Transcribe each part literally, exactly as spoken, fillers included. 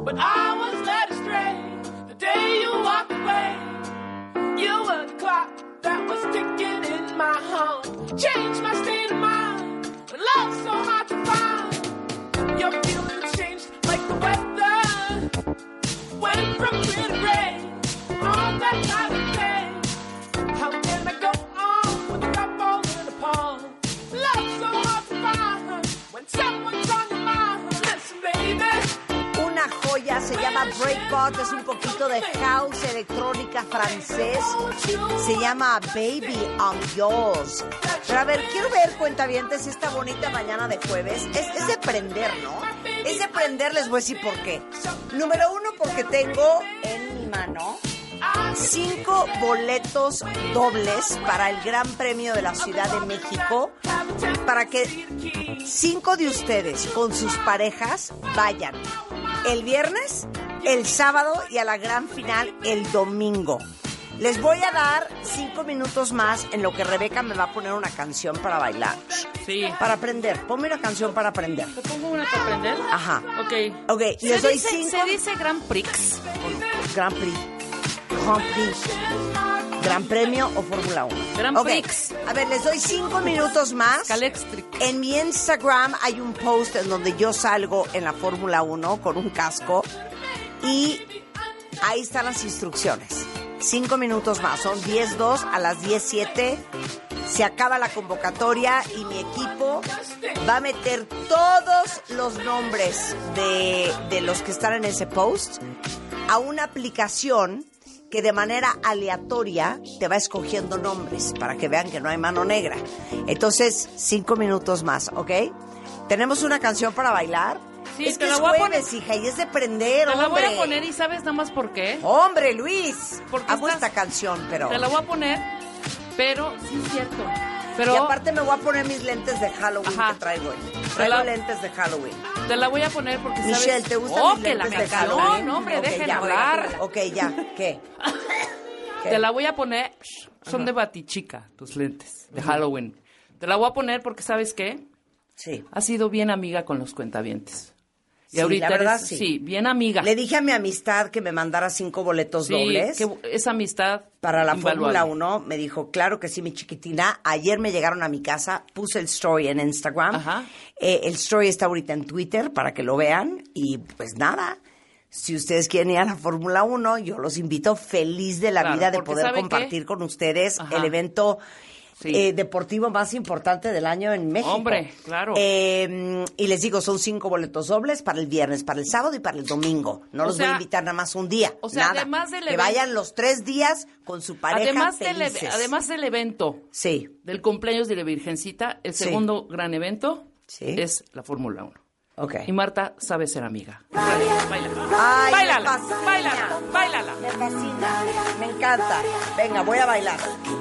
but I was led astray. The day you walked away, you were the clock that was ticking in my heart. Changed my state of mind, when love's so hard to find. Your feelings changed like the weather, went from clear to gray, all that night and day. How can I go on with the cup falling apart? Love's so hard to find, when someone's on your mind. Listen, baby. Una joya, se llama Breakbot, es un poquito de house electrónica francés. Se llama Baby I'm Yours. Pero a ver, quiero ver, cuentavientes, esta bonita mañana de jueves. Es, es de prender, ¿no? Es de prender, les voy a decir por qué. Número uno, porque tengo en mi mano cinco boletos dobles para el Gran Premio de la Ciudad de México, para que cinco de ustedes con sus parejas vayan el viernes, el sábado y a la gran final el domingo. Les voy a dar cinco minutos más en lo que Rebeca me va a poner una canción para bailar. Sí. Para aprender. Ponme una canción para aprender. ¿Te pongo una para aprender? Ajá. Ok. Ok, Se les doy dice, cinco... ¿Se dice Grand Prix? Grand Prix. Grand Prix. Gran Premio o Fórmula uno. Grand Okay. Prix. A ver, les doy cinco minutos más. Calextric. En mi Instagram hay un post en donde yo salgo en la Fórmula uno con un casco y ahí están las instrucciones. Cinco minutos más, son diez dos a las diez siete. Se acaba la convocatoria y mi equipo va a meter todos los nombres de, de los que están en ese post a una aplicación que de manera aleatoria te va escogiendo nombres para que vean que no hay mano negra. Entonces, cinco minutos más, ¿ok? ¿Tenemos una canción para bailar? Sí, es te que la es voy a jueves, poner. hija, y es de prender, Te la voy hombre. a poner y ¿sabes nada más por qué? ¡Hombre, Luis! Porque Amo estás- esta canción, pero... Te la voy a poner, pero sí es cierto. Pero Y aparte me voy a poner mis lentes de Halloween Ajá. que traigo hoy. Te Traigo la- lentes de Halloween. te la voy a poner porque sabes... Michelle, ¿te gustan oh, mis que la lentes de canción, Halloween? hombre, Ok, dejen ya, hablar. Ok, ya. ¿Qué? ¿Qué? Te la voy a poner... Shh, son de Batichica, tus lentes, de Halloween. Te la voy a poner porque, ¿sabes qué? Sí. Has sido bien amiga con los cuentavientes. Y Sí, ahorita la verdad, eres- sí. sí, bien amiga. Le dije a mi amistad que me mandara cinco boletos Sí, dobles que esa amistad para la invaluable. Fórmula uno. Me dijo, claro que sí, mi chiquitina. Ayer me llegaron a mi casa, puse el story en Instagram. Ajá. Eh, el story está ahorita en Twitter para que lo vean. Y pues nada, si ustedes quieren ir a la Fórmula uno, yo los invito feliz de la Claro, vida de porque poder ¿sabe compartir qué? con ustedes Ajá. el evento Sí. eh, deportivo más importante del año en México. Hombre, claro. Eh, y les digo, son cinco boletos dobles para el viernes, para el sábado y para el domingo. No O los voy a sea, invitar nada más un día. o sea, nada. además del que evento- vayan los tres días con su pareja Además del, e- felices. además del evento, Sí, del cumpleaños de la Virgencita, el Sí. segundo gran evento Sí. es la Fórmula uno. ok. Y Marta sabe ser amiga. Baila, baila. Ay, Báilala, me fascina. báilala, báilala. Me fascina, me encanta. Venga, voy a bailar.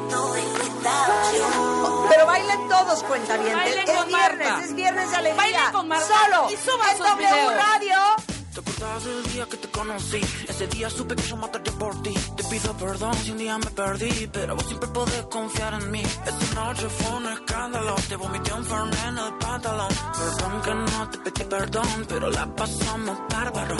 Pero bailen todos, cuentavientes. Bailen Es con viernes, Marta. es viernes de alegría. Bailen con Marta. Solo Y suban en sus W videos. Radio. ¿Te acordás del día que te conocí? Ese día supe que yo mataría por ti. Te pido perdón si un día me perdí, pero vos siempre podés confiar en mí. Esa noche fue un escándalo, te vomité un fernet en el pantalón. Perdón que no te pedí perdón, pero la pasamos bárbaro.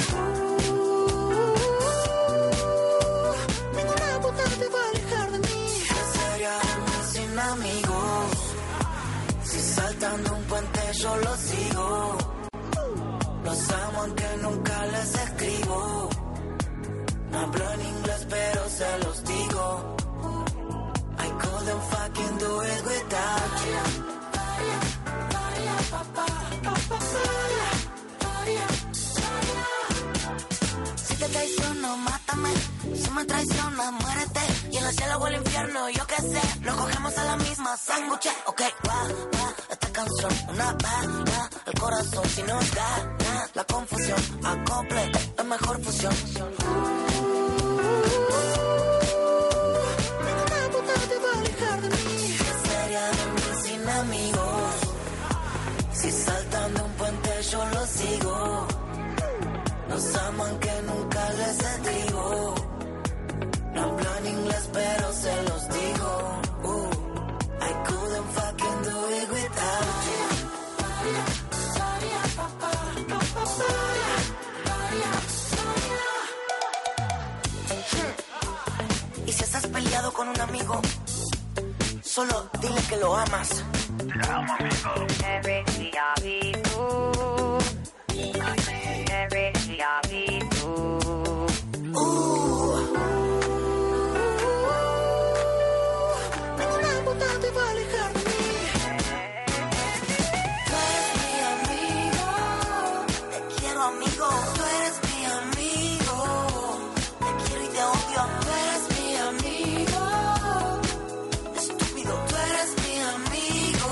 Ninguna puta te va a alejar de mí. ¿Qué sería de mí sin amigos? Si saltando un puente yo lo sigo. Los amo aunque nunca les escribo. No hablo en inglés pero se los digo. I couldn't fucking do it without you. Si te traiciono, mátame. Si me traicionas, muérete. Y en el cielo o el infierno, yo qué sé. Lo cogemos a la misma sándwich. Ok, va, va, esta canción, una bala. El corazón, si nos gana la confusión, acople, la mejor fusión. Ninguna puta te va a alejar de mí. ¿Qué sería de mí sin amigos? Si saltando un puente yo lo sigo. Los amo aunque nunca les escribo. No hablo en inglés pero se los digo. Uh, I couldn't fucking do it without you. que lo amas. Te amo, amigo. Every día vivo. Every día vivo. Uh. Ninguna puta te va a alejar de mí. Tú eres mi amigo. Te quiero, amigo. Tú eres mi amigo. Te quiero y te odio. Tú eres mi amigo. Estúpido. Tú eres mi amigo.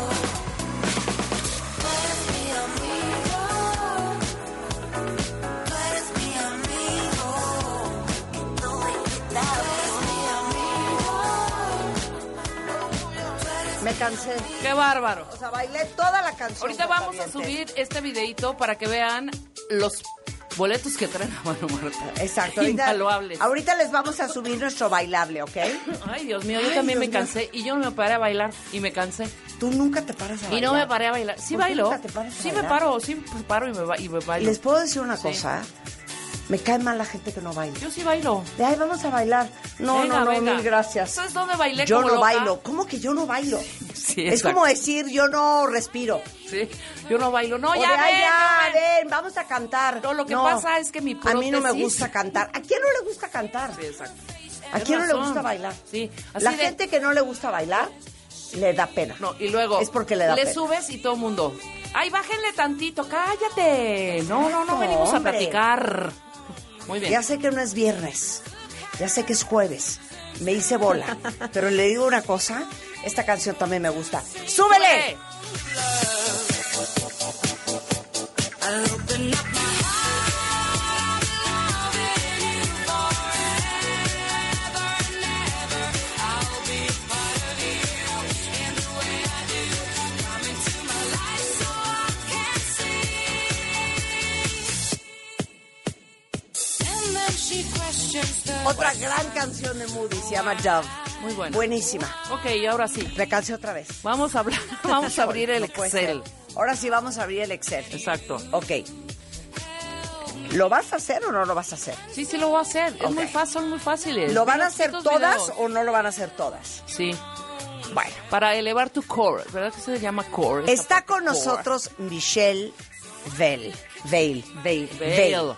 Tú eres mi amigo. Tú eres mi amigo. Que todo es quitado. Tú eres mi amigo. Me cansé. ¡Qué bárbaro! O sea, bailé toda la canción. Ahorita vamos a cuentavientes. subir este videito para que vean los boletos que traen a mano Marta. Exacto. Ahorita, Invaluables. ahorita les vamos a subir nuestro bailable, ¿ok? Ay, Dios mío, yo Ay, también Dios me cansé y yo no me paré a bailar y me cansé. Tú nunca te paras a Y bailar. no me paré a bailar. Sí ¿Por qué bailo. nunca te paras a Sí me bailar? paro, sí pues, paro y me, ba- y me bailo. Les puedo decir una Sí. cosa. Me cae mal la gente que no baila. Yo sí bailo. De ahí vamos a bailar. No, Venga, no, no, venga. mil gracias. ¿Sabes dónde bailé Yo como no loca? bailo. ¿Cómo que yo no bailo? Sí, es exacto. como decir yo no respiro. Sí, yo no bailo. No, O ya de, "Ay, ven, ya, no, ven". ven, vamos a cantar. No, lo que pasa es que mi A mí no me prótesis- gusta cantar. ¿A quién no le gusta cantar? Sí, exacto. ¿A quién no le razón. gusta bailar? Sí, así La de- gente que no le gusta bailar, le da pena. No, y luego Es porque le da pena. subes y todo el mundo. Ay, bájenle tantito, cállate. No, no, no No, venimos a hombre. platicar. Muy bien. Ya sé que no es viernes, ya sé que es jueves, me hice bola, pero le digo una cosa, esta canción también me gusta. ¡Súbele! Otra gran canción de Moody, se llama Dove. Muy buena. Buenísima. Ok, ahora sí. Me cansé otra vez. Vamos a hablar, vamos a abrir el No puede Excel. ser. Ahora sí vamos a abrir el Excel. Exacto. Ok. ¿Lo vas a hacer o no lo vas a hacer? Sí, sí lo voy a hacer. Es Ok. muy fácil, son muy fáciles. ¿Lo van a Mira, hacer estos todas videos. o no lo van a hacer todas? Sí. Bueno. Para elevar tu core, ¿verdad que se llama core? Esa Está parte con core. nosotros Michelle Veil. Veil. Veil. Veil.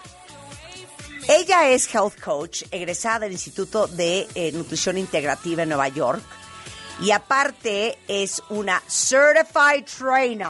Ella es health coach, egresada del Instituto de eh, Nutrición Integrativa en Nueva York. Y aparte es una Certified Trainer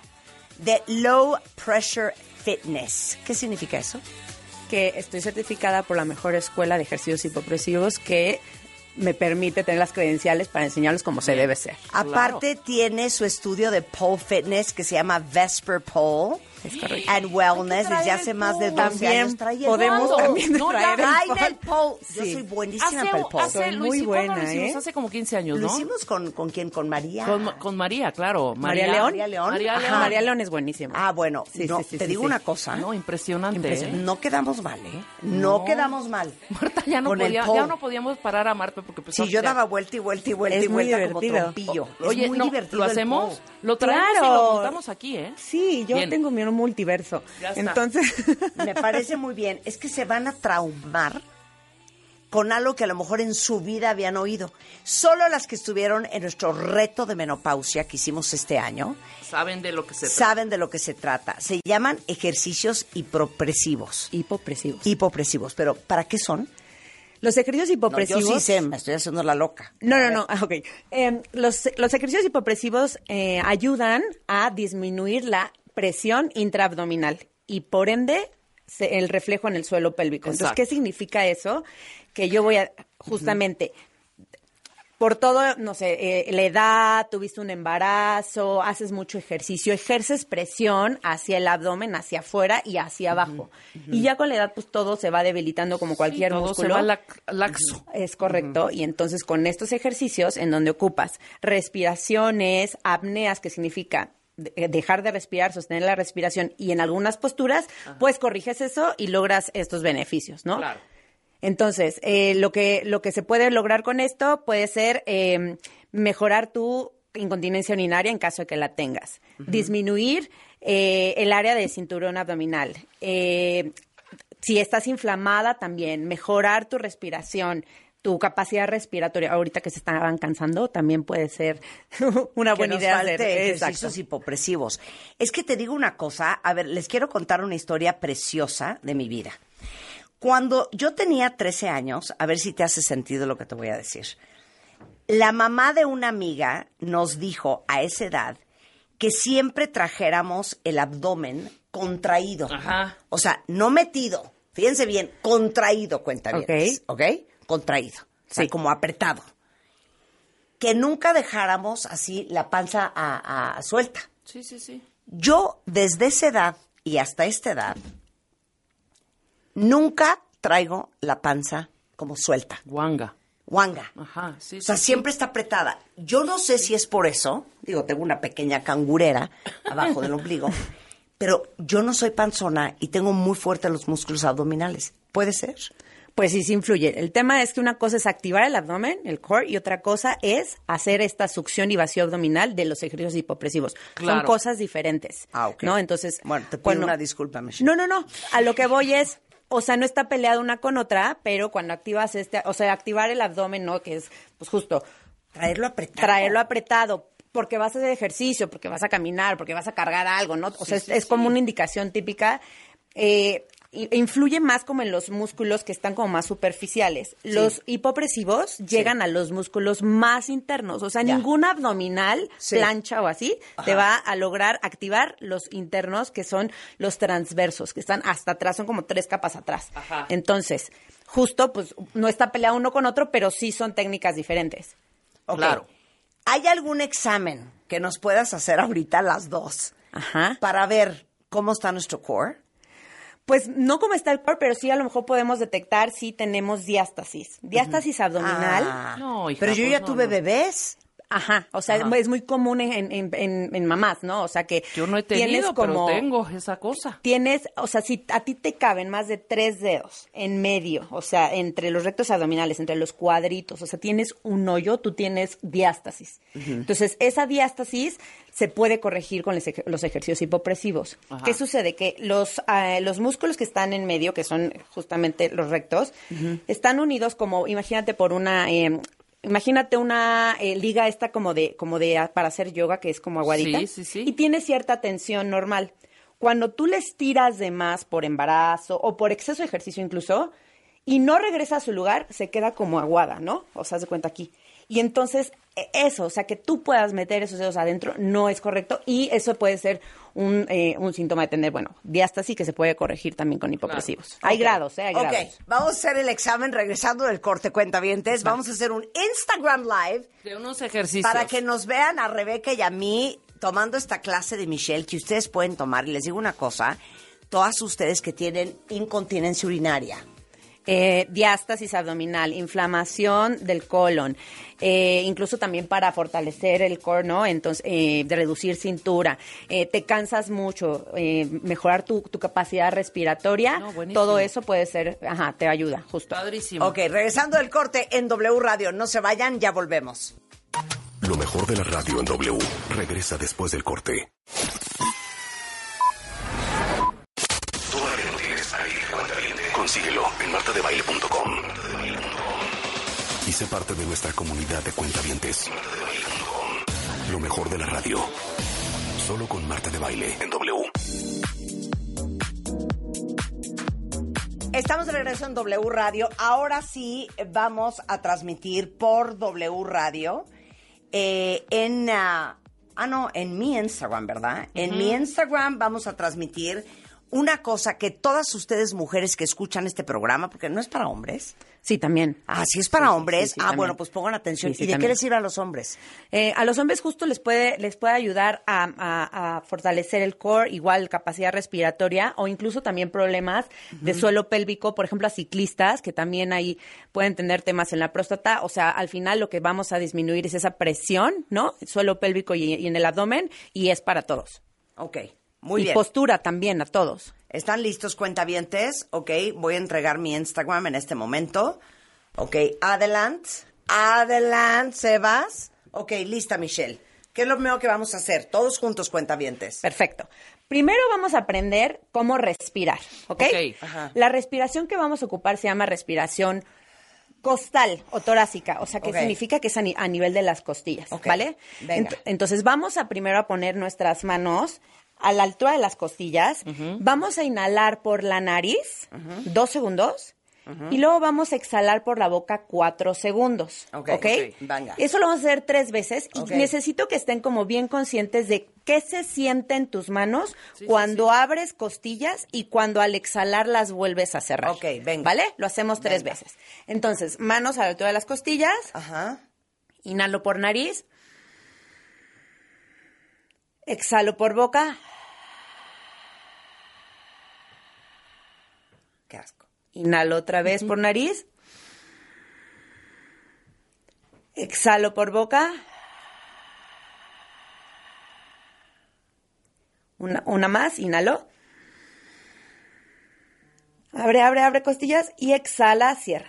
de Low Pressure Fitness. ¿Qué significa eso? Que estoy certificada por la mejor escuela de ejercicios hipopresivos que me permite tener las credenciales para enseñarlos como se debe ser. Aparte tiene su estudio de pole fitness que se llama Vesper Pole. Es correcto. And Wellness traer desde el hace más de pole. doce También años. Trae el podemos pole. también No, traer ya el Traen el pole. Yo Sí. soy buenísima Hace, para el pole. hace, Soy lo muy hici- ¿cuándo buena, lo hicimos? ¿eh? Hace como quince años, Lo ¿no? hicimos con, con quién, con María. Con, con María, claro. María León. María León. María Ajá. León. María León es buenísima. Ah, bueno, Sí, no, sí, sí, te sí, digo sí. una cosa. No, impresionante. Impresionante. ¿eh? No quedamos mal, ¿eh? No, No. quedamos mal. Marta ya no Con el podía, pole. ya no podíamos parar a Marta porque pues, Sí, yo ya- daba vuelta y vuelta y vuelta Es y muy vuelta como divertido. trompillo. Oye, es muy no, divertido ¿lo el hacemos? pole. Lo traemos y Claro. lo montamos aquí, ¿eh? Sí, yo Bien. tengo mi multiverso. Ya está. Entonces, Me parece muy bien. Es que se van a traumar con algo que a lo mejor en su vida habían oído. Solo las que estuvieron en nuestro reto de menopausia que hicimos este año Saben de lo que se trata. saben de lo que se trata. Se llaman ejercicios hipopresivos. hipopresivos. Hipopresivos. Pero, ¿para qué son? Los ejercicios No, hipopresivos. yo sí sé, me estoy haciendo la loca. No, A no, ver. no, ah, ok. Eh, los, los ejercicios hipopresivos eh, ayudan a disminuir la presión intraabdominal y por ende se- el reflejo en el suelo pélvico. Entonces, Exacto. ¿qué significa eso? Que yo voy a, justamente, por todo, no sé, eh, la edad, tuviste un embarazo, haces mucho ejercicio, ejerces presión hacia el abdomen, hacia afuera y hacia abajo. Y ya con la edad, pues todo se va debilitando como cualquier Todo músculo. se va lac- laxo. Es correcto. Y entonces con estos ejercicios en donde ocupas respiraciones, apneas, que significa de- dejar de respirar, sostener la respiración, y en algunas posturas, pues corriges eso y logras estos beneficios, ¿no? Claro. Entonces, eh, lo que lo que se puede lograr con esto puede ser eh, mejorar tu incontinencia urinaria en caso de que la tengas, disminuir eh, el área de cinturón abdominal, eh, si estás inflamada también, mejorar tu respiración, tu capacidad respiratoria. Ahorita que se estaban cansando, también puede ser una Que buena nos idea falte hacer ejercicios exacto. hipopresivos. Es que te digo una cosa, a ver, les quiero contar una historia preciosa de mi vida. Cuando yo tenía trece años, a ver si te hace sentido lo que te voy a decir. La mamá de una amiga nos dijo a esa edad que siempre trajéramos el abdomen contraído. Ajá. O sea, no metido. Fíjense bien, contraído, cuentavientes. ¿Ok? Contraído. O sea, Sí. como apretado. Que nunca dejáramos así la panza a, a- suelta. Sí, sí, sí. Yo, desde esa edad y hasta esta edad, nunca traigo la panza como suelta. Guanga. Guanga. Ajá, sí, O sea, sí, siempre está apretada. Yo no sé si es por eso. Digo, tengo una pequeña cangurera abajo del ombligo. Pero yo no soy panzona y tengo muy fuertes los músculos abdominales. ¿Puede ser? Pues sí, sí influye. El tema es que una cosa es activar el abdomen, el core, y otra cosa es hacer esta succión y vacío abdominal de los ejercicios hipopresivos. Claro. Son cosas diferentes. Ah, ok. ¿No? Entonces, Bueno, te pido cuando- una disculpa, Michelle. No, no, no. A lo que voy es, o sea, no está peleada una con otra, pero cuando activas este, o sea, activar el abdomen, ¿no? Que es, pues justo, Traerlo apretado. traerlo apretado, porque vas a hacer ejercicio, porque vas a caminar, porque vas a cargar algo, ¿no? O sea, es, sí, es sí. como una indicación típica. Eh, i- influye más como en los músculos que están como más superficiales. Los hipopresivos llegan a los músculos más internos. O sea, Ya. ningún abdominal, Sí. plancha o así, te va a lograr activar los internos, que son los transversos, que están hasta atrás, son como tres capas atrás. Ajá. Entonces, justo, pues, no está peleado uno con otro, pero sí son técnicas diferentes. Ok. Claro. ¿Hay algún examen que nos puedas hacer ahorita las dos Ajá. para ver cómo está nuestro core? Pues no como está el core, pero sí a lo mejor podemos detectar si tenemos diástasis. Diástasis abdominal. Ah, No, hija, pero yo pues ya no, tuve no. bebés. Ajá, o sea, Ajá. es muy común en, en, en, en mamás, ¿no? O sea que Yo no he tienes tenido, como, pero tengo esa cosa. Tienes, o sea, si a ti te caben más de tres dedos en medio, o sea, entre los rectos abdominales, entre los cuadritos, o sea, tienes un hoyo, tú tienes diástasis. Entonces, esa diástasis se puede corregir con los ej- los ejercicios hipopresivos. Ajá. ¿Qué sucede? Que los, eh, los músculos que están en medio, que son justamente los rectos, están unidos como, imagínate, por una... eh, Imagínate una eh, liga esta como de, como de ah, para hacer yoga, que es como aguadita. Sí, sí, sí. Y tiene cierta tensión normal. Cuando tú les tiras de más por embarazo o por exceso de ejercicio incluso, y no regresa a su lugar, se queda como aguada, ¿no? O sea, haz de cuenta aquí. Y entonces, e- eso, o sea, que tú puedas meter esos dedos adentro no es correcto y eso puede ser un, eh, un síntoma de tener, bueno, diástasis que se puede corregir también con hipopresivos. Hay Ok. grados, ¿eh? Hay Ok, grados. vamos a hacer el examen regresando del corte, cuentavientes. Vamos a hacer un Instagram Live De unos ejercicios. para que nos vean a Rebeca y a mí tomando esta clase de Michelle que ustedes pueden tomar. Y les digo una cosa, todas ustedes que tienen incontinencia urinaria, Eh, diástasis abdominal, inflamación del colon, eh, incluso también para fortalecer el core, ¿no? Entonces, eh, de reducir cintura, eh, te cansas mucho, eh, mejorar tu, tu capacidad respiratoria, No, buenísimo. todo eso puede ser, ajá, te ayuda, justo. Padrísimo. Ok, regresando del corte en W Radio. No se vayan, ya volvemos. Lo mejor de la radio en W regresa después del corte. Todavía no tienes aire, cuentaviente. Consíguelo en marta de baile punto com. Y sé parte de nuestra comunidad de cuentavientes. Lo mejor de la radio. Solo con Marta de Baile en W. Estamos de regreso en W Radio. Ahora sí vamos a transmitir por W Radio eh, en... ah, ah, no, en mi Instagram, ¿verdad? En mi Instagram vamos a transmitir una cosa que todas ustedes mujeres que escuchan este programa, porque no es para hombres. Sí, también. Ah, si es para Sí, sí, hombres. sí, sí, ah, también. bueno, pues pongan atención. Sí, sí, ¿Y de qué también. les sirve a los hombres? Eh, a los hombres justo les puede les puede ayudar a, a- a fortalecer el core, igual capacidad respiratoria o incluso también problemas de suelo pélvico, por ejemplo, a ciclistas que también ahí pueden tener temas en la próstata. O sea, al final lo que vamos a disminuir es esa presión, ¿no? Suelo pélvico y, y en el abdomen y es para todos. Ok, muy y bien. postura también a todos. ¿Están listos, cuentavientes? Ok, voy a entregar mi Instagram en este momento. Ok, adelante. Adelante, Sebas. Ok, lista, Michelle. ¿Qué es lo primero que vamos a hacer? Todos juntos, cuentavientes. Perfecto. Primero vamos a aprender cómo respirar, ¿ok? Ok. Ajá. La respiración que vamos a ocupar se llama respiración costal o torácica, o sea, que Ok. significa que es a, ni- a nivel de las costillas, Ok, ¿vale? venga. Ent- entonces vamos a primero a poner nuestras manos a la altura de las costillas, vamos a inhalar por la nariz dos segundos y luego vamos a exhalar por la boca cuatro segundos, Ok, ¿ok? ok, venga. Eso lo vamos a hacer tres veces y Ok. necesito que estén como bien conscientes de qué se siente en tus manos Sí, cuando sí, sí. abres costillas y cuando al exhalar las vuelves a cerrar. Ok, venga. ¿Vale? Lo hacemos tres Venga. veces. Entonces, manos a la altura de las costillas, Ajá. inhalo por nariz, exhalo por boca, Qué asco. inhalo otra vez por nariz, exhalo por boca, una, una más, inhalo, abre, abre, abre costillas y exhala, cierra.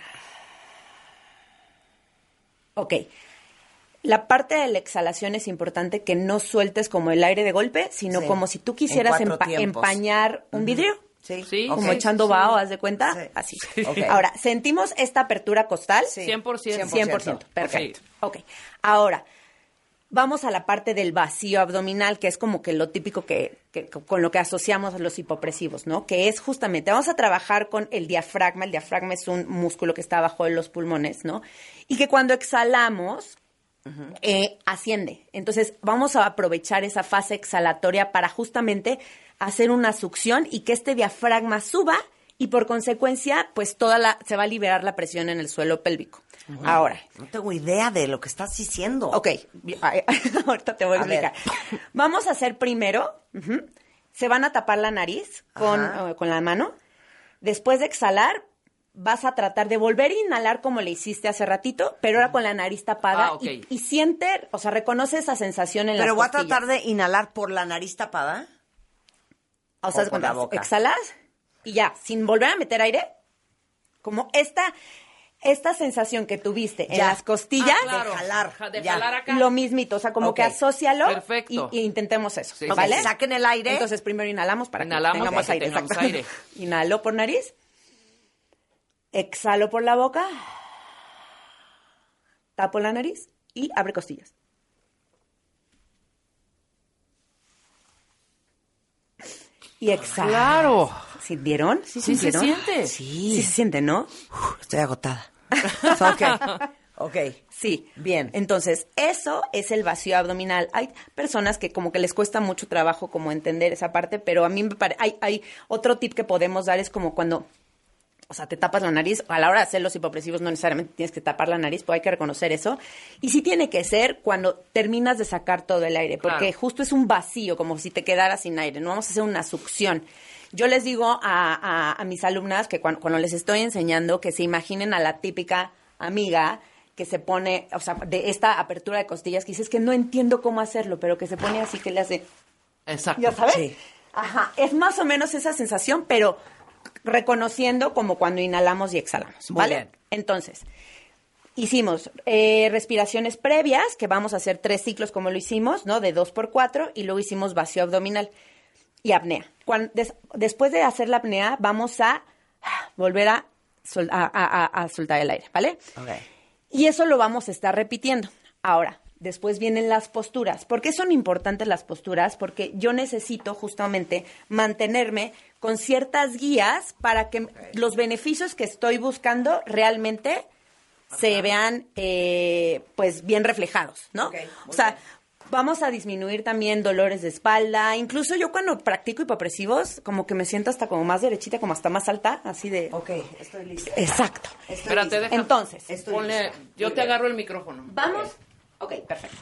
Ok. La parte de la exhalación es importante que no sueltes como el aire de golpe, sino Sí. como si tú En quisieras cuatro empa- tiempos. empañar un vidrio. Sí. Sí. Como Ok. echando sí, vaho, sí. ¿haz de cuenta? Sí. Así. Ok. Ahora, ¿sentimos esta apertura costal? Sí. cien por ciento. cien por ciento. Perfecto. Ok. Ahora, vamos a la parte del vacío abdominal, que es como que lo típico que, que- con lo que asociamos a los hipopresivos, ¿no? Que es justamente, vamos a trabajar con el diafragma. El diafragma es un músculo que está abajo de los pulmones, ¿no? Y que cuando exhalamos, eh, asciende. Entonces, vamos a aprovechar esa fase exhalatoria para justamente hacer una succión y que este diafragma suba y por consecuencia, pues toda la se va a liberar la presión en el suelo pélvico. Ahora, No tengo idea de lo que estás diciendo. ok, ay, ahorita te voy a, A ver. explicar. Vamos a hacer primero, ujú, se van a tapar la nariz con, Ajá. eh, con la mano. Después de exhalar, vas a tratar de volver a inhalar como le hiciste hace ratito, pero ahora con la nariz tapada Ah, ok. y, y siente, o sea, reconoce esa sensación en Pero las voy a costillas. tratar de inhalar por la nariz tapada. O sea, o por la cuando boca. exhalas y ya, sin volver a meter aire, como esta, esta sensación que tuviste en Ya. las costillas, Ah, claro. de jalar, Ja- De ya. jalar acá. lo mismito, o sea, como Ok. que asócialo Perfecto. y, y intentemos eso, Sí, ¿vale? sí, sí. Saquen el aire. Entonces primero inhalamos para Inhalamos que tengamos para que aire. tengamos exacto. aire. Inhalo por nariz. Exhalo por la boca. Tapo la nariz y abre costillas. Y exhalo. Claro. ¿Sintieron? ¿Sí, Sí se sintieron? siente. Sí. Sí se siente, ¿no? Estoy agotada. ok. Ok. Sí. Bien. Entonces, eso es el vacío abdominal. Hay personas que como que les cuesta mucho trabajo como entender esa parte, pero a mí me parece, hay, hay otro tip que podemos dar, es como cuando, o sea, te tapas la nariz. A la hora de hacer los hipopresivos no necesariamente tienes que tapar la nariz, pero hay que reconocer eso. Y sí tiene que ser cuando terminas de sacar todo el aire, porque Claro. justo es un vacío, como si te quedaras sin aire. No vamos a hacer una succión. Yo les digo a, a- a mis alumnas que cuando, cuando les estoy enseñando que se imaginen a la típica amiga que se pone, o sea, de esta apertura de costillas, que dices que no entiendo cómo hacerlo, pero que se pone así, que le hace, Exacto. ¿ya sabes? Sí. Ajá, es más o menos esa sensación, pero reconociendo como cuando inhalamos y exhalamos, Muy ¿vale? bien. Entonces, hicimos eh, respiraciones previas, que vamos a hacer tres ciclos como lo hicimos, ¿no? De dos por cuatro, y luego hicimos vacío abdominal y apnea. Cuan- des- después de hacer la apnea, vamos a ah, volver a, sol- a- a- a- a soltar el aire, ¿vale? Ok. Y eso lo vamos a estar repitiendo. Ahora, después vienen las posturas. ¿Por qué son importantes las posturas? Porque yo necesito justamente mantenerme con ciertas guías para que los beneficios que estoy buscando realmente se vean eh, pues bien reflejados, ¿no? Ok, muy o sea, bien. vamos a disminuir también dolores de espalda. Incluso yo cuando practico hipopresivos, como que me siento hasta como más derechita, como hasta más alta, así de... Ok, estoy lista. Exacto. Estoy Espérate, lista. deja. Entonces, Estoy Ponle, lista. yo te agarro el micrófono. Vamos. Ok, perfecto.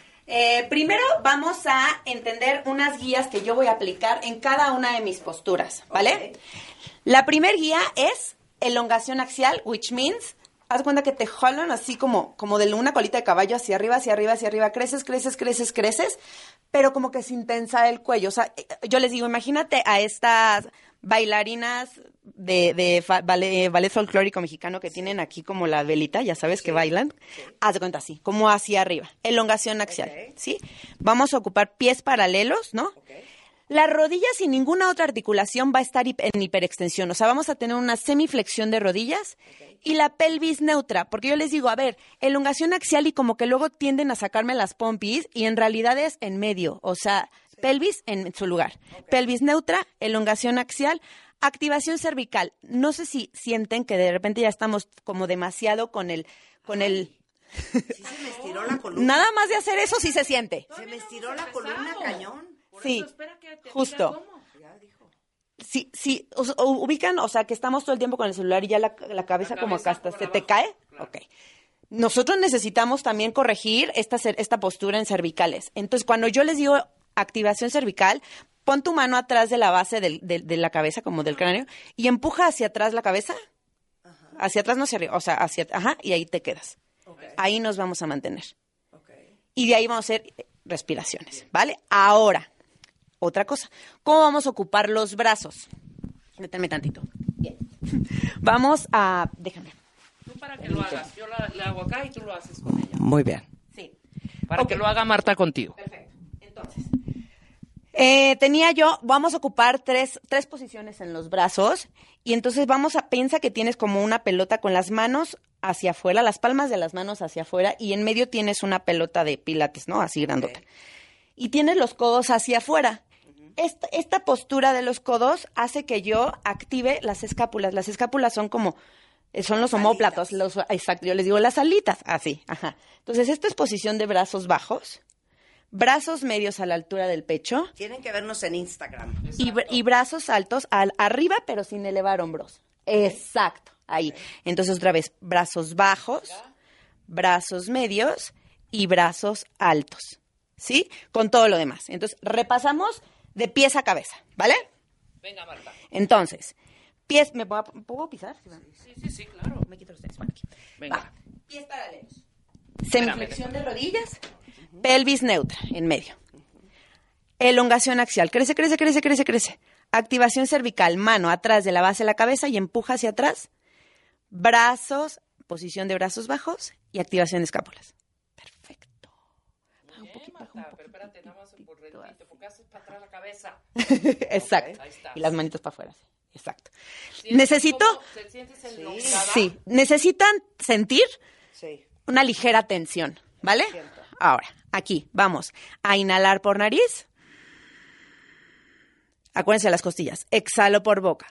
Eh, primero vamos a entender unas guías que yo voy a aplicar en cada una de mis posturas, ¿vale? Ok. La primer guía es elongación axial, which means, haz cuenta que te jalan así como, como de una colita de caballo hacia arriba, hacia arriba, hacia arriba, creces, creces, creces, creces, pero como que sin tensar el cuello. O sea, eh, yo les digo, imagínate a estas bailarinas de, de fa- ballet, ballet folclórico mexicano que tienen aquí como la velita, ya sabes, que bailan. Haz de cuenta así, como hacia arriba. Elongación axial, Ok. ¿sí? Vamos a ocupar pies paralelos, ¿no? Ok. La rodilla sin ninguna otra articulación va a estar hip- en hiperextensión. O sea, vamos a tener una semiflexión de rodillas y la pelvis neutra. Porque yo les digo, a ver, elongación axial y como que luego tienden a sacarme las pompis y en realidad es en medio. O sea, pelvis en su lugar. Pelvis neutra, elongación axial, activación cervical. No sé si sienten que de repente ya estamos como demasiado con el... Con el Sí se me estiró la columna. nada más de hacer eso sí se siente. Se me estiró la columna cañón. Sí, espera que te justo. diga cómo. Sí, sí, o- o- ubican, o sea, que estamos todo el tiempo con el celular y ya la, la cabeza La como cabeza acá hasta, por ¿se te abajo. cae? Claro. Ok. Nosotros necesitamos también corregir esta, cer- esta postura en cervicales. Entonces, cuando yo les digo activación cervical, pon tu mano atrás de la base del- de, de la cabeza, como del cráneo, y empuja hacia atrás la cabeza. Hacia atrás, no hacia arriba, o sea, hacia, ajá, y ahí te quedas. Ahí nos vamos a mantener. Y de ahí vamos a hacer eh, respiraciones, ¿vale? Ahora, otra cosa. ¿Cómo vamos a ocupar los brazos? Deténme tantito. Bien. Vamos a... Déjame. Tú para que lo hagas. Yo la, la hago acá y tú lo haces con ella. Muy bien. Sí. Para Ok. que lo haga Marta contigo. Perfecto. Entonces, eh, tenía yo, vamos a ocupar tres, tres posiciones en los brazos y entonces vamos a, piensa que tienes como una pelota con las manos hacia afuera, las palmas de las manos hacia afuera y en medio tienes una pelota de pilates, ¿no? Así grandota. Y tienes los codos hacia afuera. Esta, esta postura de los codos hace que yo active las escápulas. Las escápulas son como, eh, son los omóplatos, los, exacto, yo les digo las alitas, así, ajá. Entonces, esto es posición de brazos bajos, brazos medios a la altura del pecho Tienen que vernos en Instagram. y, br- y brazos altos al, arriba, pero sin elevar hombros. Exacto, ahí. Entonces, otra vez, brazos bajos, brazos medios y brazos altos, ¿sí? Con todo lo demás. Entonces, repasamos de pies a cabeza, ¿vale? Venga, Marta. Entonces, pies, ¿me puedo, ¿puedo pisar? Sí, sí, sí, claro. Me quito los tenis, bueno, aquí. Venga. Va. Pies paralelos. Semiflexión de rodillas, pelvis neutra en medio. Elongación axial, crece, crece, crece, crece, crece. Activación cervical, mano atrás de la base de la cabeza y empuja hacia atrás. Brazos, posición de brazos bajos y activación de escápulas. Perfecto. Baja un poquito, baja un Marta, pero espérate, nada más por poquito. retito, porque haces para atrás la cabeza. Exacto. Ahí está. Y las manitas para afuera. Sí. Exacto. ¿Sientes Necesito, cómo te sientes enlongada? sí, necesitan sentir Sí. una ligera tensión, ¿vale? Ahora, aquí, vamos a inhalar por nariz. Acuérdense de las costillas. Exhalo por boca.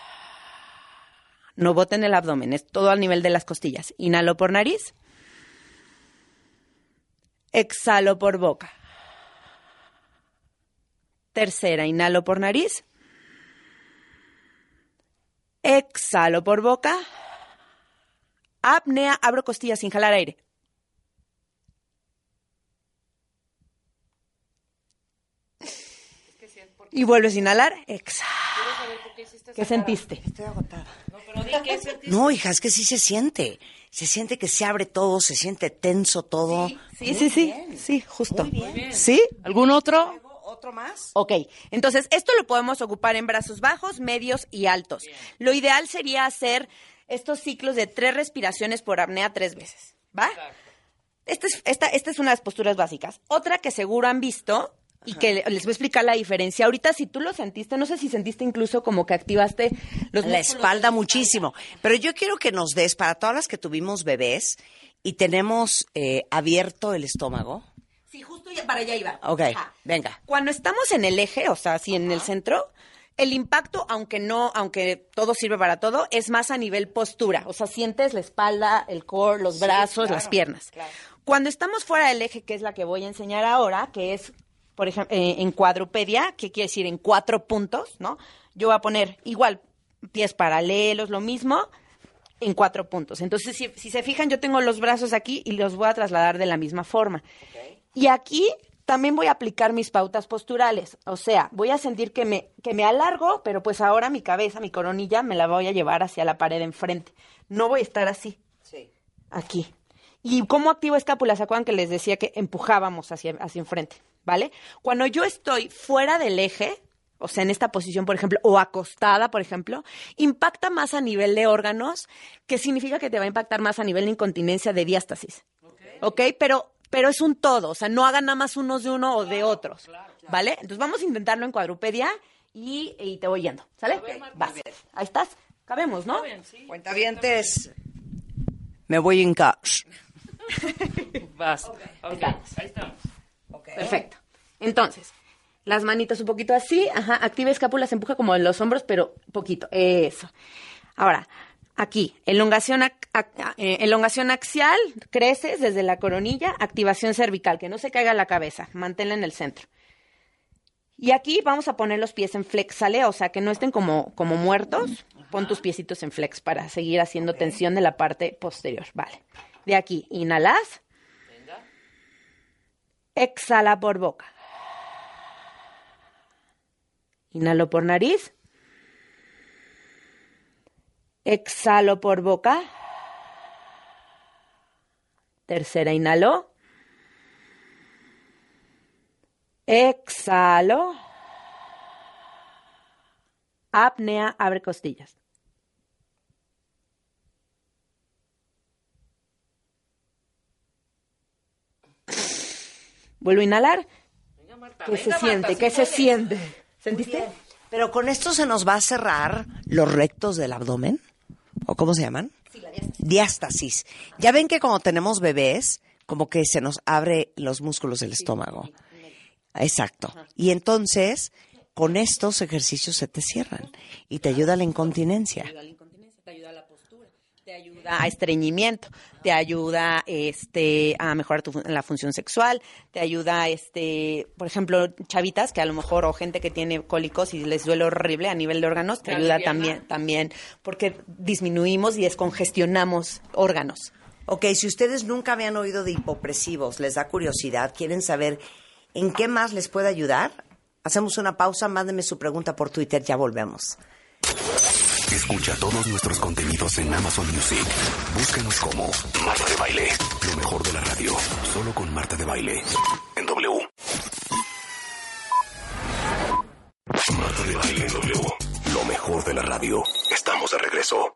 No boten el abdomen, es todo al nivel de las costillas. Inhalo por nariz. Exhalo por boca. Tercera, inhalo por nariz. Exhalo por boca. Apnea, abro costillas sin jalar aire. Y vuelves a inhalar. Exhalo. Quiero saber por qué hiciste esa ¿Qué cara. sentiste? Estoy agotada. No, pero di qué sentiste. No, hija, es que sí se siente. Se siente que se abre todo, se siente tenso todo. Sí, sí, sí. Sí, justo. Muy bien. ¿Sí? ¿Algún otro? ¿Otro más? Ok, entonces esto lo podemos ocupar en brazos bajos, medios y altos. Lo ideal sería hacer estos ciclos de tres respiraciones por apnea tres veces, ¿va? Esta es, esta, esta es una de las posturas básicas. Otra que seguro han visto y que le- les voy a explicar la diferencia. Ahorita si tú lo sentiste, no sé si sentiste incluso como que activaste los La músculos espalda de muchísimo. Pero yo quiero que nos des, para todas las que tuvimos bebés y tenemos eh, abierto el estómago. Sí, justo ya- para allá iba. Ok, Ajá. venga. Cuando estamos en el eje, o sea, así en el centro, el impacto, aunque no, aunque todo sirve para todo, es más a nivel postura. O sea, sientes la espalda, el core, los brazos, las piernas. Cuando estamos fuera del eje, que es la que voy a enseñar ahora, que es, por ejemplo, eh, en cuadrupedia, que quiere decir en cuatro puntos, ¿no? Yo voy a poner igual pies paralelos, lo mismo, en cuatro puntos. Entonces, si, si se fijan, yo tengo los brazos aquí y los voy a trasladar de la misma forma. Y aquí también voy a aplicar mis pautas posturales. O sea, voy a sentir que me, que me alargo, pero pues ahora mi cabeza, mi coronilla, me la voy a llevar hacia la pared enfrente. No voy a estar así, Sí. aquí. ¿Y cómo activo escápulas? ¿Se acuerdan que les decía que empujábamos hacia, hacia enfrente? ¿Vale? Cuando yo estoy fuera del eje, o sea, en esta posición, por ejemplo, o acostada, por ejemplo, impacta más a nivel de órganos, que significa que te va a impactar más a nivel de incontinencia de diástasis. ¿Ok? Pero pero es un todo, o sea, no hagan nada más unos de uno o de otros, ¿vale? Entonces vamos a intentarlo en cuadrupedia y, y te voy yendo, ¿sale? ver, Marta, Vas. Ahí estás. Cabemos, ¿no? Bien, sí. Cuentavientes, me voy en cash. Vas. Ok, ahí estamos. Perfecto. Entonces, las manitas un poquito así, ajá, activa escápulas, empuja como en los hombros, pero poquito, eso. Ahora, aquí, elongación, ac- ac- eh, elongación axial, creces desde la coronilla, activación cervical, que no se caiga la cabeza, manténla en el centro. Y aquí vamos a poner los pies en flex, ¿sale? O sea, que no estén como, como muertos. Pon tus piecitos en flex para seguir haciendo tensión de la parte posterior, vale. De aquí, inhalas. Exhala por boca. Inhalo por nariz. Exhalo por boca. Tercera, inhalo. Exhalo. Apnea, abre costillas. Vuelvo a inhalar. Venga, Marta, ¿Qué venga, se Marta, siente? sí ¿Qué se puedes. siente? ¿Sentiste? Pero con esto se nos va a cerrar los rectos del abdomen, ¿o cómo se llaman? Sí, la diástasis. Diástasis. Ya ven que cuando tenemos bebés, como que se nos abre los músculos del estómago. Exacto. Y entonces, con estos ejercicios se te cierran y te ayuda a la incontinencia. Te ayuda a la incontinencia, te ayuda a la postura, te ayuda a estreñimiento, te ayuda este a mejorar tu, fun- la función sexual, te ayuda este, por ejemplo, chavitas que a lo mejor o gente que tiene cólicos y les duele horrible a nivel de órganos, te ¿Te ayuda aliviana? también también porque disminuimos y descongestionamos órganos. Ok, si ustedes nunca habían oído de hipopresivos, les da curiosidad, quieren saber en qué más les puede ayudar, hacemos una pausa, mándenme su pregunta por Twitter, ya volvemos. Escucha todos nuestros contenidos en Amazon Music. Búscanos como Marta de Baile. Lo mejor de la radio. Solo con Marta de Baile. En W. Marta de Baile en W. Lo mejor de la radio. Estamos de regreso.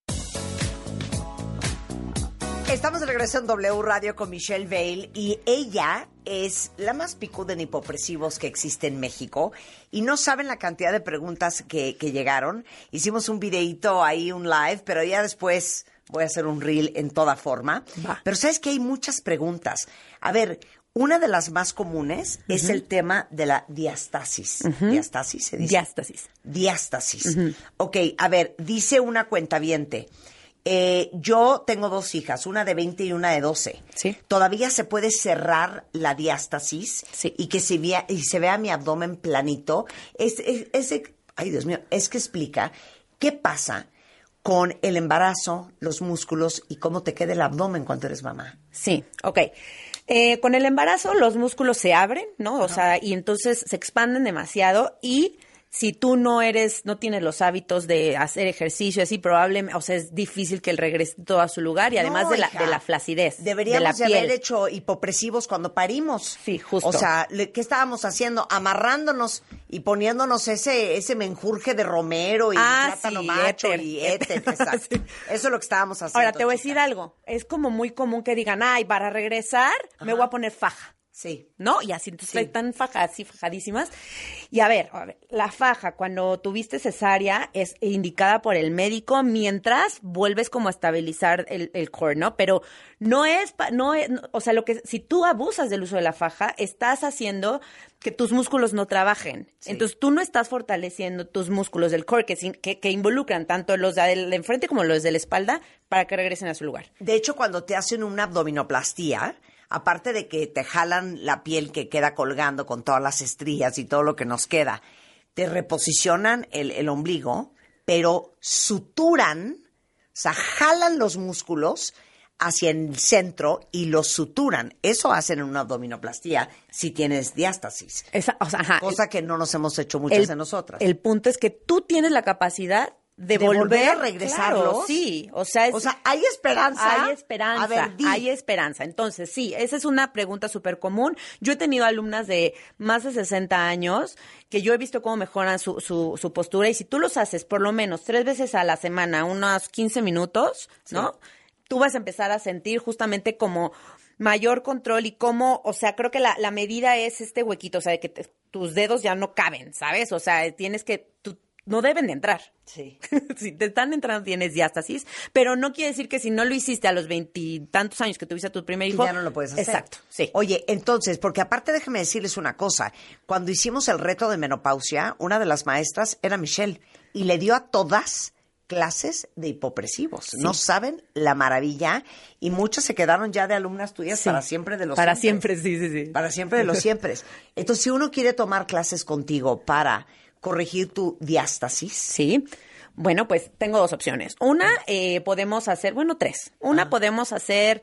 Estamos de regreso en W Radio con Michelle Veil y ella es la más picuda en hipopresivos que existe en México y no saben la cantidad de preguntas que, que llegaron. Hicimos un videíto ahí, un live, pero ya después voy a hacer un reel en toda forma. Va. Pero sabes que hay muchas preguntas. A ver, una de las más comunes es el tema de la diastasis. ¿Diastasis se dice? Diástasis. Diástasis. Ok, a ver, dice una cuentaviente. Eh, yo tengo dos hijas, una de veinte y una de doce. Sí. ¿Todavía se puede cerrar la diástasis? Sí. Y que se vea, y se vea mi abdomen planito. Es, es, es- ay, Dios mío, es que explica qué pasa con el embarazo, los músculos y cómo te queda el abdomen cuando eres mamá. Sí, ok. Eh, con el embarazo los músculos se abren, ¿no? O sea, y entonces se expanden demasiado y si tú no eres, no tienes los hábitos de hacer ejercicio así, probablemente, o sea, es difícil que él regrese todo a su lugar y además No, de la, hija. de la flacidez, Deberíamos de de, la haber piel. hecho hipopresivos cuando parimos. Sí, justo. O sea, le- ¿qué estábamos haciendo? Amarrándonos y poniéndonos ese ese menjurje de romero y Ah, plátano sí, macho éter, y éter. éter. Exacto. Sí. Eso es lo que estábamos haciendo. Ahora, te voy a decir chicas. algo, es como muy común que digan, ay, para regresar me voy a poner faja. Sí. ¿No? Y así entonces Sí. están fajas, así fajadísimas. Y a ver, a ver, la faja cuando tuviste cesárea es indicada por el médico mientras vuelves como a estabilizar el, el core, ¿no? Pero no es, pa- no es, no- o sea, lo que, si tú abusas del uso de la faja, estás haciendo que tus músculos no trabajen. Sí. Entonces tú no estás fortaleciendo tus músculos del core que, sin- que, que involucran tanto los de de enfrente como los de la espalda para que regresen a su lugar. De hecho, cuando te hacen una abdominoplastía, aparte de que te jalan la piel que queda colgando con todas las estrías y todo lo que nos queda, te reposicionan el, el ombligo, pero suturan, o sea, jalan los músculos hacia el centro y los suturan. Eso hacen en una abdominoplastía si tienes diástasis. Esa, o sea, ajá, Cosa que no nos hemos hecho muchas de nosotras. El punto es que tú tienes la capacidad de, ¿De volver volver a regresarlos? Claro, sí, o sea, es- O sea, ¿hay esperanza? hay esperanza, A ver, di. hay esperanza. Entonces, sí, esa es una pregunta súper común. Yo he tenido alumnas de más de sesenta años que yo he visto cómo mejoran su, su, su postura y si tú los haces por lo menos tres veces a la semana, unos quince minutos, ¿no? Tú vas a empezar a sentir justamente como mayor control y cómo, o sea, creo que la, la medida es este huequito, o sea, de que te- tus dedos ya no caben, ¿sabes? O sea, tienes que, tú, no deben de entrar. Sí. Si te están entrando tienes diástasis, pero no quiere decir que si no lo hiciste a los veintitantos años que tuviste a tu primer Y hijo. ya no lo puedes hacer. Exacto, sí. Oye, entonces, porque aparte déjeme decirles una cosa. Cuando hicimos el reto de menopausia, una de las maestras era Michelle y le dio a todas clases de hipopresivos. No saben la maravilla y muchas se quedaron ya de alumnas tuyas Sí. para siempre de los Para siempre. siempre, sí, sí, sí. Para siempre de los siempre. Entonces, si uno quiere tomar clases contigo para corregir tu diástasis, Sí. Bueno, pues tengo dos opciones. Una, eh, podemos hacer, bueno, tres. Una, podemos hacer,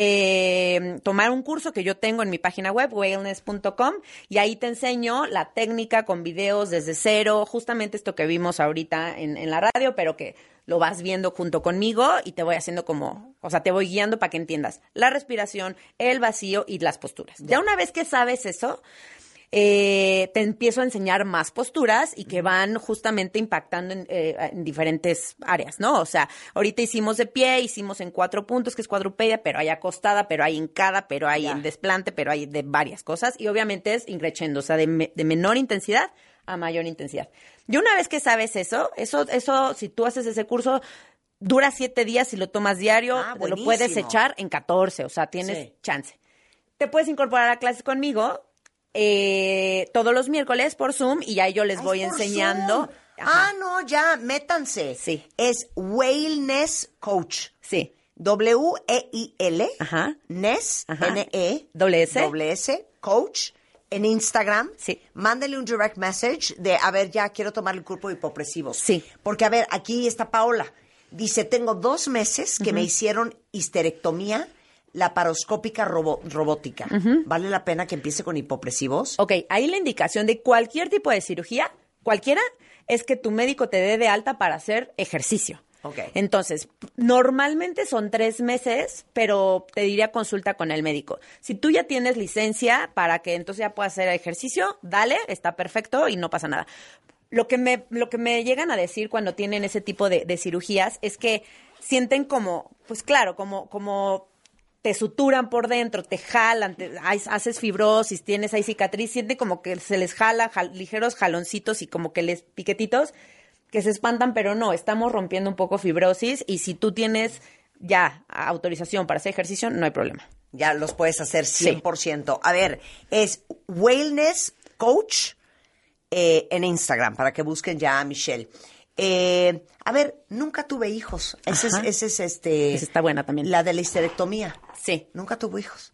eh, tomar un curso que yo tengo en mi página web, wellness punto com, y ahí te enseño la técnica con videos desde cero, justamente esto que vimos ahorita en, en la radio, pero que lo vas viendo junto conmigo y te voy haciendo como, o sea, te voy guiando para que entiendas la respiración, el vacío y las posturas. Ya una vez que sabes eso, eh, te empiezo a enseñar más posturas y que van justamente impactando en, eh, en diferentes áreas, ¿no? O sea, ahorita hicimos de pie, hicimos en cuatro puntos, que es cuadrupedia, pero hay acostada, pero hay hincada, pero hay Ya. en desplante, pero hay de varias cosas. Y obviamente es increchendo, o sea, de, me- de menor intensidad a mayor intensidad. Y una vez que sabes eso, eso, eso, si tú haces ese curso, dura siete días si lo tomas diario, Ah, te lo puedes buenísimo. echar en catorce, o sea, tienes Sí. chance. Te puedes incorporar a clases conmigo eh, todos los miércoles por Zoom y ahí yo les Ah, voy es por enseñando. Zoom. Ajá. Ah, no, ya, métanse. Sí. Es Wellness Coach. Sí. W E I L. Ajá. Ness, Ajá. N E. Doble S. Doble S, Coach. En Instagram. Sí. Mándele un direct message de, a ver, ya quiero tomar el curso de hipopresivos. Sí. Porque, a ver, aquí está Paola. Dice, tengo dos meses que me hicieron histerectomía laparoscópica robo- robótica. ¿Vale la pena que empiece con hipopresivos? Ok, ahí la indicación de cualquier tipo de cirugía, cualquiera, es que tu médico te dé de alta para hacer ejercicio. Ok. Entonces, p- normalmente son tres meses, pero te diría consulta con el médico. Si tú ya tienes licencia para que entonces ya puedas hacer ejercicio, dale, está perfecto y no pasa nada. Lo que me, lo que me llegan a decir cuando tienen ese tipo de, de cirugías es que sienten como, pues claro, como, como te suturan por dentro, te jalan, te, hay- haces fibrosis, tienes ahí cicatriz, sienten como que se les jala jal- ligeros jaloncitos y como que les piquetitos que se espantan, pero no, estamos rompiendo un poco fibrosis y si tú tienes ya autorización para hacer ejercicio, no hay problema. Ya los puedes hacer cien por ciento. A ver, es Wellness Coach eh, en Instagram, para que busquen ya a Michelle. Eh, a ver, nunca tuve hijos. Ese es, Ajá. ese es este... Esa está buena también. La de la histerectomía. Sí. Nunca tuvo hijos.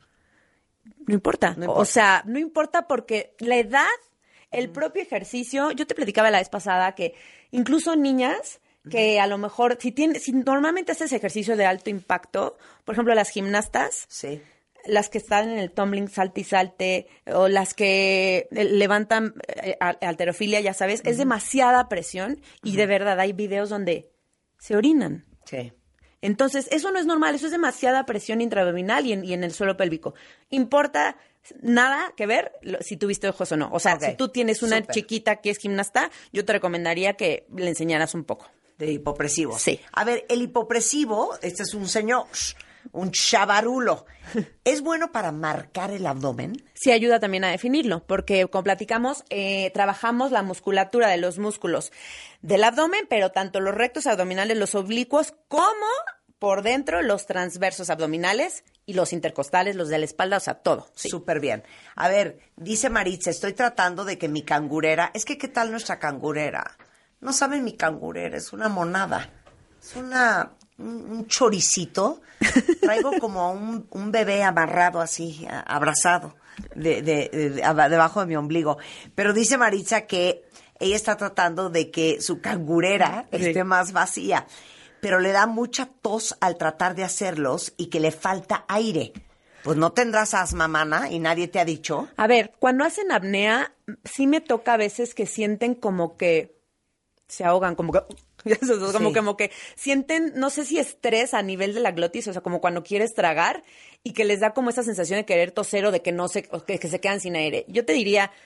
No importa. No importa. O sea, no importa porque la edad, el propio ejercicio, yo te platicaba la vez pasada que incluso niñas que a lo mejor, si, tiene, si normalmente haces ejercicio de alto impacto, por ejemplo, las gimnastas, Sí. las que están en el tumbling, salte y salte, o las que eh, levantan eh, a- halterofilia, ya sabes, es demasiada presión y de verdad hay videos donde se orinan. Sí. Entonces, eso no es normal, eso es demasiada presión intraabdominal y en, y en el suelo pélvico. Importa nada que ver lo- si tuviste ojos o no. O sea, Ok, si tú tienes una súper. chiquita que es gimnasta, yo te recomendaría que le enseñaras un poco. De hipopresivos. Sí. A ver, el hipopresivo, este es un señor, un chavarulo. ¿Es bueno para marcar el abdomen? Sí ayuda también a definirlo, porque como platicamos, eh, trabajamos la musculatura de los músculos del abdomen, pero tanto los rectos abdominales, los oblicuos, como por dentro los transversos abdominales y los intercostales, los de la espalda, o sea, todo. Sí. Súper bien. A ver, dice Maritza, estoy tratando de que mi cangurera... Es que, ¿qué tal nuestra cangurera? No saben mi cangurera, es una monada. Es una... un, un choricito. Traigo como un, un bebé amarrado así, a- abrazado, de, de- de- de- aba- debajo de mi ombligo. Pero dice Maritza que ella está tratando de que su cangurera Sí. esté más vacía. Pero le da mucha tos al tratar de hacerlos y que le falta aire. Pues no tendrás asma, mana, y nadie te ha dicho. A ver, cuando hacen apnea, sí me toca a veces que sienten como que se ahogan, como que, como, Sí. como que sienten, no sé si estrés a nivel de la glotis, o sea, como cuando quieres tragar y que les da como esa sensación de querer toser o de que no se, o que, que se quedan sin aire. Yo te diría,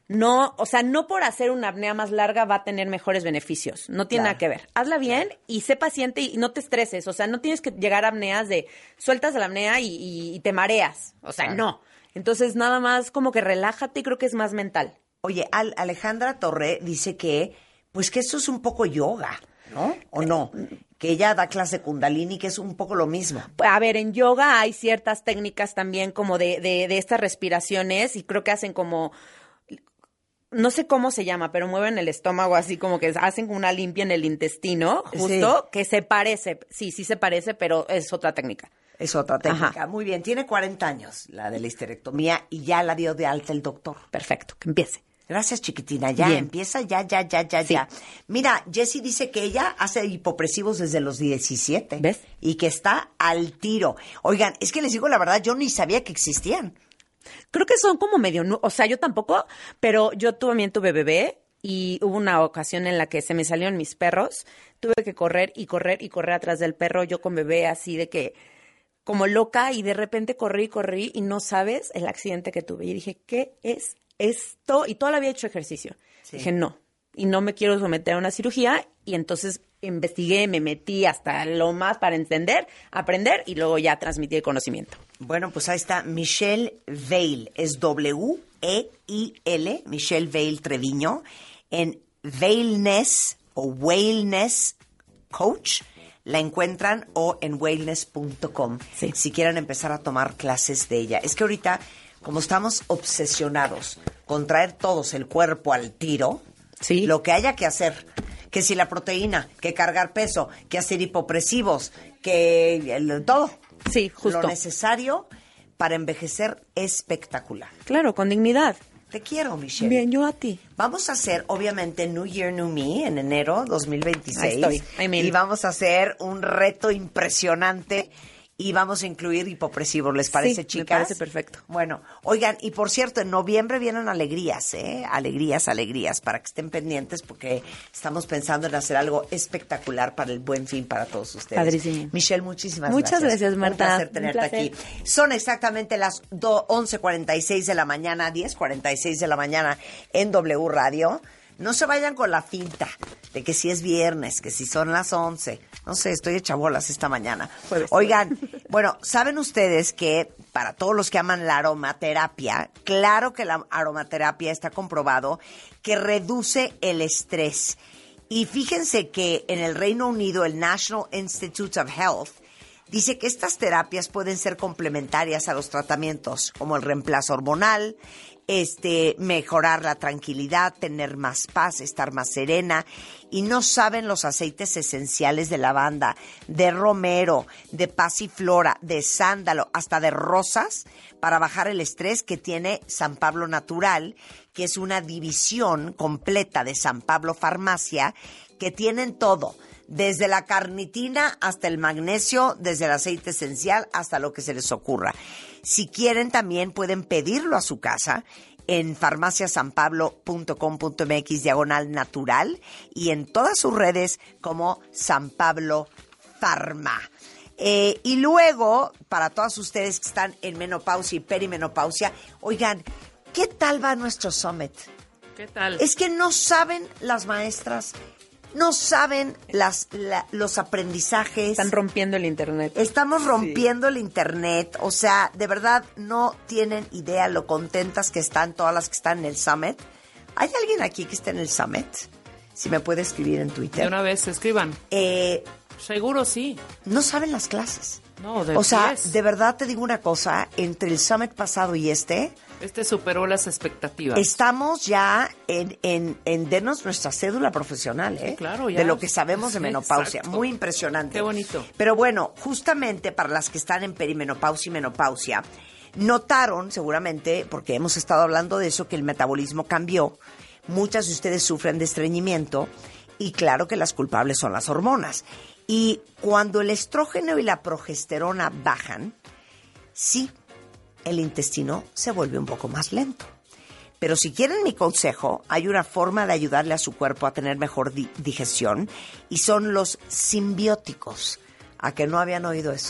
No, o sea, no por hacer una apnea más larga va a tener mejores beneficios. No tiene Claro. nada que ver. Hazla bien y sé paciente y no te estreses. O sea, no tienes que llegar a apneas de sueltas la apnea y, y- y te mareas. O sea, Claro. no. Entonces, nada más como que relájate y creo que es más mental. Oye, Al- Alejandra Torre dice que, pues que esto es un poco yoga, ¿no? ¿O no? Que ella da clase Kundalini, que es un poco lo mismo. A ver, en yoga hay ciertas técnicas también como de, de, de estas respiraciones y creo que hacen como, no sé cómo se llama, pero mueven el estómago así como que hacen como una limpia en el intestino, justo, Sí. que se parece, sí, sí se parece, pero es otra técnica. Es otra técnica. Ajá. Muy bien, tiene cuarenta años la de la histerectomía y ya la dio de alta el doctor. Perfecto, que empiece. Gracias, chiquitina. Ya, Bien. empieza ya, ya, ya, ya, Sí. ya. Mira, Jessie dice que ella hace hipopresivos desde los diecisiete. ¿Ves? Y que está al tiro. Oigan, es que les digo la verdad, yo ni sabía que existían. Creo que son como medio, nu- o sea, yo tampoco, pero yo también tuve bebé y hubo una ocasión en la que se me salieron mis perros, tuve que correr y correr y correr atrás del perro, yo con bebé así de que como loca y de repente corrí y corrí y no sabes el accidente que tuve. Y dije, ¿qué es esto? Y toda la había hecho ejercicio. Sí. Dije, no, y no me quiero someter a una cirugía y entonces investigué, me metí hasta lo más para entender, aprender y luego ya transmití el conocimiento. Bueno, pues ahí está Michelle Veil, es W E I L, Michelle Veil Treviño, en Veilness o Wellness Coach. La encuentran o en wellness punto com Sí. si quieren empezar a tomar clases de ella. Es que ahorita, como estamos obsesionados con traer todos el cuerpo al tiro, Sí. lo que haya que hacer, que si la proteína, que cargar peso, que hacer hipopresivos, que el- todo. Sí, justo. Lo necesario para envejecer espectacular. Claro, con dignidad. Te quiero, Michelle. Bien, yo a ti. Vamos a hacer, obviamente, New Year, New Me en enero dos mil veintiséis. Ahí estoy. I'm in. Y vamos a hacer un reto impresionante y vamos a incluir hipopresivos. ¿Les parece, Sí, me chicas? parece perfecto. Bueno, oigan, y por cierto, en noviembre vienen alegrías, ¿eh? Alegrías, alegrías, para que estén pendientes porque estamos pensando en hacer algo espectacular para el Buen Fin para todos ustedes. Padrísimo. Michelle, muchísimas Muchas gracias. gracias, Marta. Un placer Un tenerte placer. aquí. Son exactamente las do- once cuarenta y seis de la mañana, diez cuarenta y seis de la mañana en W Radio. No se vayan con la finta de que si es viernes, que si son las once. No sé, estoy hecha bolas esta mañana. Jueves. Oigan, bueno, ¿saben ustedes que para todos los que aman la aromaterapia, claro que la aromaterapia está comprobado que reduce el estrés? Y fíjense que en el Reino Unido, el National Institute of Health dice que estas terapias pueden ser complementarias a los tratamientos, como el reemplazo hormonal, este, mejorar la tranquilidad, tener más paz, estar más serena. Y no saben los aceites esenciales de lavanda, de romero, de pasiflora, de sándalo, hasta de rosas, para bajar el estrés que tiene San Pablo Natural, que es una división completa de San Pablo Farmacia, que tienen todo. Desde la carnitina hasta el magnesio, desde el aceite esencial hasta lo que se les ocurra. Si quieren, también pueden pedirlo a su casa en farmaciasanpablo punto com punto m x diagonal natural y en todas sus redes como San Pablo Farma. Eh, y luego, para todas ustedes que están en menopausia y perimenopausia, oigan, ¿qué tal va nuestro summit? ¿Qué tal? Es que no saben las maestras, no saben las, la- los aprendizajes. Están rompiendo el internet. Estamos rompiendo el internet, o sea, de verdad no tienen idea lo contentas que están todas las que están en el summit. ¿Hay alguien aquí que esté en el summit? Si me puede escribir en De Twitter. una vez escriban. Eh, Seguro sí. no saben las clases. No, de O sea, diez. de verdad te digo una cosa, entre el summit pasado y este, Este superó las expectativas. estamos ya en, en, en denos nuestra cédula profesional, ¿eh? Sí, claro, ya. De lo que sabemos de Sí, menopausia. exacto. Muy impresionante. Qué bonito. Pero bueno, justamente para las que están en perimenopausia y menopausia, notaron seguramente, porque hemos estado hablando de eso, que el metabolismo cambió. Muchas de ustedes sufren de estreñimiento y claro que las culpables son las hormonas. Y cuando el estrógeno y la progesterona bajan, sí, el intestino se vuelve un poco más lento. Pero si quieren mi consejo, hay una forma de ayudarle a su cuerpo a tener mejor di- digestión y son los simbióticos. ¿A que no habían oído eso?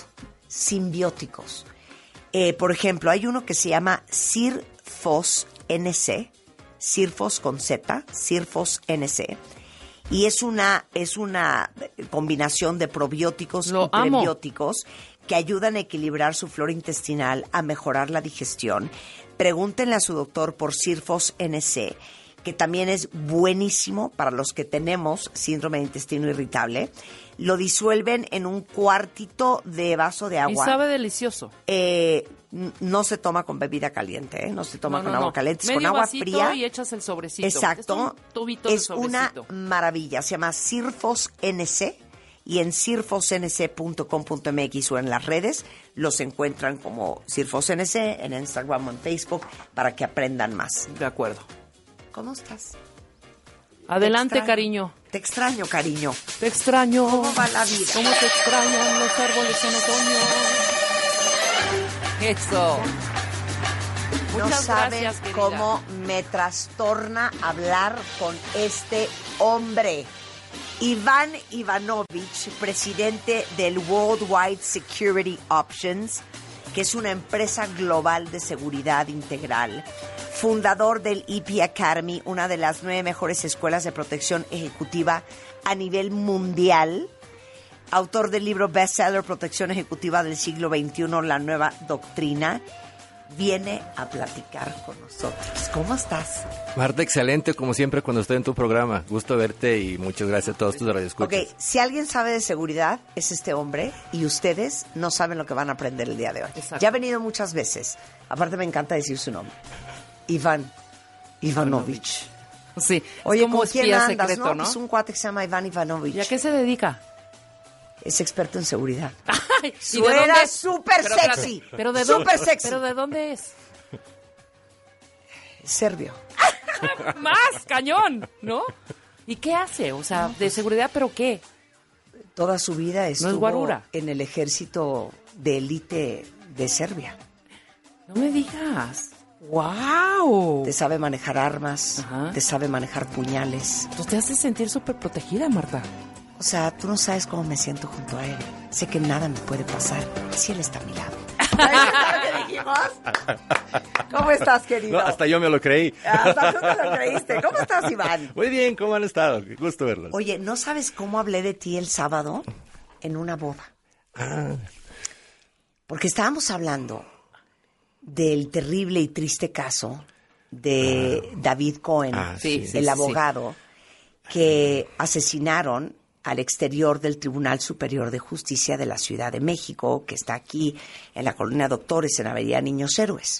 Simbióticos. Eh, por ejemplo, hay uno que se llama Sirfos N C, Sirfos con Z, Sirfos N C. Y es una, es una combinación de probióticos Lo y amo. prebióticos que ayudan a equilibrar su flora intestinal, a mejorar la digestión. Pregúntenle a su doctor por Sirfos N C, que también es buenísimo para los que tenemos síndrome de intestino irritable. Lo disuelven en un cuartito de vaso de Y agua. sabe delicioso. Eh, n- no se toma con bebida caliente, ¿eh? No se toma No, con no, agua no. caliente, es Medio con agua vasito fría. y echas el sobrecito. Exacto. Es un tubito de Es una sobrecito. maravilla. Se llama Sirfos N C y en sirfos n c punto com punto m x o en las redes los encuentran como Sirfos N C en Instagram o en Facebook para que aprendan más. De acuerdo. ¿Cómo estás? Adelante, extraño. cariño. Te extraño, cariño. Te extraño. ¿Cómo va la vida? ¿Cómo te extrañan los árboles en otoño? Eso. No Muchas saben gracias, querida. cómo me trastorna hablar con este hombre. Iván Ivanovich, presidente del Worldwide Security Options, que es una empresa global de seguridad integral, fundador del E P Academy, una de las nueve mejores escuelas de protección ejecutiva a nivel mundial, autor del libro bestseller Protección Ejecutiva del siglo veintiuno, la nueva doctrina, viene a platicar con nosotros. ¿Cómo estás? Marta, excelente, como siempre, cuando estoy en tu programa. Gusto verte y muchas gracias a todos tus radioescuchas. Ok, si alguien sabe de seguridad, es este hombre y ustedes no saben lo que van a aprender el día de hoy. Exacto. Ya ha venido muchas veces. Aparte me encanta decir su nombre. Iván Ivanovich. Sí. Oye, es como ¿con quién espía andas? secreto, no, ¿no? pues un cuate que se llama Iván Ivanovich. ¿Y a qué se dedica? Es experto en seguridad. Ay, ¿y de Suena dónde es? súper Pero espérate, sexy. Pero de dónde, Súper sexy. ¿Pero de dónde es? Serbio. Más, cañón, ¿no? ¿Y qué hace? O sea, de seguridad, ¿pero qué? Toda su vida No es estuvo guarura. en el ejército de élite de Serbia. No me digas. ¡Wow! Te sabe manejar armas, Ajá. te sabe manejar puñales. Pues te hace sentir súper protegida, Marta. O sea, tú no sabes cómo me siento junto a él. Sé que nada me puede pasar si él está a mi lado. ¿Qué dijimos? ¿Cómo estás, querido? No, hasta yo me lo creí. Hasta tú te lo creíste. ¿Cómo estás, Iván? Muy bien, ¿cómo han estado? Qué gusto verlos. Oye, ¿no sabes cómo hablé de ti el sábado en una boda? Ah, Porque estábamos hablando del terrible y triste caso de David Cohen, Ah, sí, el sí, sí. abogado, que asesinaron al exterior del Tribunal Superior de Justicia de la Ciudad de México, que está aquí en la Colonia Doctores, en Avenida Niños Héroes.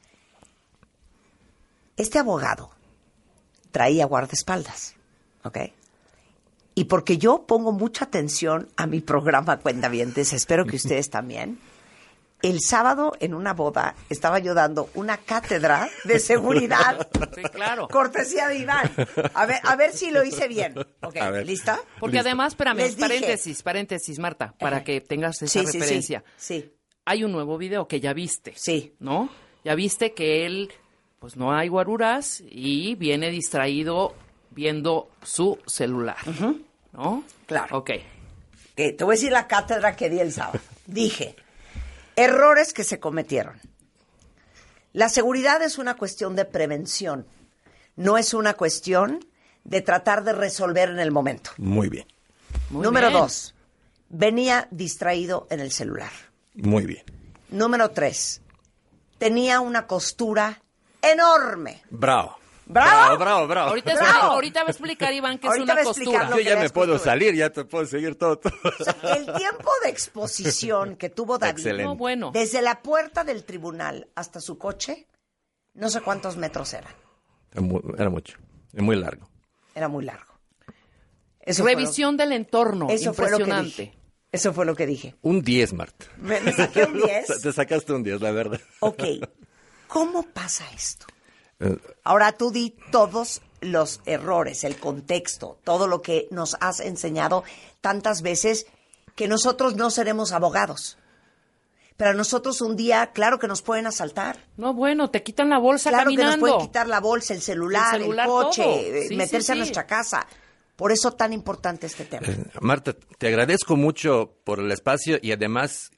Este abogado traía guardaespaldas, ¿ok? Y porque yo pongo mucha atención a mi programa Cuentavientes, espero que ustedes también, el sábado en una boda estaba yo dando una cátedra de seguridad. Sí, claro. Cortesía de Iván. A ver, a ver si lo hice bien. Ok, A ver. ¿lista? Porque Listo. además, espérame, Les dije. paréntesis, paréntesis, Marta, para Ajá. que tengas esa Sí, sí, sí. referencia. Sí. Hay un nuevo video que ya viste. Sí. ¿No? Ya viste que él, pues no hay guaruras y viene distraído viendo su celular. ¿No? Claro. Ok. Que te voy a decir la cátedra que di el sábado. Dije, errores que se cometieron. La seguridad es una cuestión de prevención, no es una cuestión de tratar de resolver en el momento. muy bien, Muy Número bien. dos, venía distraído en el celular. muy bien. Número tres, tenía una costura enorme. Bravo. ¿Bravo? Bravo, bravo, bravo. Ahorita, Bravo. explica- ahorita va a explicar, Iván, que Ahorita es va una a explicar costura. lo Yo que ya me ves, puedo costura. salir, ya te puedo seguir todo. todo. El tiempo de exposición que tuvo David, Excelente. No, bueno. desde la puerta del tribunal hasta su coche, no sé cuántos metros eran. Era mu- Era mucho, es muy largo. Era muy largo. Eso fue lo- Revisión del entorno. Eso fue lo que Impresionante. dije. Eso fue lo que dije. Un diez, Marta. Me, me saqué un diez. Te sacaste un diez, la verdad. Ok. ¿Cómo pasa esto? Eh, Ahora tú di todos los errores, el contexto, todo lo que nos has enseñado tantas veces que nosotros no seremos abogados. Pero a nosotros un día, claro que nos pueden asaltar. No, bueno, te quitan la bolsa Claro que nos caminando. pueden quitar la bolsa, el celular, el, El celular, coche, todo. eh, Sí, meterse sí, a sí. nuestra casa. Por eso tan importante este tema. Eh, Marta, te agradezco mucho por el espacio y además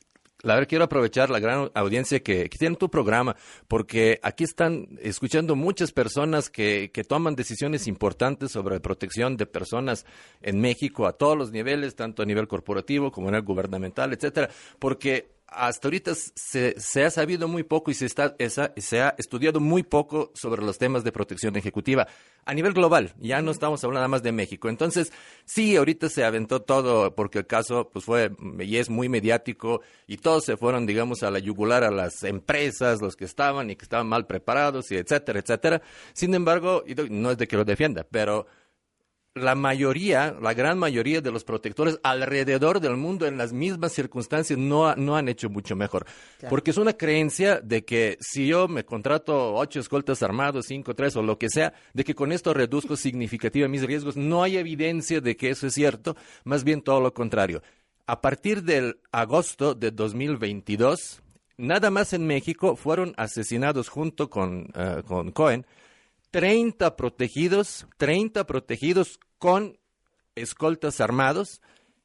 La verdad, quiero aprovechar la gran audiencia que, que tiene tu programa, porque aquí están escuchando muchas personas que, que toman decisiones importantes sobre protección de personas en México a todos los niveles, tanto a nivel corporativo como a nivel gubernamental, etcétera, porque hasta ahorita se, se ha sabido muy poco y se, está, esa, se ha estudiado muy poco sobre los temas de protección ejecutiva a nivel global. Ya no estamos hablando nada más de México. Entonces, sí, ahorita se aventó todo porque el caso pues fue y es muy mediático y todos se fueron, digamos, a la yugular a las empresas, los que estaban y que estaban mal preparados, y etcétera, etcétera. Sin embargo, no es de que lo defienda, pero la mayoría, la gran mayoría de los protectores alrededor del mundo en las mismas circunstancias no, ha, no han hecho mucho mejor. Claro. Porque es una creencia de que si yo me contrato ocho escoltas armados, cinco, tres o lo que sea, de que con esto reduzco significativamente mis riesgos. No hay evidencia de que eso es cierto, más bien todo lo contrario. A partir del agosto de dos mil veintidós, nada más en México fueron asesinados junto con, uh, con Cohen treinta protegidos, treinta protegidos con escoltas armados,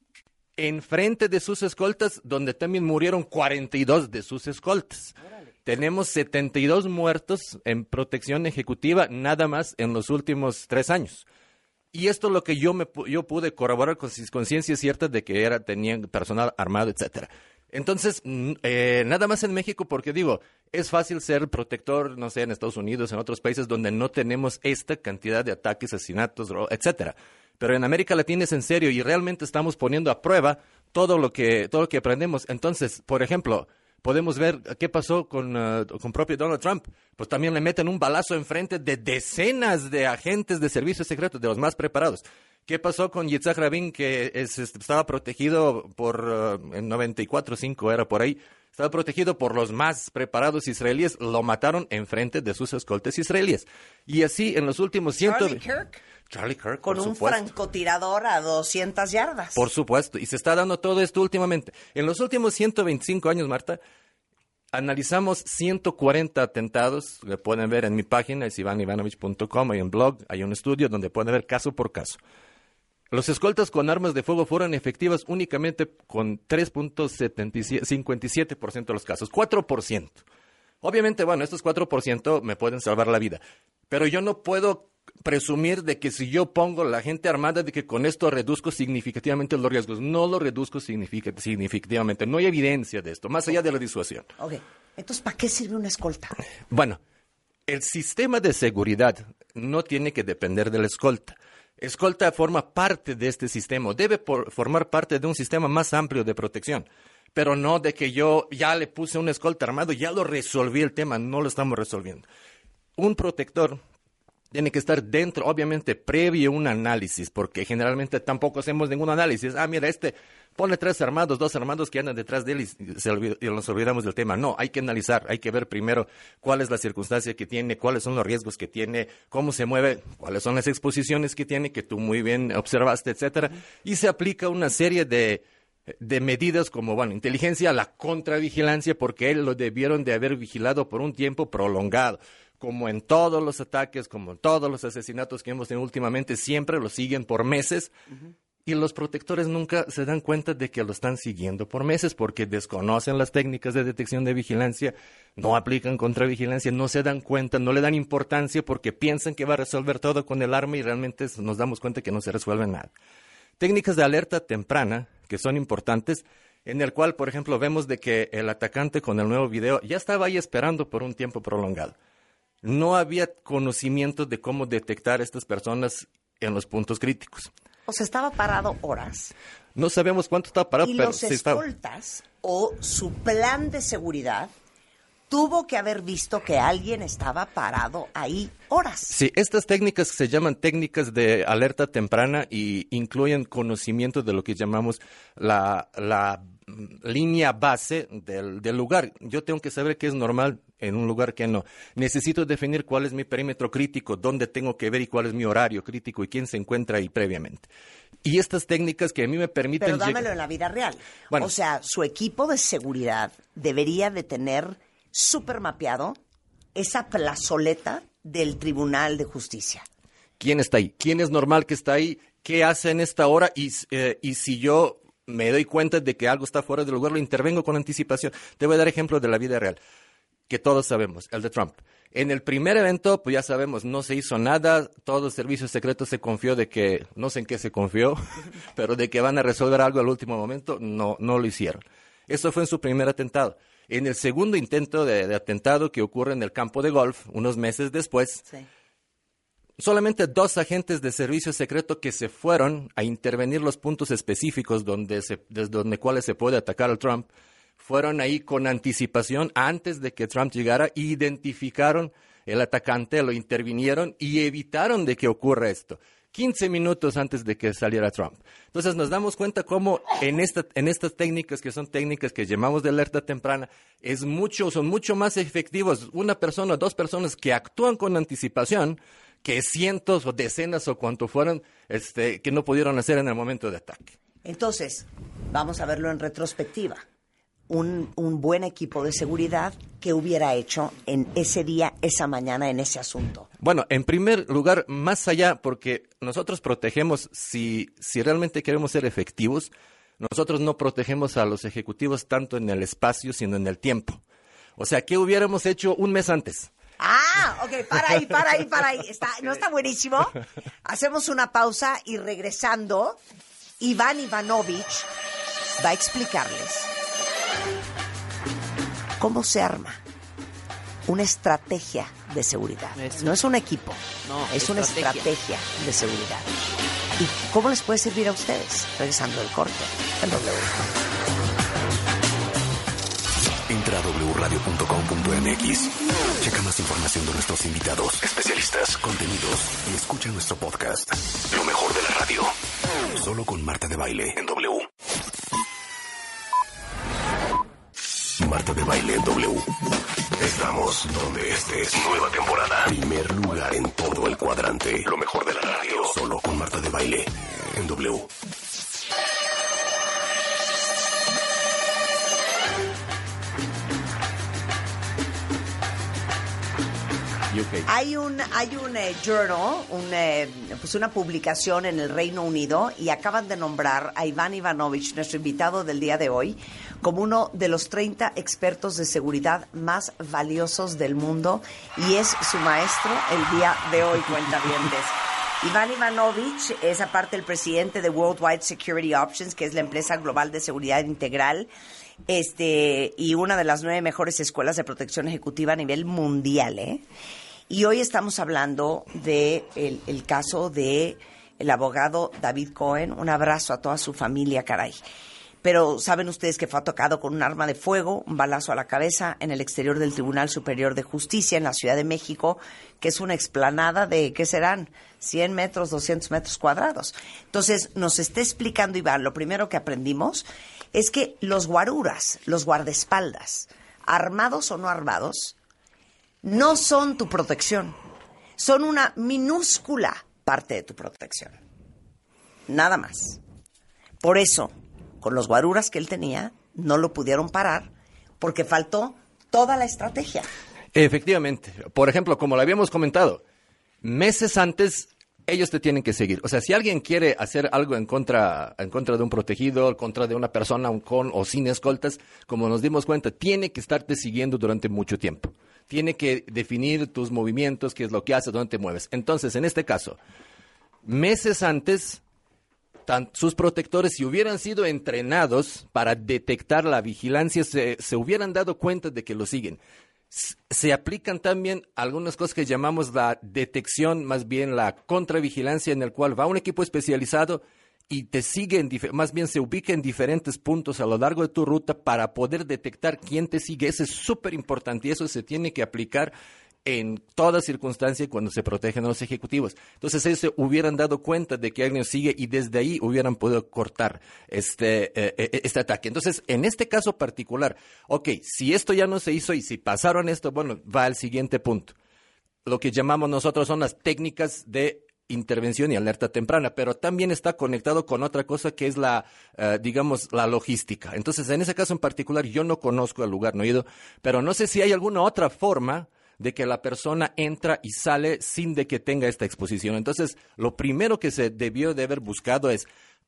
enfrente de sus escoltas, donde también murieron cuarenta y dos de sus escoltas. Órale. Tenemos setenta y dos muertos en protección ejecutiva nada más en los últimos tres años. Y esto es lo que yo, me, yo pude corroborar con conciencia cierta de que era, tenían personal armado, etcétera. Entonces, eh, nada más en México, porque digo, es fácil ser protector, no sé, en Estados Unidos, en otros países donde no tenemos esta cantidad de ataques, asesinatos, etcétera. Pero en América Latina es en serio y realmente estamos poniendo a prueba todo lo que, todo lo que aprendemos. Entonces, por ejemplo, podemos ver qué pasó con, uh, con propio Donald Trump. Pues también le meten un balazo enfrente de decenas de agentes de servicios secretos, de los más preparados. ¿Qué pasó con Yitzhak Rabin, que es, estaba protegido por, uh, en noventa y cuatro, cinco era por ahí, estaba protegido por los más preparados israelíes? Lo mataron enfrente de sus escoltas israelíes. Y así en los últimos ciento... Charlie Kirk. Charlie Kirk, con por un supuesto. francotirador a doscientas yardas. Por supuesto, y se está dando todo esto últimamente. En los últimos ciento veinticinco años, Marta, analizamos ciento cuarenta atentados. Le pueden ver en mi página, es iván ivanovich punto com, hay un blog, hay un estudio donde pueden ver caso por caso. Los escoltas con armas de fuego fueron efectivas únicamente con tres punto cincuenta y siete por ciento de los casos, cuatro por ciento. Obviamente, bueno, estos cuatro por ciento me pueden salvar la vida, pero yo no puedo presumir de que si yo pongo la gente armada, de que con esto reduzco significativamente los riesgos. No lo reduzco significativamente, no hay evidencia de esto, más allá de la disuasión. Ok, entonces, ¿para qué sirve una escolta? Bueno, el sistema de seguridad no tiene que depender de la escolta. Escolta forma parte de este sistema, debe por, formar parte de un sistema más amplio de protección, pero no de que yo ya le puse un escolta armado, ya lo resolví el tema, no lo estamos resolviendo. Un protector tiene que estar dentro, obviamente, previo a un análisis, porque generalmente tampoco hacemos ningún análisis. Ah, mira, este pone tres armados, dos armados que andan detrás de él y, se olvid- y nos olvidamos del tema. No, hay que analizar, hay que ver primero cuál es la circunstancia que tiene, cuáles son los riesgos que tiene, cómo se mueve, cuáles son las exposiciones que tiene, que tú muy bien observaste, etcétera. Y se aplica una serie de, de medidas como, bueno, inteligencia, la contravigilancia, porque él lo debieron de haber vigilado por un tiempo prolongado. Como en todos los ataques, como en todos los asesinatos que hemos tenido últimamente, siempre lo siguen por meses. Uh-huh. Y los protectores nunca se dan cuenta de que lo están siguiendo por meses porque desconocen las técnicas de detección de vigilancia, no aplican contravigilancia, no se dan cuenta, no le dan importancia porque piensan que va a resolver todo con el arma y realmente nos damos cuenta que no se resuelve nada. Técnicas de alerta temprana, que son importantes, en el cual, por ejemplo, vemos de que el atacante con el nuevo video ya estaba ahí esperando por un tiempo prolongado. No había conocimiento de cómo detectar a estas personas en los puntos críticos. O sea, estaba parado horas. No sabemos cuánto estaba parado, y pero los sí estaba. escoltas o su plan de seguridad tuvo que haber visto que alguien estaba parado ahí horas. Sí, estas técnicas se llaman técnicas de alerta temprana y incluyen conocimiento de lo que llamamos la, la línea base del, del lugar. Yo tengo que saber qué es normal en un lugar que no. Necesito definir cuál es mi perímetro crítico, dónde tengo que ver y cuál es mi horario crítico y quién se encuentra ahí previamente. Y estas técnicas que a mí me permiten... Pero dámelo en la vida real. Bueno, o sea, su equipo de seguridad debería de tener súper mapeado esa plazoleta del Tribunal de Justicia. ¿Quién está ahí? ¿Quién es normal que está ahí? ¿Qué hace en esta hora? Y, eh, y si yo me doy cuenta de que algo está fuera de lugar, lo intervengo con anticipación. Te voy a dar ejemplos de la vida real, que todos sabemos, el de Trump. En el primer evento, pues ya sabemos, no se hizo nada, todo el servicio secreto se confió de que, no sé en qué se confió, pero de que van a resolver algo al último momento, no, no lo hicieron. Eso fue en su primer atentado. En el segundo intento de, de atentado que ocurre en el campo de golf, unos meses después, sí. solamente dos agentes de servicio secreto que se fueron a intervenir los puntos específicos donde se, desde donde cuales se puede atacar al Trump, fueron ahí con anticipación antes de que Trump llegara, identificaron el atacante, lo intervinieron y evitaron de que ocurra esto. quince minutos antes de que saliera Trump. Entonces nos damos cuenta cómo en, esta, en estas técnicas, que son técnicas que llamamos de alerta temprana, es mucho, son mucho más efectivos una persona o dos personas que actúan con anticipación que cientos o decenas o cuanto fueran este, que no pudieron hacer en el momento de ataque. Entonces, vamos a verlo en retrospectiva. Un, un buen equipo de seguridad que hubiera hecho en ese día, esa mañana, en ese asunto. Bueno, en primer lugar, más allá, porque nosotros protegemos, si, si realmente queremos ser efectivos, nosotros no protegemos a los ejecutivos tanto en el espacio, sino en el tiempo. O sea, ¿qué hubiéramos hecho un mes antes? Ah, ok, para ahí, para ahí, para ahí. Está, ¿no está buenísimo? Hacemos una pausa y regresando, Iván Ivanovich va a explicarles cómo se arma una estrategia de seguridad. Eso. No es un equipo, no, es una estrategia. estrategia de seguridad. ¿Y cómo les puede servir a ustedes? Regresando del corte en W. Entra a doble u radio punto com punto m x. Checa más información de nuestros invitados, especialistas, contenidos y escucha nuestro podcast. Lo mejor de la radio. Solo con Marta de Baile en W. Marta de Baile en W. Estamos donde estés. Nueva temporada. Primer lugar en todo el cuadrante. Lo mejor de la radio. Solo con Marta de Baile en W. Okay. Hay un, hay un eh, journal, un, eh, pues una publicación en el Reino Unido y acaban de nombrar a Iván Ivanovich, nuestro invitado del día de hoy, como uno de los treinta expertos de seguridad más valiosos del mundo y es su maestro el día de hoy, cuentavientes. Iván Ivanovich es aparte el presidente de Worldwide Security Options, que es la empresa global de seguridad integral, este y una de las nueve mejores escuelas de protección ejecutiva a nivel mundial, ¿eh? Y hoy estamos hablando de el, el caso de el abogado David Cohen. Un abrazo a toda su familia, caray. Pero saben ustedes que fue atacado con un arma de fuego, un balazo a la cabeza en el exterior del Tribunal Superior de Justicia en la Ciudad de México, que es una explanada de, ¿qué serán? cien metros, doscientos metros cuadrados. Entonces, nos está explicando Iván, lo primero que aprendimos es que los guaruras, los guardaespaldas, armados o no armados, no son tu protección. Son una minúscula parte de tu protección. Nada más. Por eso, con los guaruras que él tenía, no lo pudieron parar porque faltó toda la estrategia. Efectivamente. Por ejemplo, como lo habíamos comentado, meses antes ellos te tienen que seguir. O sea, si alguien quiere hacer algo en contra, en contra de un protegido, en contra de una persona con o sin escoltas, como nos dimos cuenta, tiene que estarte siguiendo durante mucho tiempo. Tiene que definir tus movimientos, qué es lo que haces, dónde te mueves. Entonces, en este caso, meses antes, tan, sus protectores, si hubieran sido entrenados para detectar la vigilancia, se, se hubieran dado cuenta de que lo siguen. Se aplican también algunas cosas que llamamos la detección, más bien la contravigilancia, en el cual va un equipo especializado y te sigue, en dif- más bien se ubica en diferentes puntos a lo largo de tu ruta para poder detectar quién te sigue. Eso es súper importante y eso se tiene que aplicar en toda circunstancia cuando se protegen a los ejecutivos. Entonces ellos se hubieran dado cuenta de que alguien sigue y desde ahí hubieran podido cortar este, eh, este ataque. Entonces, en este caso particular, ok, si esto ya no se hizo y si pasaron esto, bueno, va al siguiente punto. Lo que llamamos nosotros son las técnicas de intervención y alerta temprana, pero también está conectado con otra cosa que es la, uh, digamos, la logística. Entonces, en ese caso en particular, yo no conozco el lugar, no he ido, pero no sé si hay alguna otra forma de que la persona entra y sale sin de que tenga esta exposición. Entonces, lo primero que se debió de haber buscado es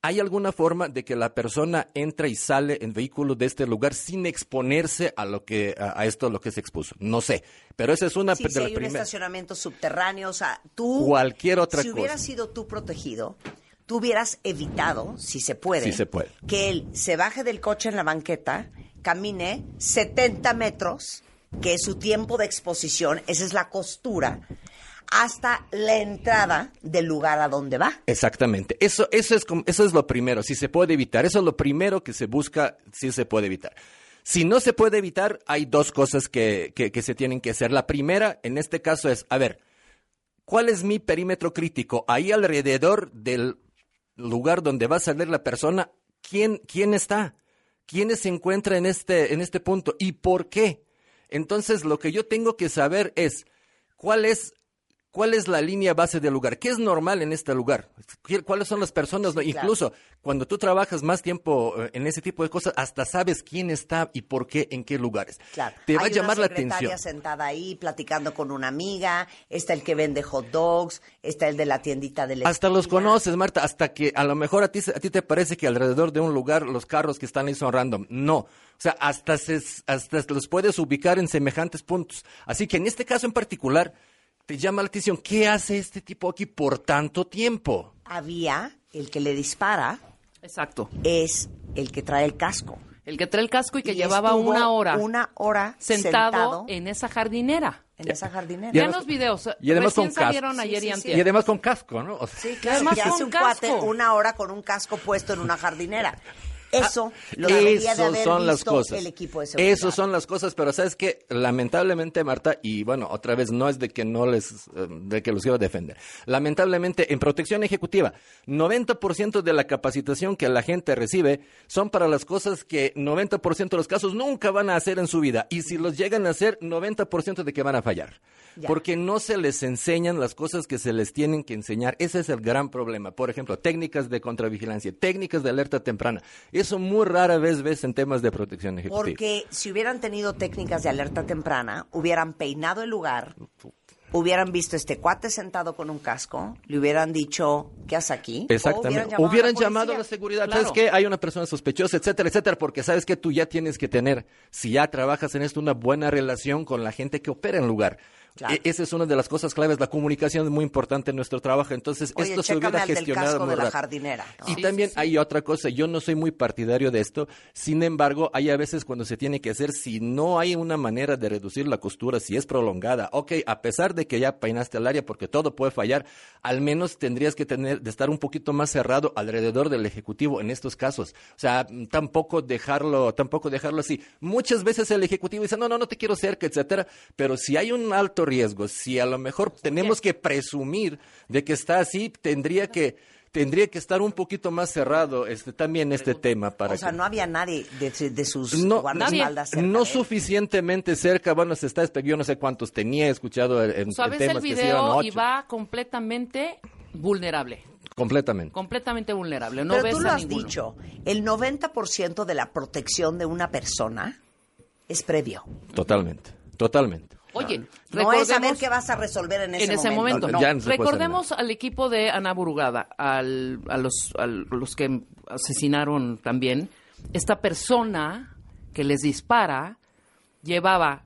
¿hay alguna forma de que la persona entra y sale en vehículo de este lugar sin exponerse a lo que a, a esto a lo que se expuso? No sé, pero esa es una Sí, de si las hay un primeras. estacionamiento subterráneo, o sea, tú... Cualquier otra si cosa. hubieras sido tú protegido, tú hubieras evitado, si se puede, Sí se puede. que él se baje del coche en la banqueta, camine setenta metros, que es su tiempo de exposición, esa es la costura, hasta la entrada del lugar a donde va. Exactamente. Eso, eso, es, como- eso es lo primero, si se puede evitar. Eso es lo primero que se busca, si se puede evitar. Si no se puede evitar, hay dos cosas que, que, que se tienen que hacer. La primera, en este caso, es, a ver, ¿cuál es mi perímetro crítico? Ahí alrededor del lugar donde va a salir la persona, ¿quién, quién está? ¿Quién se encuentra en este, en este punto? ¿Y por qué? Entonces, lo que yo tengo que saber es, ¿cuál es... ¿Cuál es la línea base del lugar? ¿Qué es normal en este lugar? ¿Qué- ¿Cuáles son las personas? Sí, Incluso cuando tú trabajas más tiempo eh, en ese tipo de cosas, hasta sabes quién está y por qué, en qué lugares. Claro. Te va Hay a llamar la una secretaria atención. sentada ahí platicando con una amiga, está el que vende hot dogs, está el de la tiendita de la Hasta los esquina. conoces, Marta, hasta que a lo mejor a ti, se- a ti te parece que alrededor de un lugar los carros que están ahí son random. No. O sea, hasta, se, hasta los puedes ubicar en semejantes puntos. Así que en este caso en particular, te llama la atención, ¿qué hace este tipo aquí por tanto tiempo? Había el que le dispara, Exacto. es el que trae el casco. El que trae el casco y que Y llevaba estuvo una hora Una hora sentado, sentado, en esa jardinera. en esa jardinera. Y Vean además- los videos. y además recién con casco. salieron Sí, ayer sí, y sí. antier. Y además con casco, ¿no? O sea, Sí, claro, Además que con hace un casco. cuate una hora con un casco puesto en una jardinera. Eso lo debería de Esos haber son las visto cosas. el equipo de seguridad. Esos son las cosas, pero sabes que lamentablemente, Marta, y bueno, otra vez no es de que no les, eh, de que los quiero defender. Lamentablemente, en protección ejecutiva, noventa por ciento de la capacitación que la gente recibe son para las cosas que noventa por ciento de los casos nunca van a hacer en su vida. Y si los llegan a hacer, noventa por ciento de que van a fallar. Ya. Porque no se les enseñan las cosas que se les tienen que enseñar. Ese es el gran problema. Por ejemplo, técnicas de contravigilancia, técnicas de alerta temprana. Eso muy rara vez ves en temas de protección ejecutiva. Porque si hubieran tenido técnicas de alerta temprana, hubieran peinado el lugar, hubieran visto este cuate sentado con un casco, le hubieran dicho, ¿qué hace aquí? O Exactamente. hubieran Hubieran llamado, llamado a a la la policía. seguridad. Claro. ¿Sabes qué? Hay una persona sospechosa, etcétera, etcétera, porque sabes que tú ya tienes que tener, si ya trabajas en esto, una buena relación con la gente que opera en el lugar. Claro. E- esa es una de las cosas claves. La comunicación es muy importante en nuestro trabajo. Entonces, Oye, esto se chécame hubiera al del gestionado casco muy de la rápido. jardinera, ¿no? Y Sí, también sí, sí. hay otra cosa, yo no soy muy partidario de esto, sin embargo, hay a veces cuando se tiene que hacer, si no hay una manera de reducir la costura, si es prolongada, ok, a pesar de que ya peinaste el área, porque todo puede fallar, al menos tendrías que tener, de estar un poquito más cerrado alrededor del ejecutivo en estos casos. O sea, mm, tampoco dejarlo, tampoco dejarlo así. Muchas veces el ejecutivo dice, no, no, no te quiero cerca, etcétera, pero si hay un alto riesgo, si a lo mejor tenemos que presumir de que está así, tendría que tendría que estar un poquito más cerrado este también este tema para O sea, que no había nadie de, de sus no, guardaespaldas cerca no de él. suficientemente cerca. Bueno, se está espe- yo no sé cuántos tenía, he escuchado en, O sea, en ves temas el que se iban video y ocho. va completamente vulnerable. Completamente. Completamente vulnerable. No Pero ves tú lo a has ninguno. dicho, el noventa por ciento de la protección de una persona es previo. Totalmente. Totalmente. Oye, No es recordemos saber qué vas a resolver en ese, en ese momento. No, No. ya no se puede Recordemos al equipo de Ana Burugada, al, a los, a los que asesinaron también. Esta persona que les dispara llevaba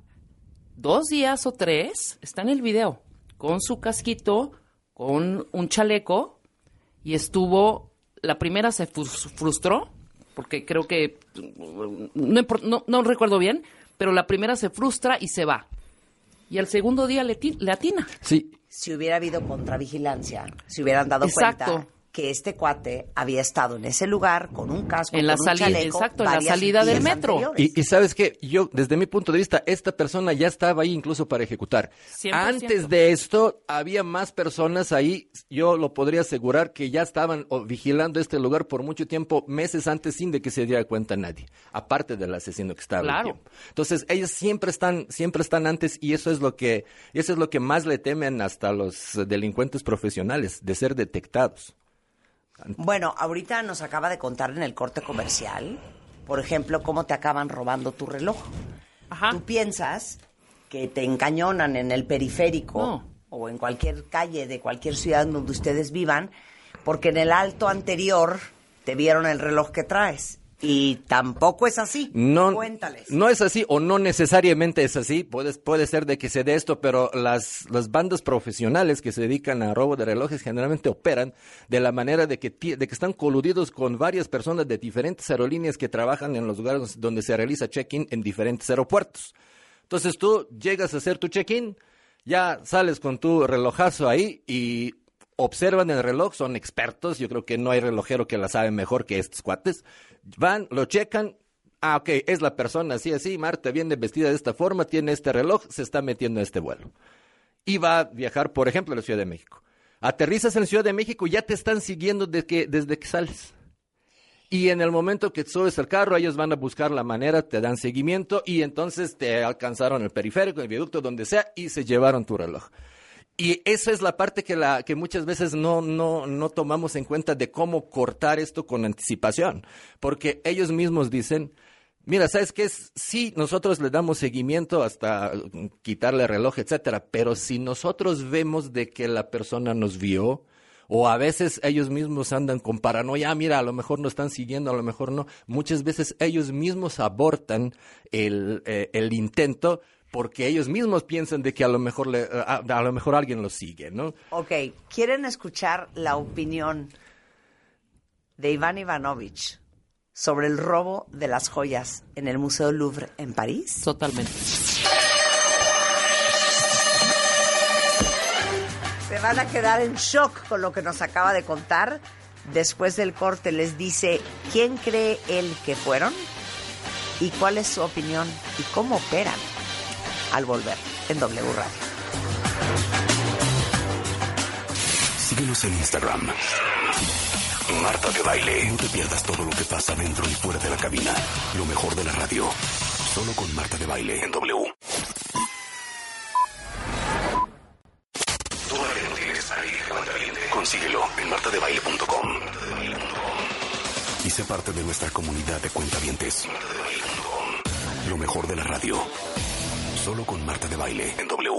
dos días o tres, está en el video, con su casquito, con un chaleco, y estuvo, la primera se frus- frustró, porque creo que, no, impor- no, no recuerdo bien, pero la primera se frustra y se va. Y al segundo día le, ti- le atina. Sí, Si hubiera habido contravigilancia, se hubieran dado Exacto. cuenta que este cuate había estado en ese lugar con un casco, En la con un salida- chaleco, exacto, en la varias salida del días metro. anteriores. y, y sabes que yo, desde mi punto de vista, esta persona ya estaba ahí incluso para ejecutar. cien por ciento. Antes de esto, había más personas ahí, yo lo podría asegurar, que ya estaban oh, vigilando este lugar por mucho tiempo, meses antes, sin de que se diera cuenta nadie, aparte del asesino que estaba en el Claro. tiempo. Entonces, ellos siempre están, siempre están antes, y eso es lo que, eso es lo que más le temen hasta los eh, delincuentes profesionales, de ser detectados. Bueno, ahorita nos acaba de contar en el corte comercial, por ejemplo, cómo te acaban robando tu reloj. Ajá. Tú piensas que te encañonan en el periférico No. o en cualquier calle de cualquier ciudad donde ustedes vivan, porque en el alto anterior te vieron el reloj que traes. Y tampoco es así. No, Cuéntales. no es así o no necesariamente es así. Puede, puede ser de que se dé esto, pero las, las bandas profesionales que se dedican a robo de relojes generalmente operan de la manera de que, ti- de que están coludidos con varias personas de diferentes aerolíneas que trabajan en los lugares donde se realiza check-in en diferentes aeropuertos. Entonces tú llegas a hacer tu check-in, ya sales con tu relojazo ahí y observan el reloj, son expertos, yo creo que no hay relojero que la sabe mejor que estos cuates. Van, lo checan, ah, ok, es la persona así, así, Marta viene vestida de esta forma, tiene este reloj, se está metiendo en este vuelo. Y va a viajar, por ejemplo, a la Ciudad de México. Aterrizas en Ciudad de México, ya te están siguiendo desde que, desde que sales. Y en el momento que subes al carro, ellos van a buscar la manera, te dan seguimiento y entonces te alcanzaron el periférico, el viaducto, donde sea, y se llevaron tu reloj. Y esa es la parte que, la, que muchas veces no, no, no tomamos en cuenta de cómo cortar esto con anticipación. Porque ellos mismos dicen, mira, ¿sabes qué? Sí, nosotros le damos seguimiento hasta quitarle el reloj, etcétera. Pero si nosotros vemos de que la persona nos vio, o a veces ellos mismos andan con paranoia, ah, mira, a lo mejor nos están siguiendo, a lo mejor no. Muchas veces ellos mismos abortan el, eh, el intento porque ellos mismos piensan de que a lo mejor le, a, a lo mejor alguien los sigue, ¿no? Ok, ¿quieren escuchar la opinión de Iván Ivanovich sobre el robo de las joyas en el Museo Louvre en París? Totalmente. Se van a quedar en shock con lo que nos acaba de contar. Después del corte les dice quién cree él que fueron y cuál es su opinión y cómo operan al volver en W Radio. Síguenos en Instagram. Marta de Baile. No te pierdas todo lo que pasa dentro y fuera de la cabina. Lo mejor de la radio. Solo con Marta de Baile en W. Todavía no tienes aire cuentaviente. Consíguelo en marta de baile punto com. Y sé parte de nuestra comunidad de cuentavientes. Lo mejor de la radio. Solo con Marta de Baile en W.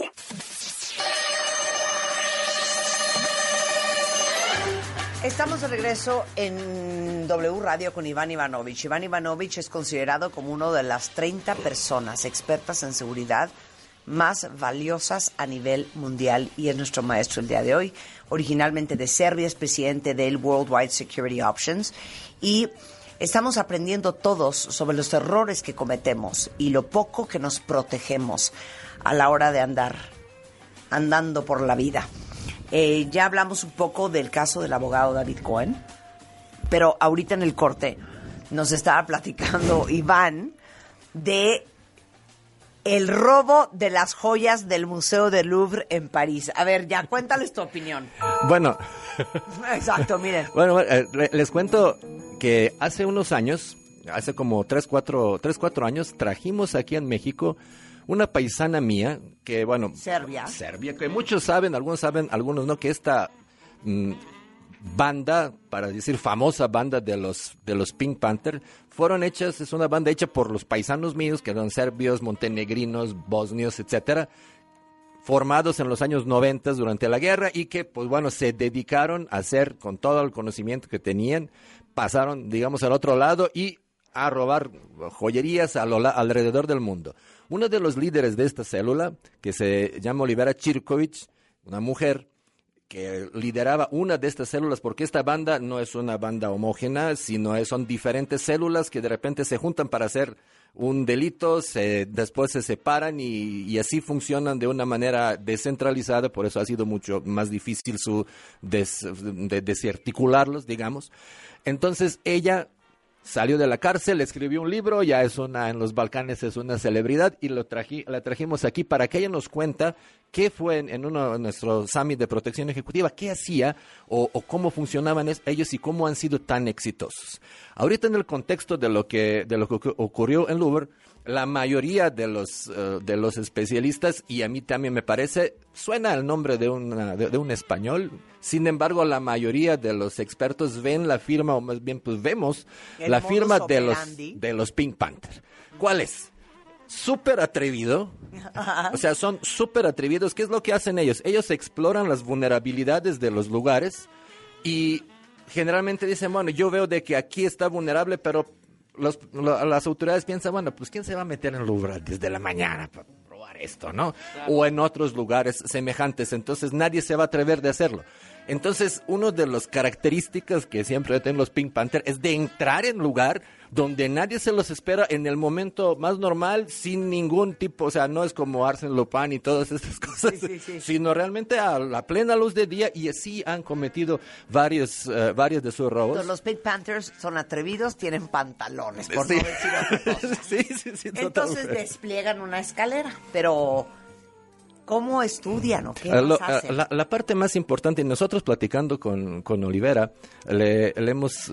Estamos de regreso en W Radio con Iván Ivanovich. Iván Ivanovich es considerado como una de las treinta personas expertas en seguridad más valiosas a nivel mundial y es nuestro maestro el día de hoy. Originalmente de Serbia, es presidente del Worldwide Security Options y estamos aprendiendo todos sobre los errores que cometemos y lo poco que nos protegemos a la hora de andar, andando por la vida. Eh, ya hablamos un poco del caso del abogado David Cohen, pero ahorita en el corte nos estaba platicando Iván de el robo de las joyas del Museo del Louvre en París. A ver, ya, cuéntales tu opinión. Bueno. Exacto, miren. Bueno, eh, les cuento que hace unos años, hace como tres, cuatro, tres, cuatro años, trajimos aquí en México una paisana mía que, bueno... Serbia. Serbia, que muchos saben, algunos saben, algunos no, que esta mmm, banda, para decir famosa banda de los de los Pink Panther, fueron hechas, es una banda hecha por los paisanos míos, que eran serbios, montenegrinos, bosnios, etcétera, formados en los años noventa durante la guerra y que, pues bueno, se dedicaron a hacer, con todo el conocimiento que tenían, pasaron, digamos, al otro lado y a robar joyerías a lo, alrededor del mundo. Uno de los líderes de esta célula, que se llama Olivera Čirković, una mujer que lideraba una de estas células, porque esta banda no es una banda homógena, sino es, son diferentes células que de repente se juntan para hacer un delito, se, después se separan y, y así funcionan de una manera descentralizada, por eso ha sido mucho más difícil su des, de, desarticularlos, digamos. Entonces ella salió de la cárcel, escribió un libro, ya es una, en los Balcanes es una celebridad y lo traji, la trajimos aquí para que ella nos cuenta qué fue en, en uno de nuestros summit de protección ejecutiva, qué hacía o, o cómo funcionaban es, ellos y cómo han sido tan exitosos. Ahorita en el contexto de lo que, de lo que ocurrió en Louvre, la mayoría de los, uh, de los especialistas, y a mí también me parece, suena el nombre de, una, de, de un español, sin embargo la mayoría de los expertos ven la firma, o más bien pues vemos el la firma de los, operandi. de los Pink Panther. ¿Cuál es? Súper atrevido, o sea, son súper atrevidos. ¿Qué es lo que hacen ellos? Ellos exploran las vulnerabilidades de los lugares y generalmente dicen, bueno, yo veo de que aquí está vulnerable, pero los, lo, las autoridades piensan, bueno, pues ¿quién se va a meter en el Louvre desde la mañana para probar esto, no? Claro. O en otros lugares semejantes, entonces nadie se va a atrever de hacerlo. Entonces, una de las características que siempre tienen los Pink Panther es de entrar en lugar donde nadie se los espera en el momento más normal, sin ningún tipo, o sea, no es como Arsène Lupin y todas estas cosas, sí, sí, sí. sino realmente a la plena luz de día, y así han cometido varios, uh, varios de sus robos. Entonces, los Pink Panthers son atrevidos, tienen pantalones, por sí. no decir otra cosa. sí, sí, sí, Entonces totalmente. despliegan una escalera, pero ¿cómo estudian o qué Uh, lo, más hacen? uh, la, la parte más importante, nosotros platicando con, con Olivera, le, le hemos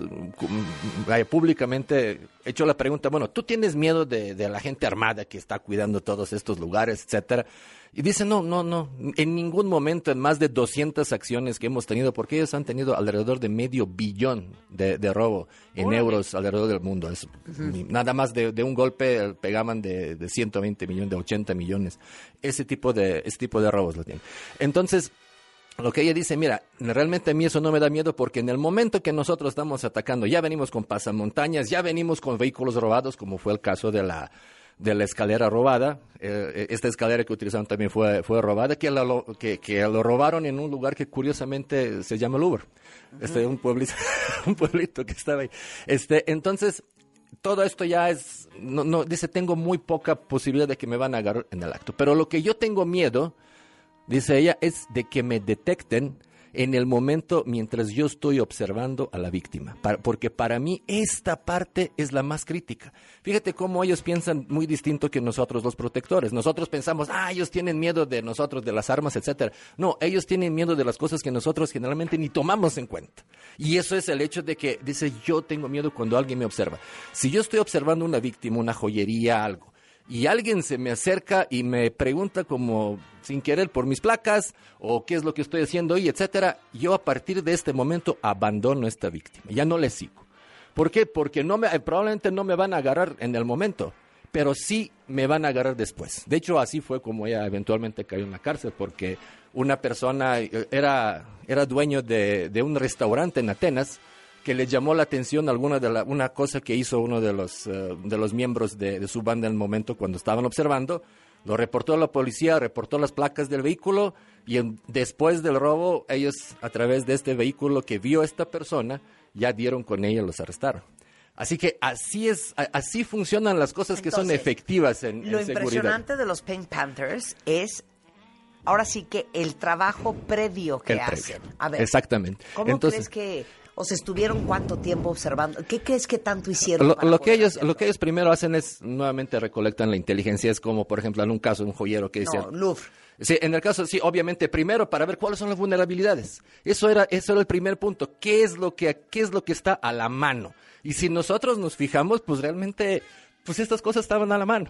uh, públicamente hecho la pregunta, bueno, ¿tú tienes miedo de, de la gente armada que está cuidando todos estos lugares, etcétera? Y dice, no, no, no, en ningún momento, en más de doscientas acciones que hemos tenido, porque ellos han tenido alrededor de medio billón de, de robo en Órale. euros alrededor del mundo. Es, uh-huh. Nada más de, de un golpe pegaban de, de ciento veinte millones, de ochenta millones. Ese tipo de, ese tipo de robos lo tienen. Entonces, lo que ella dice, mira, realmente a mí eso no me da miedo, porque en el momento que nosotros estamos atacando, ya venimos con pasamontañas, ya venimos con vehículos robados, como fue el caso de la... de la escalera robada. Eh, esta escalera que utilizaron también fue, fue robada, que, la, lo, que, que lo robaron en un lugar que curiosamente se llama Louvre. Uh-huh. Este, un pueblito, un pueblito que estaba ahí. Este, entonces, todo esto ya es, no, no, dice, tengo muy poca posibilidad de que me van a agarrar en el acto. Pero lo que yo tengo miedo, dice ella, es de que me detecten en el momento mientras yo estoy observando a la víctima, para, porque para mí esta parte es la más crítica. Fíjate cómo ellos piensan muy distinto que nosotros los protectores. Nosotros pensamos, ah, ellos tienen miedo de nosotros, de las armas, etcétera. No, ellos tienen miedo de las cosas que nosotros generalmente ni tomamos en cuenta. Y eso es el hecho de que, dice, yo tengo miedo cuando alguien me observa. Si yo estoy observando una víctima, una joyería, algo, y alguien se me acerca y me pregunta como sin querer por mis placas o qué es lo que estoy haciendo y etcétera, yo a partir de este momento abandono a esta víctima, ya no le sigo. ¿Por qué? Porque no me, probablemente no me van a agarrar en el momento, pero sí me van a agarrar después. De hecho, así fue como ella eventualmente cayó en la cárcel, porque una persona era, era dueño de, de un restaurante en Atenas, que le llamó la atención alguna de la, una cosa que hizo uno de los, uh, de los miembros de, de su banda en el momento cuando estaban observando. Lo reportó a la policía, reportó las placas del vehículo, y en, después del robo, ellos, a través de este vehículo que vio esta persona, ya dieron con ella y los arrestaron. Así que así es, así funcionan las cosas. Entonces, que son efectivas en, lo en seguridad. Lo impresionante de los Pink Panthers es, ahora sí que el trabajo previo que el hacen. Previo. A ver, exactamente. ¿Cómo Entonces, crees que o sea, estuvieron cuánto tiempo observando? ¿Qué crees que tanto hicieron? Lo, para lo, que poder ellos, hacerlo? lo que ellos primero hacen es, nuevamente recolectan la inteligencia. Es como, por ejemplo, en un caso, un joyero que dice... No, Louvre. Sí, en el caso, sí, obviamente, primero para ver cuáles son las vulnerabilidades. Eso era, eso era el primer punto. ¿Qué es lo que, qué es lo que está a la mano? Y si nosotros nos fijamos, pues realmente, pues estas cosas estaban a la mano.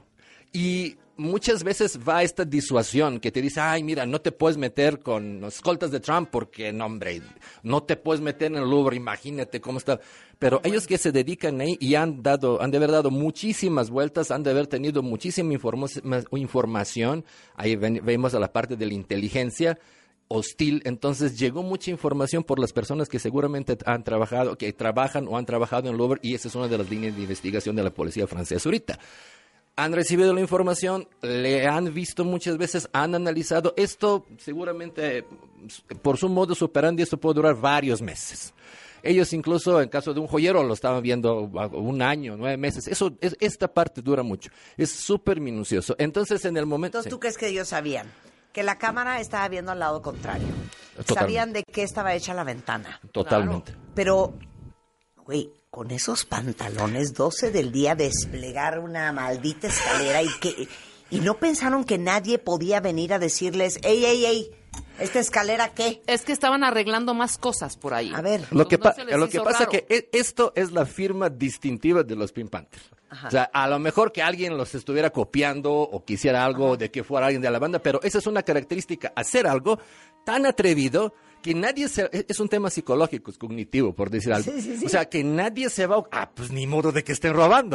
Y muchas veces va esta disuasión que te dice, ay, mira, no te puedes meter con los escoltas de Trump porque, no, hombre, no te puedes meter en el Louvre, imagínate cómo está. Pero bueno, ellos que se dedican ahí y han dado, han de haber dado muchísimas vueltas, han de haber tenido muchísima informo- información. Ahí ven, vemos a la parte de la inteligencia hostil. Entonces llegó mucha información por las personas que seguramente han trabajado, que trabajan o han trabajado en Louvre, y esa es una de las líneas de investigación de la policía francesa ahorita. Han recibido la información, le han visto muchas veces, han analizado. Esto seguramente, por su modus operandi, esto puede durar varios meses. Ellos incluso, en caso de un joyero, lo estaban viendo un año, nueve meses. Eso, es, esta parte dura mucho. Es súper minucioso. Entonces, en el momento... Entonces, ¿tú sí. crees que ellos sabían? Que la cámara estaba viendo al lado contrario. Totalmente. Sabían de qué estaba hecha la ventana. Totalmente. Claro. Pero, güey, con esos pantalones, doce del día, desplegar una maldita escalera y que y no pensaron que nadie podía venir a decirles, ey, ey, ey, ¿esta escalera qué? Es que estaban arreglando más cosas por ahí. A ver. Lo que, No pa- se les lo que hizo pasa raro. que e- esto es la firma distintiva de los Pink Panthers. Ajá. O sea, a lo mejor que alguien los estuviera copiando o quisiera algo Ajá. de que fuera alguien de la banda, pero esa es una característica, hacer algo tan atrevido que nadie se... Es un tema psicológico, es cognitivo, por decir algo. Sí, sí, sí. O sea, que nadie se va... Ah, pues ni modo de que estén robando.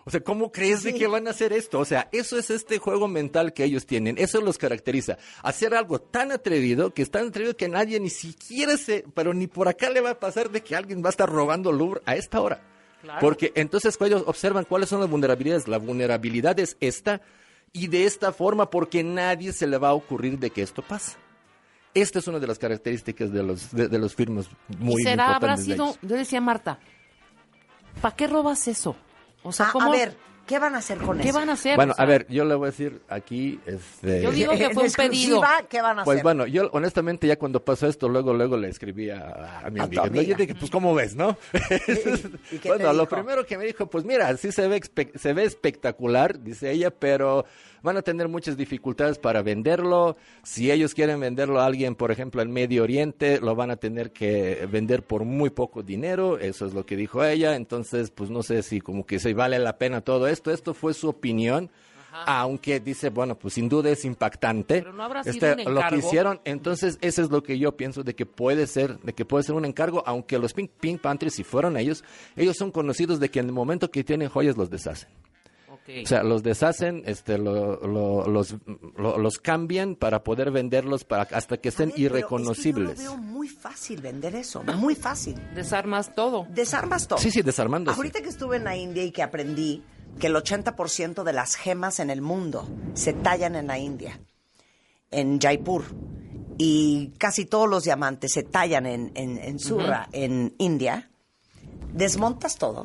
O sea, ¿cómo crees de que van a hacer esto? O sea, eso es este juego mental que ellos tienen. Eso los caracteriza. Hacer algo tan atrevido, que es tan atrevido que nadie ni siquiera se... Pero ni por acá le va a pasar de que alguien va a estar robando el Louvre a esta hora. Claro. Porque entonces cuando ellos observan cuáles son las vulnerabilidades, la vulnerabilidad es esta, y de esta forma, porque nadie se le va a ocurrir de que esto pasa. Esta es una de las características de los, de, de los firmas muy ¿Y será, importantes. habrá de sido, ellos. yo decía Marta, ¿para qué robas eso? O sea, Ah, ¿cómo, a ver, ¿qué van a hacer con ¿qué eso? van a hacer? Bueno, O sea, a ver, yo le voy a decir aquí... Este, Yo digo que En fue un pedido. exclusiva, ¿qué van a Pues hacer? bueno, yo honestamente ya cuando pasó esto, luego luego le escribí a, a mi A tu amiga. ¿no? amiga. Yo dije, pues ¿cómo ves, no? ¿Y qué te Bueno, lo dijo? primero que me dijo, pues mira, sí se ve espe- se ve espectacular, dice ella, pero van a tener muchas dificultades para venderlo. Si ellos quieren venderlo a alguien, por ejemplo, en Medio Oriente, lo van a tener que vender por muy poco dinero. Eso es lo que dijo ella. Entonces, pues no sé si como que se vale la pena todo esto. Esto fue su opinión. Ajá. Aunque dice, bueno, pues sin duda es impactante. Pero no habrá sido este, un lo encargo. que hicieron, entonces eso es lo que yo pienso de que puede ser, de que puede ser un encargo, aunque los Pink, Pink Panthers, si fueron ellos, ellos son conocidos de que en el momento que tienen joyas los deshacen. Okay. O sea, los deshacen, este, lo, lo- los, lo- los cambian para poder venderlos para hasta que A estén ver, pero irreconocibles. Es que yo lo veo muy fácil vender eso, muy fácil. Desarmas todo. Desarmas todo. Sí, sí, desarmándose. Ahorita que estuve en la India y que aprendí que el ochenta por ciento de las gemas en el mundo se tallan en la India, en Jaipur, y casi todos los diamantes se tallan en, en, en Surra, uh-huh. en India, desmontas todo.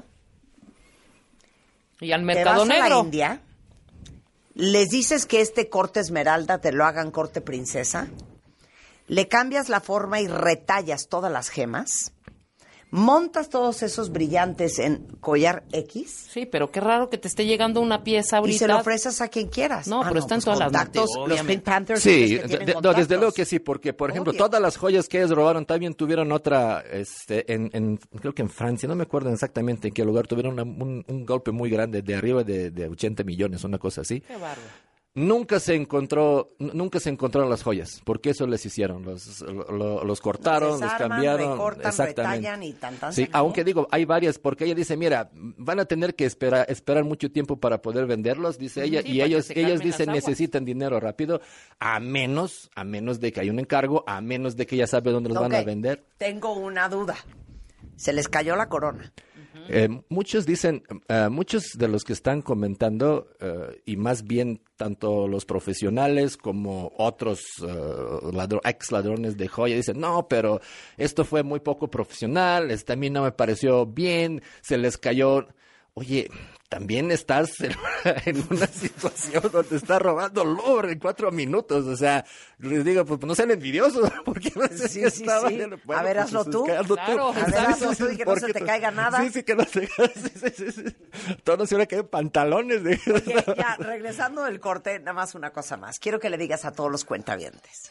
Y al Te mercado vas a negro. la India, les dices que este corte esmeralda te lo hagan corte princesa, le cambias la forma y retallas todas las gemas, montas todos esos brillantes en collar X Sí, pero qué raro que te esté llegando una pieza ahorita. y se lo ofreces a quien quieras. No, pero está en todas las contactos, noticias, los obviamente. Pink Panthers. Sí, ustedes que de- tienen de- no, contactos. desde luego que sí, porque, por ejemplo, Obvio. todas las joyas que ellos robaron también tuvieron otra, este, en, en- creo que en Francia, no me acuerdo exactamente en qué lugar, tuvieron una- un, un golpe muy grande de arriba de, de ochenta millones, una cosa así. Qué bárbaro. Nunca se encontró, n- nunca se encontraron las joyas, porque eso les hicieron, los, lo- lo- los cortaron, los desarman, cambiaron, recortan, exactamente. retallan y tan, tan, Sí, se acabó. aunque digo, hay varias, porque ella dice, mira, van a tener que esperar, esperar mucho tiempo para poder venderlos, dice ella, Sí, y para que ellos, se ellos calmen dicen las aguas. necesitan dinero rápido, a menos, a menos de que hay un encargo, a menos de que ella sabe dónde los van a Ok, vender. Tengo una duda. Se les cayó la corona. Eh, muchos dicen, eh, muchos de los que están comentando, eh, y más bien tanto los profesionales como otros eh, ladro- ex ladrones de joya, dicen, no, pero esto fue muy poco profesional, este, a mí no me pareció bien, se les cayó. Oye, también estás en, en una situación donde estás robando Louvre en cuatro minutos. O sea, les digo, pues no sean envidiosos, porque no sé Sí, si sí, estaba sí. bien. A ver, hazlo pues, tú. hazlo Claro, tú. a ver, Sí, hazlo sí, tú sí, y que no se porque te tú- caiga nada. Sí, sí, que no se sí, sí, sí, sí. Todo no se hubiera caído pantalones. De... Oye, ya, regresando del corte, nada más una cosa más. Quiero que le digas a todos los cuentavientes.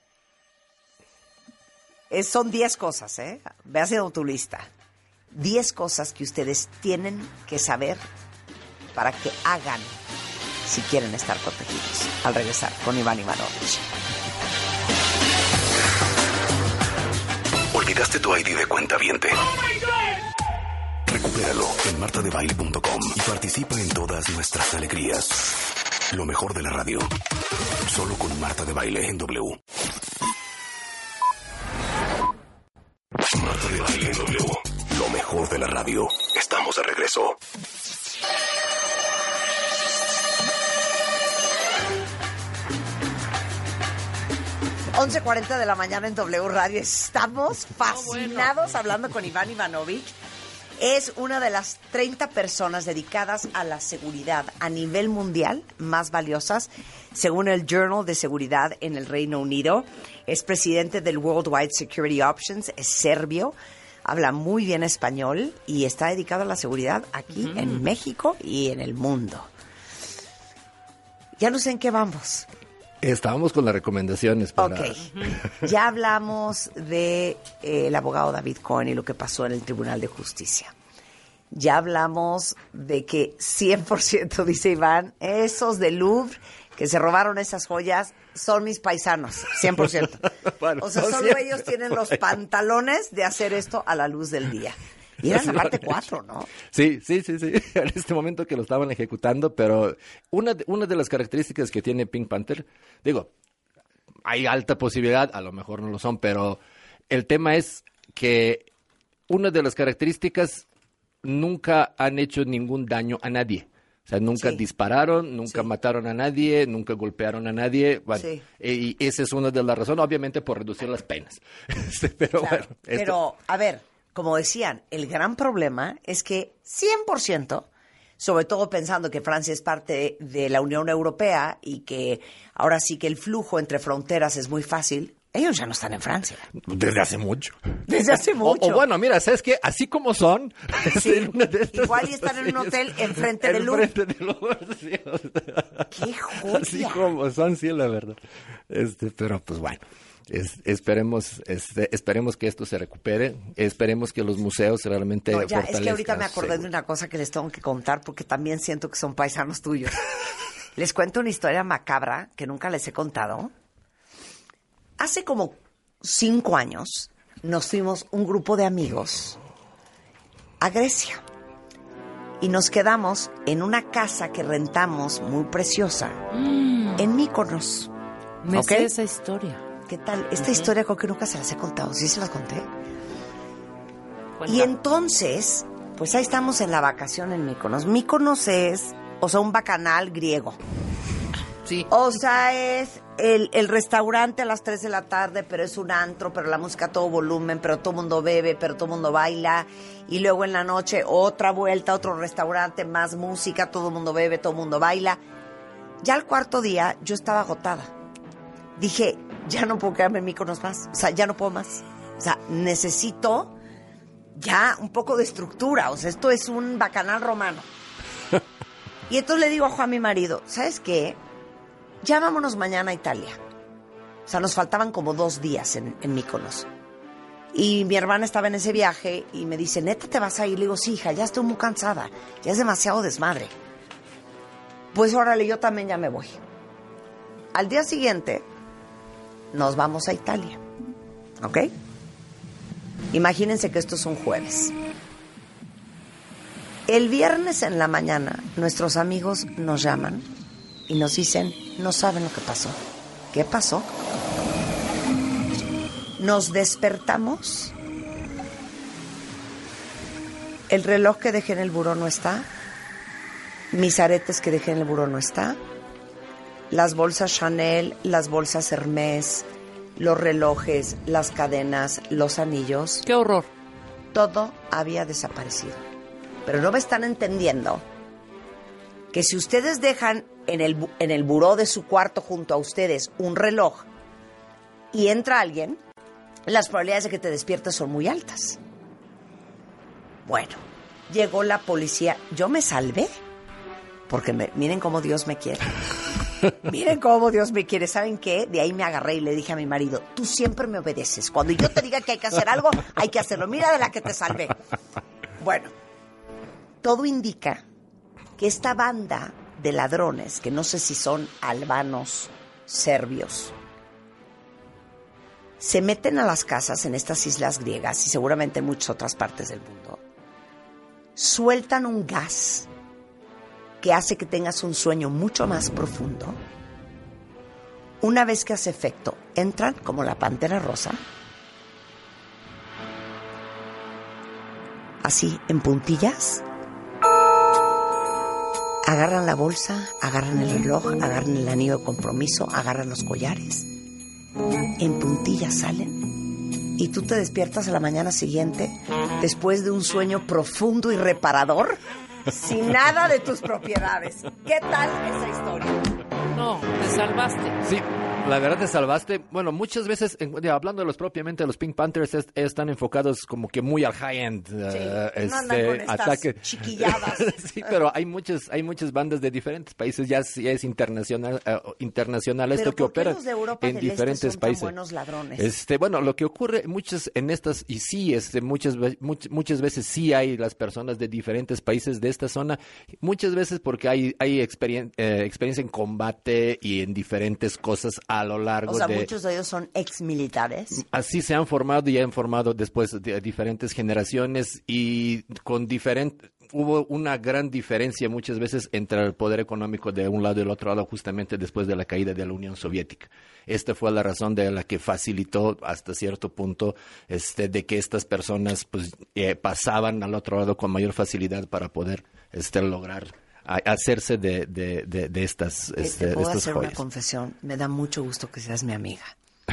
Es, son diez cosas, ¿eh? Ve haciendo tu lista. Diez cosas que ustedes tienen que saber para que hagan si quieren estar protegidos. Al regresar con Iván Ivanovich. ¿Olvidaste tu I D de cuentaviente? Recupéralo en marta de baile punto com y participa en todas nuestras alegrías. Lo mejor de la radio. Solo con Marta de Baile en W. Marta de Baile en W. Lo mejor de la radio. Estamos de regreso. once cuarenta de la mañana en W Radio. Estamos fascinados hablando con Iván Ivanovich. Es una de las treinta personas dedicadas a la seguridad a nivel mundial más valiosas, según el Journal de Seguridad en el Reino Unido. Es presidente del Worldwide Security Options, es serbio, habla muy bien español y está dedicado a la seguridad aquí uh-huh. en México y en el mundo. Ya no sé en qué vamos. Estábamos con las recomendaciones para... Ok, ya hablamos de eh, el abogado David Cohen y lo que pasó en el Tribunal de Justicia. Ya hablamos de que cien por ciento, dice Iván, esos del Louvre que se robaron esas joyas son mis paisanos, cien por ciento. Bueno, o sea, no solo siempre, ellos tienen los bueno. pantalones de hacer esto a la luz del día. Y eran aparte cuatro, ¿no? Sí, sí, sí, sí. En este momento que lo estaban ejecutando, pero una de, una de las características que tiene Pink Panther, digo, hay alta posibilidad, a lo mejor no lo son, pero el tema es que una de las características nunca han hecho ningún daño a nadie. O sea, nunca Sí. dispararon, nunca Sí. mataron a nadie, nunca golpearon a nadie. Bueno, Sí. y, y esa es una de las razones, obviamente, por reducir las penas. Este, pero Claro, bueno, esto- pero, a ver, como decían, el gran problema es que cien por ciento, sobre todo pensando que Francia es parte de, de la Unión Europea y que ahora sí que el flujo entre fronteras es muy fácil, ellos ya no están en Francia. Desde hace mucho. Desde hace O, mucho. o bueno, mira, ¿sabes qué? Así como son. Sí, en una de estas igual y están en un sillas, hotel enfrente del Louvre. enfrente del Louvre, sí, o sea, ¡Qué joya! así como son, sí, la verdad. Este, pero pues bueno, es- esperemos, este, esperemos que esto se recupere, esperemos que los museos realmente No, ya, es fortalezcan que ahorita me acordé su- de una cosa que les tengo que contar porque también siento que son paisanos tuyos. Les cuento una historia macabra que nunca les he contado. Hace como cinco años nos fuimos un grupo de amigos a Grecia y nos quedamos en una casa que rentamos muy preciosa en Mykonos. Me ¿Ok? sé esa historia. ¿Qué tal? Esta historia creo que nunca se las he contado. ¿Sí se las conté? Cuenta. Y entonces, pues ahí estamos en la vacación en Mykonos. Mykonos es, o sea, un bacanal griego. Sí. O sea, es el, el restaurante a las tres de la tarde, pero es un antro, pero la música a todo volumen, pero todo el mundo bebe, pero todo el mundo baila. Y luego en la noche otra vuelta, otro restaurante, más música, todo el mundo bebe, todo el mundo baila. Ya al cuarto día yo estaba agotada. Dije, ya no puedo quedarme en Mykonos más. O sea, ya no puedo más. O sea, necesito ya un poco de estructura. O sea, esto es un bacanal romano. Y entonces le digo a Juan, mi marido, ¿sabes qué? Ya vámonos mañana a Italia. O sea, nos faltaban como dos días en, en Mykonos. Y mi hermana estaba en ese viaje y me dice, ¿neta te vas a ir? Le digo, sí, hija, ya estoy muy cansada. Ya es demasiado desmadre. Pues órale, yo también ya me voy. Al día siguiente, nos vamos a Italia. ¿Ok? Imagínense que esto es un jueves. El viernes en la mañana, nuestros amigos nos llaman y nos dicen, no saben lo que pasó. ¿Qué pasó? Nos despertamos. El reloj que dejé en el buró no está. Mis aretes que dejé en el buró no está. Las bolsas Chanel, las bolsas Hermès, los relojes, las cadenas, los anillos. Qué horror. Todo había desaparecido. Pero no me están entendiendo que si ustedes dejan en el, bu- en el buró de su cuarto junto a ustedes un reloj y entra alguien, las probabilidades de que te despiertes son muy altas. Bueno, llegó la policía. Yo me salvé porque me- miren cómo Dios me quiere. Miren cómo Dios me quiere. ¿Saben qué? De ahí me agarré y le dije a mi marido, tú siempre me obedeces. Cuando yo te diga que hay que hacer algo, hay que hacerlo. Mira de la que te salvé. Bueno, todo indica que esta banda de ladrones, que no sé si son albanos, serbios, se meten a las casas en estas islas griegas y seguramente en muchas otras partes del mundo, sueltan un gas que hace que tengas un sueño mucho más profundo. Una vez que hace efecto, entran como la pantera rosa, así, en puntillas, agarran la bolsa, agarran el reloj, agarran el anillo de compromiso, agarran los collares, en puntillas salen y tú te despiertas a la mañana siguiente después de un sueño profundo y reparador sin nada de tus propiedades. ¿Qué tal esa historia? No, te salvaste. Sí, la verdad te salvaste. Bueno, muchas veces, en- de- hablando de los propiamente, los Pink Panthers es- están enfocados como que muy al high-end. eh, no andan con estas chiquilladas. Sí, pero hay muchas, hay muchas bandas de diferentes países. Ya, es- ya es internacional, eh, internacional esto Pero que ¿por qué opera los de Europa en del Este diferentes son tan países. buenos ladrones? Este, bueno, lo que ocurre muchas en estas y sí, este, muchas ve- much- muchas veces sí hay las personas de diferentes países de esta zona. Muchas veces porque hay hay experien- eh, experiencia en combate y en diferentes cosas a lo largo O sea, de... muchos de ellos son exmilitares. Así se han formado y han formado después de diferentes generaciones y con diferentes... Hubo una gran diferencia muchas veces entre el poder económico de un lado y el otro lado justamente después de la caída de la Unión Soviética. Esta fue la razón de la que facilitó hasta cierto punto este, de que estas personas pues, eh, pasaban al otro lado con mayor facilidad para poder este, lograr a, hacerse de, de, de, de estas, este, Te puedo estas hacer joyas. una confesión. Me da mucho gusto que seas mi amiga.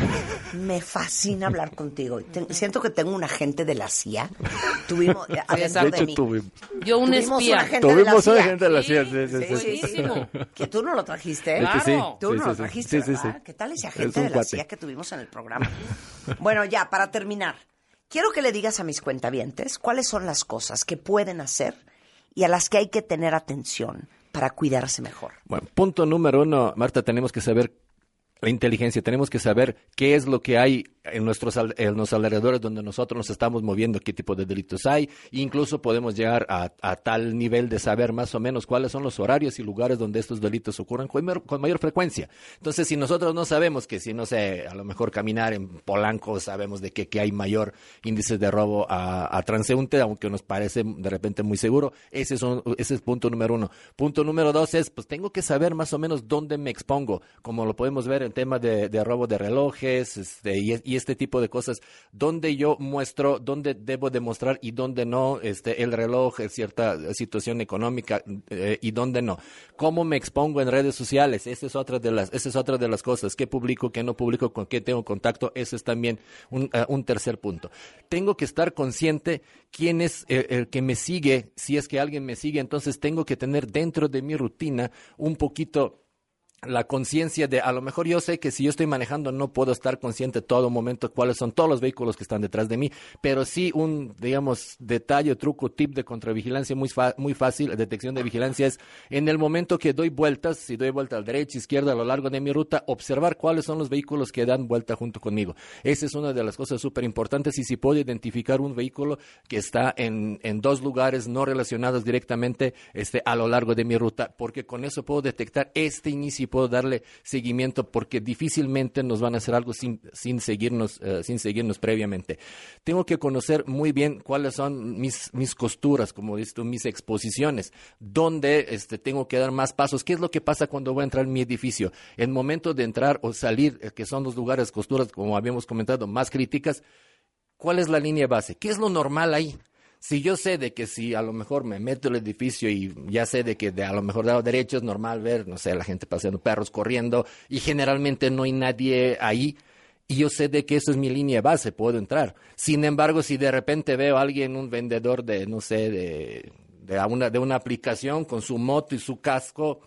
Me fascina hablar contigo. Te- siento que tengo un agente de la C I A. Tuvimos, adentro De de hecho, mí. tuvimos, Yo un Tuvimos espía. un agente de la tuvimos C I A. una gente de la C I A. Sí, sí, sí, sí, sí. buenísimo. Que tú no lo trajiste. Es que sí, Claro. Tú sí, no sí, lo sí. trajiste, Sí, sí, sí. ¿verdad? ¿Qué tal ese Es agente un de la cuate. C I A que tuvimos en el programa? Bueno, ya, para terminar, quiero que le digas a mis cuentavientes cuáles son las cosas que pueden hacer y a las que hay que tener atención para cuidarse mejor. Bueno, punto número uno, Marta, tenemos que saber la inteligencia, tenemos que saber qué es lo que hay en nuestros al- en los alrededores donde nosotros nos estamos moviendo, qué tipo de delitos hay, incluso podemos llegar a, a tal nivel de saber más o menos cuáles son los horarios y lugares donde estos delitos ocurren con, mer- con mayor frecuencia. Entonces, si nosotros no sabemos que si, no sé, a lo mejor caminar en Polanco, sabemos de que, que hay mayor índice de robo a, a transeúnte, aunque nos parece de repente muy seguro, ese es, un- ese es punto número uno. Punto número dos es, pues tengo que saber más o menos dónde me expongo, como lo podemos ver en tema de, de robo de relojes este, y, y este tipo de cosas, donde yo muestro, dónde debo demostrar y dónde no, este, el reloj, en cierta situación económica eh, y dónde no. ¿Cómo me expongo en redes sociales? Esa es otra de las, esa es otra de las cosas. ¿Qué publico, qué no publico, con qué tengo contacto? Ese es también un, uh, un tercer punto. Tengo que estar consciente quién es el, el que me sigue. Si es que alguien me sigue, entonces tengo que tener dentro de mi rutina un poquito la conciencia de, a lo mejor yo sé que si yo estoy manejando no puedo estar consciente todo momento cuáles son todos los vehículos que están detrás de mí, pero sí un, digamos, detalle, truco, tip de contravigilancia muy, fa- muy fácil, detección de vigilancia es, en el momento que doy vueltas, si doy vuelta a la derecha, izquierda, a lo largo de mi ruta, observar cuáles son los vehículos que dan vuelta junto conmigo. Esa es una de las cosas súper importantes y si puedo identificar un vehículo que está en, en dos lugares no relacionados directamente este, a lo largo de mi ruta, porque con eso puedo detectar este inicio y puedo darle seguimiento porque difícilmente nos van a hacer algo sin, sin seguirnos eh, sin seguirnos previamente. Tengo que conocer muy bien cuáles son mis, mis costuras, como dices tú, mis exposiciones, dónde este, tengo que dar más pasos. ¿Qué es lo que pasa cuando voy a entrar en mi edificio? En momento de entrar o salir, eh, que son los lugares, costuras, como habíamos comentado, más críticas, ¿cuál es la línea base? ¿Qué es lo normal ahí? Si yo sé de que si a lo mejor me meto en el edificio y ya sé de que de a lo mejor de lado derecho es normal ver, no sé, la gente paseando perros, corriendo, y generalmente no hay nadie ahí, y yo sé de que eso es mi línea base, puedo entrar. Sin embargo, si de repente veo a alguien, un vendedor de, no sé, de, de, una, de una aplicación con su moto y su casco,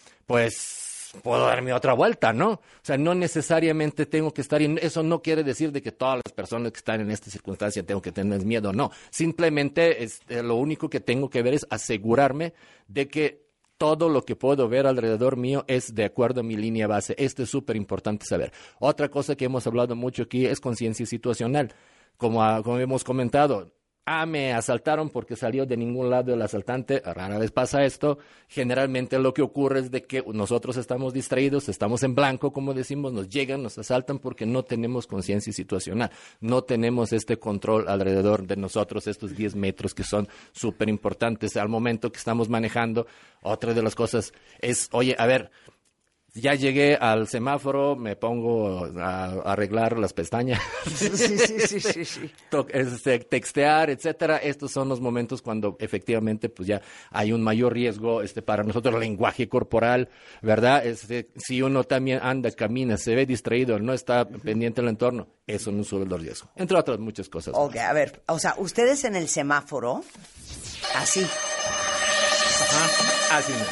pues puedo darme otra vuelta, ¿no? O sea, no necesariamente tengo que estar, y eso no quiere decir de que todas las personas que están en esta circunstancia tengo que tener miedo, no. Simplemente este, lo único que tengo que ver es asegurarme de que todo lo que puedo ver alrededor mío es de acuerdo a mi línea base. Esto es súper importante saber. Otra cosa que hemos hablado mucho aquí es conciencia situacional. Como, ah, como hemos comentado, ah, me asaltaron porque salió de ningún lado el asaltante. Rara vez pasa esto. Generalmente lo que ocurre es de que nosotros estamos distraídos, estamos en blanco, como decimos, nos llegan, nos asaltan porque no tenemos conciencia situacional. No tenemos este control alrededor de nosotros, estos diez metros que son súper importantes. Al momento que estamos manejando, otra de las cosas es, oye, a ver, ya llegué al semáforo, me pongo a, a arreglar las pestañas, Sí, sí, sí, sí, sí. to- este, textear, etcétera. Estos son los momentos cuando efectivamente pues ya hay un mayor riesgo este, para nosotros, el lenguaje corporal, ¿verdad? Este, si uno también anda, camina, se ve distraído, no está pendiente del entorno, eso no sube el riesgo. Entre otras muchas cosas. Ok, a ver, o sea, ustedes en el semáforo, así, Así no.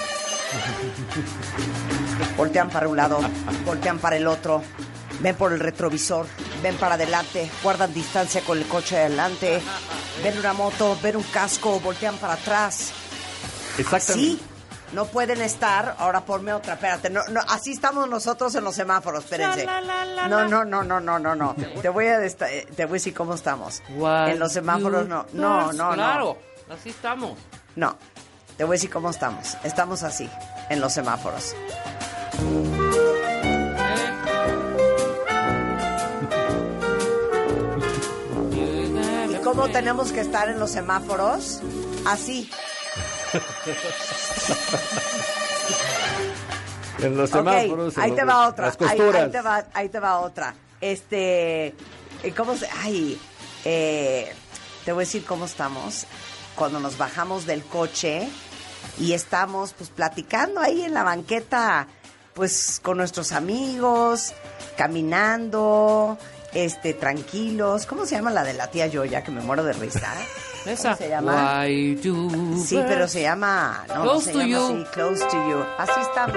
voltean para un lado, voltean para el otro, ven por el retrovisor, ven para adelante, guardan distancia con el coche de adelante, ven una moto, ven un casco, voltean para atrás. Exactamente. Así no pueden estar, ahora ponme otra, espérate, no, no, así estamos nosotros en los semáforos, espérense. No, no, no, no, no, no, no. Te voy a desta- eh, te voy a decir cómo estamos. What En los semáforos no, no, no, Claro, no. así estamos. No, te voy a decir cómo estamos. Estamos así, en los semáforos. Eh, todo tenemos que estar en los semáforos así. En los semáforos. Okay, ahí en te los, va otra. Las Ahí, costuras. ahí te va, ahí te va otra. Este, eh, ¿cómo se? Ay, eh, te voy a decir cómo estamos cuando nos bajamos del coche y estamos, pues, platicando ahí en la banqueta, pues, con nuestros amigos, caminando, este, tranquilos. ¿Cómo se llama la de la tía Yoya? Que me muero de risa. Esa. ¿Cómo se llama? Why do Sí, pero se llama... No, Close no se to llama you. así, Close to You. Así estamos.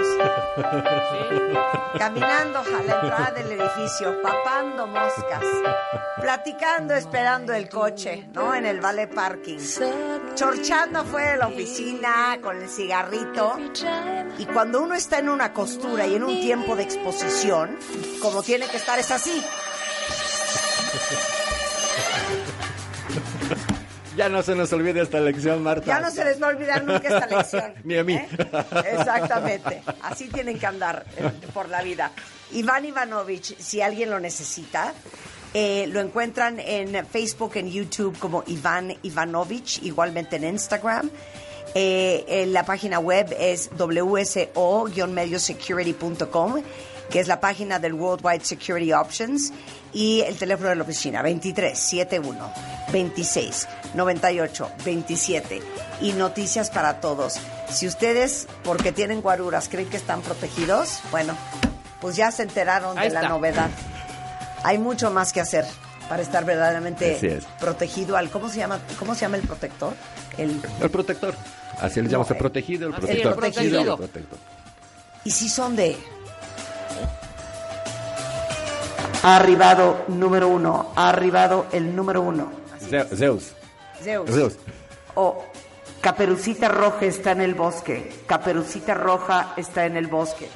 Caminando a la entrada del edificio, papando moscas, platicando, esperando el coche, ¿no? En el valet parking. Chorchando afuera de la oficina con el cigarrito. Y cuando uno está en una costura y en un tiempo de exposición, como tiene que estar, es así. Ya no se nos olvide esta lección, Marta. Ya no se les va a olvidar nunca esta lección. Ni a mí. ¿Eh? Exactamente. Así tienen que andar eh, por la vida. Iván Ivanovich, si alguien lo necesita, eh, lo encuentran en Facebook, en YouTube como Iván Ivanovich, igualmente en Instagram. Eh, en la página web es w s o guion medio security punto com, que es la página del Worldwide Security Options, y el teléfono de la oficina veintitrés setenta y uno veintiséis noventa y ocho veintisiete. Y noticias para todos. Si ustedes, porque tienen guaruras, creen que están protegidos, bueno, pues ya se enteraron Ahí de la está. novedad. Hay mucho más que hacer para estar verdaderamente Así es. protegido al... ¿Cómo se llama, cómo se llama el protector? El... El protector. Así le No, llamamos, el eh. protegido, el Así, protector. el protegido. El protector. Y si son de... Ha arribado número uno, ha arribado el número uno. Ze- Zeus. Zeus. Zeus. O Caperucita Roja está en el bosque. Caperucita Roja está en el bosque.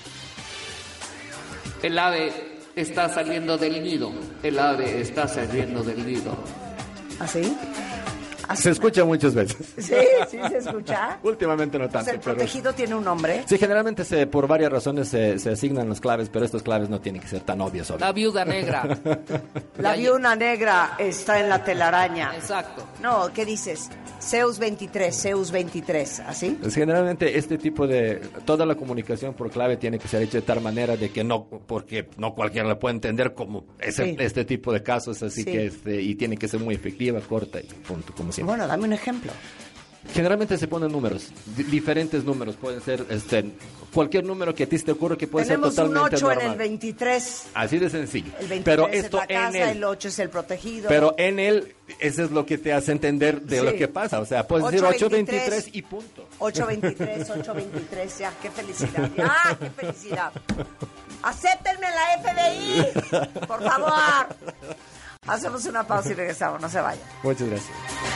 El ave está saliendo del nido. El ave está saliendo del nido. ¿Así? Se escucha muchas veces. Sí, sí se escucha. Últimamente no O sea, tanto, el pero... protegido tiene un nombre. Sí, generalmente se, por varias razones se, se asignan las claves, pero estas claves no tienen que ser tan obvias. obvio. La viuda negra. La Ya- viuda negra está en la telaraña. Exacto. No, ¿qué dices? Zeus veintitrés, Zeus veintitrés, ¿así? Pues generalmente este tipo de... Toda la comunicación por clave tiene que ser hecha de tal manera de que no... Porque no cualquiera la puede entender como ese, Sí. este tipo de casos, así Sí. que... Este, y tiene que ser muy efectiva, corta y punto, como siempre. Bueno, dame un ejemplo. Generalmente se ponen números, di- diferentes números. Pueden ser este, cualquier número que a ti se te ocurra que puede Tenemos ser un totalmente ocho en normal. el veintitrés. Así de sencillo. El veintitrés Pero es esto la casa, en él... el ocho es el protegido. Pero en él, eso es lo que te hace entender de Sí. lo que pasa. O sea, puedes decir ocho ocho veintitrés veintitrés y punto. ocho veintitrés, ocho veintitrés, ya, qué felicidad. ¡Ah, qué felicidad! ¡Acéptenme en la F B I! ¡Por favor! Hacemos una pausa y regresamos, no se vayan. Muchas gracias.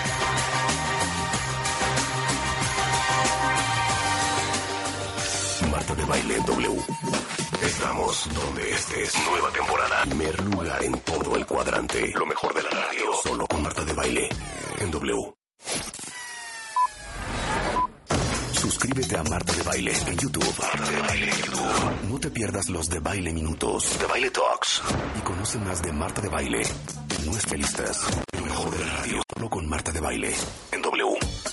Marta de Baile en W. Estamos donde estés. Nueva temporada. Primer lugar en todo el cuadrante. Lo mejor de la radio. Solo con Marta de Baile en W. Suscríbete a Marta de Baile en YouTube. Marta de Baile en YouTube. No te pierdas los de Baile Minutos. De Baile Talks. Y conoce más de Marta de Baile. Nuestra listas. Lo mejor de la radio. Solo con Marta de Baile en W.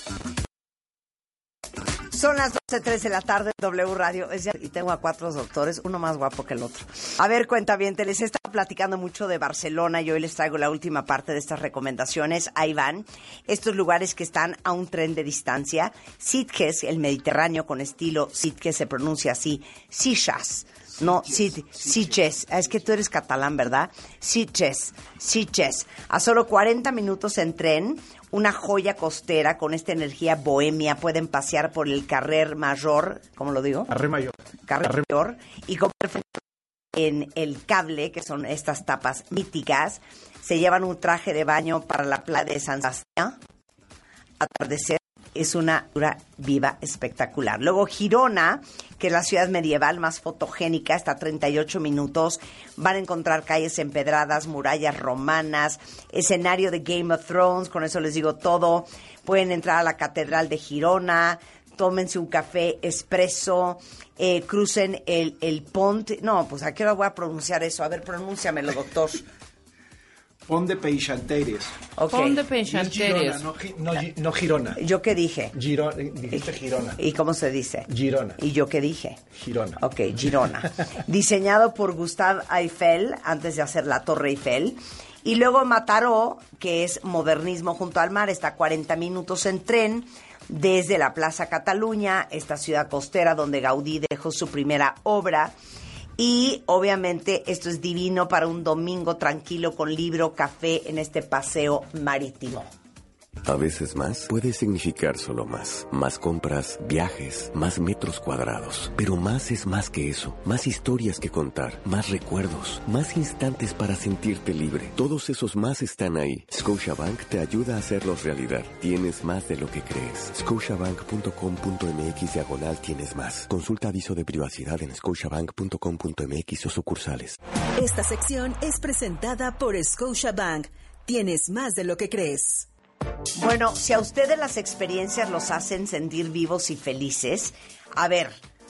Son las doce tres de la tarde en W Radio. Es ya- y tengo a cuatro doctores, uno más guapo que el otro. A ver, cuentaviente, les estaba platicando mucho de Barcelona y hoy les traigo la última parte de estas recomendaciones. Ahí van. Estos lugares que están a un tren de distancia. Sitges, el Mediterráneo con estilo. Sitges se pronuncia así. Sitges. No, Sit- Sitges. Es que tú eres catalán, ¿verdad? Sitges. Sitges. A solo cuarenta minutos en tren. Una joya costera con esta energía bohemia. Pueden pasear por el Carrer Major, ¿cómo lo digo? Carrer Mayor. Carrer Mayor. Y comer en el Cable, que son estas tapas míticas. Se llevan un traje de baño para la playa de San Sebastián. Atardecer. Es una cultura viva espectacular. Luego Girona, que es la ciudad medieval más fotogénica, está a treinta y ocho minutos. Van a encontrar calles empedradas, murallas romanas, escenario de Game of Thrones, con eso les digo todo. Pueden entrar a la Catedral de Girona, tómense un café expreso, eh, crucen el, el Pont. No, pues ¿a qué hora voy a pronunciar eso? A ver, pronúnciamelo, doctor. Pont de Peixanteres. Ok. Pont de Y es Peixanteres. Girona, no, Gi- no, Gi- no Girona. ¿Yo qué dije? Girona, dijiste Girona. ¿Y cómo se dice? Girona. ¿Y yo qué dije? Girona. Ok, Girona. Diseñado por Gustave Eiffel, antes de hacer la Torre Eiffel. Y luego Mataró, que es modernismo junto al mar, está a cuarenta minutos en tren desde la Plaza Cataluña, esta ciudad costera donde Gaudí dejó su primera obra. Y obviamente esto es divino para un domingo tranquilo con libro, café en este paseo marítimo. A veces más puede significar solo más. Más compras, viajes, más metros cuadrados. Pero más es más que eso. Más historias que contar, más recuerdos, más instantes para sentirte libre. Todos esos más están ahí. Scotiabank te ayuda a hacerlos realidad. Tienes más de lo que crees. Scotiabank punto com punto m x diagonal tienes más. Consulta aviso de privacidad en scotiabank punto com punto m x o sucursales. Esta sección es presentada por Scotiabank. Tienes más de lo que crees. Bueno, si a ustedes las experiencias los hacen sentir vivos y felices, a ver,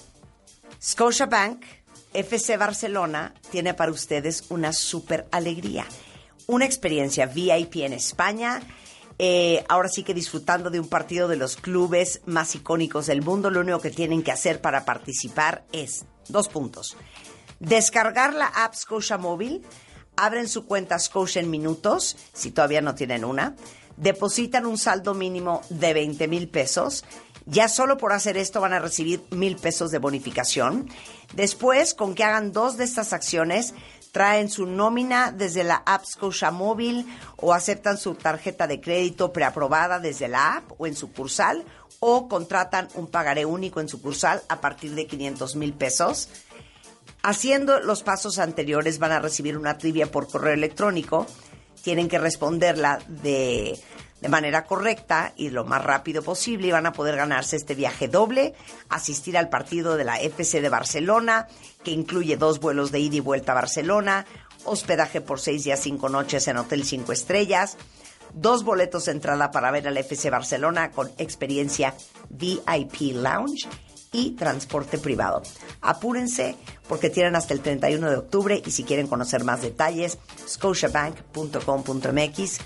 Scotiabank F C Barcelona tiene para ustedes una súper alegría. Una experiencia V I P en España, eh, ahora sí que disfrutando de un partido de los clubes más icónicos del mundo. Lo único que tienen que hacer para participar es, dos puntos, descargar la app Scotia Móvil, abren su cuenta Scotia en minutos, si todavía no tienen una, depositan un saldo mínimo de veinte mil pesos. Ya solo por hacer esto van a recibir mil pesos de bonificación. Después, con que hagan dos de estas acciones, traen su nómina desde la app Scotia Móvil o aceptan su tarjeta de crédito preaprobada desde la app o en sucursal, o contratan un pagaré único en sucursal a partir de quinientos mil pesos. Haciendo los pasos anteriores van a recibir una trivia por correo electrónico. Tienen que responderla de, de manera correcta y lo más rápido posible y van a poder ganarse este viaje doble, asistir al partido de la F C de Barcelona, que incluye dos vuelos de ida y vuelta a Barcelona, hospedaje por seis días, cinco noches en Hotel Cinco Estrellas, dos boletos de entrada para ver al F C Barcelona con experiencia V I P Lounge y transporte privado. Apúrense porque tienen hasta el treinta y uno de octubre y si quieren conocer más detalles, scotiabank punto com punto m x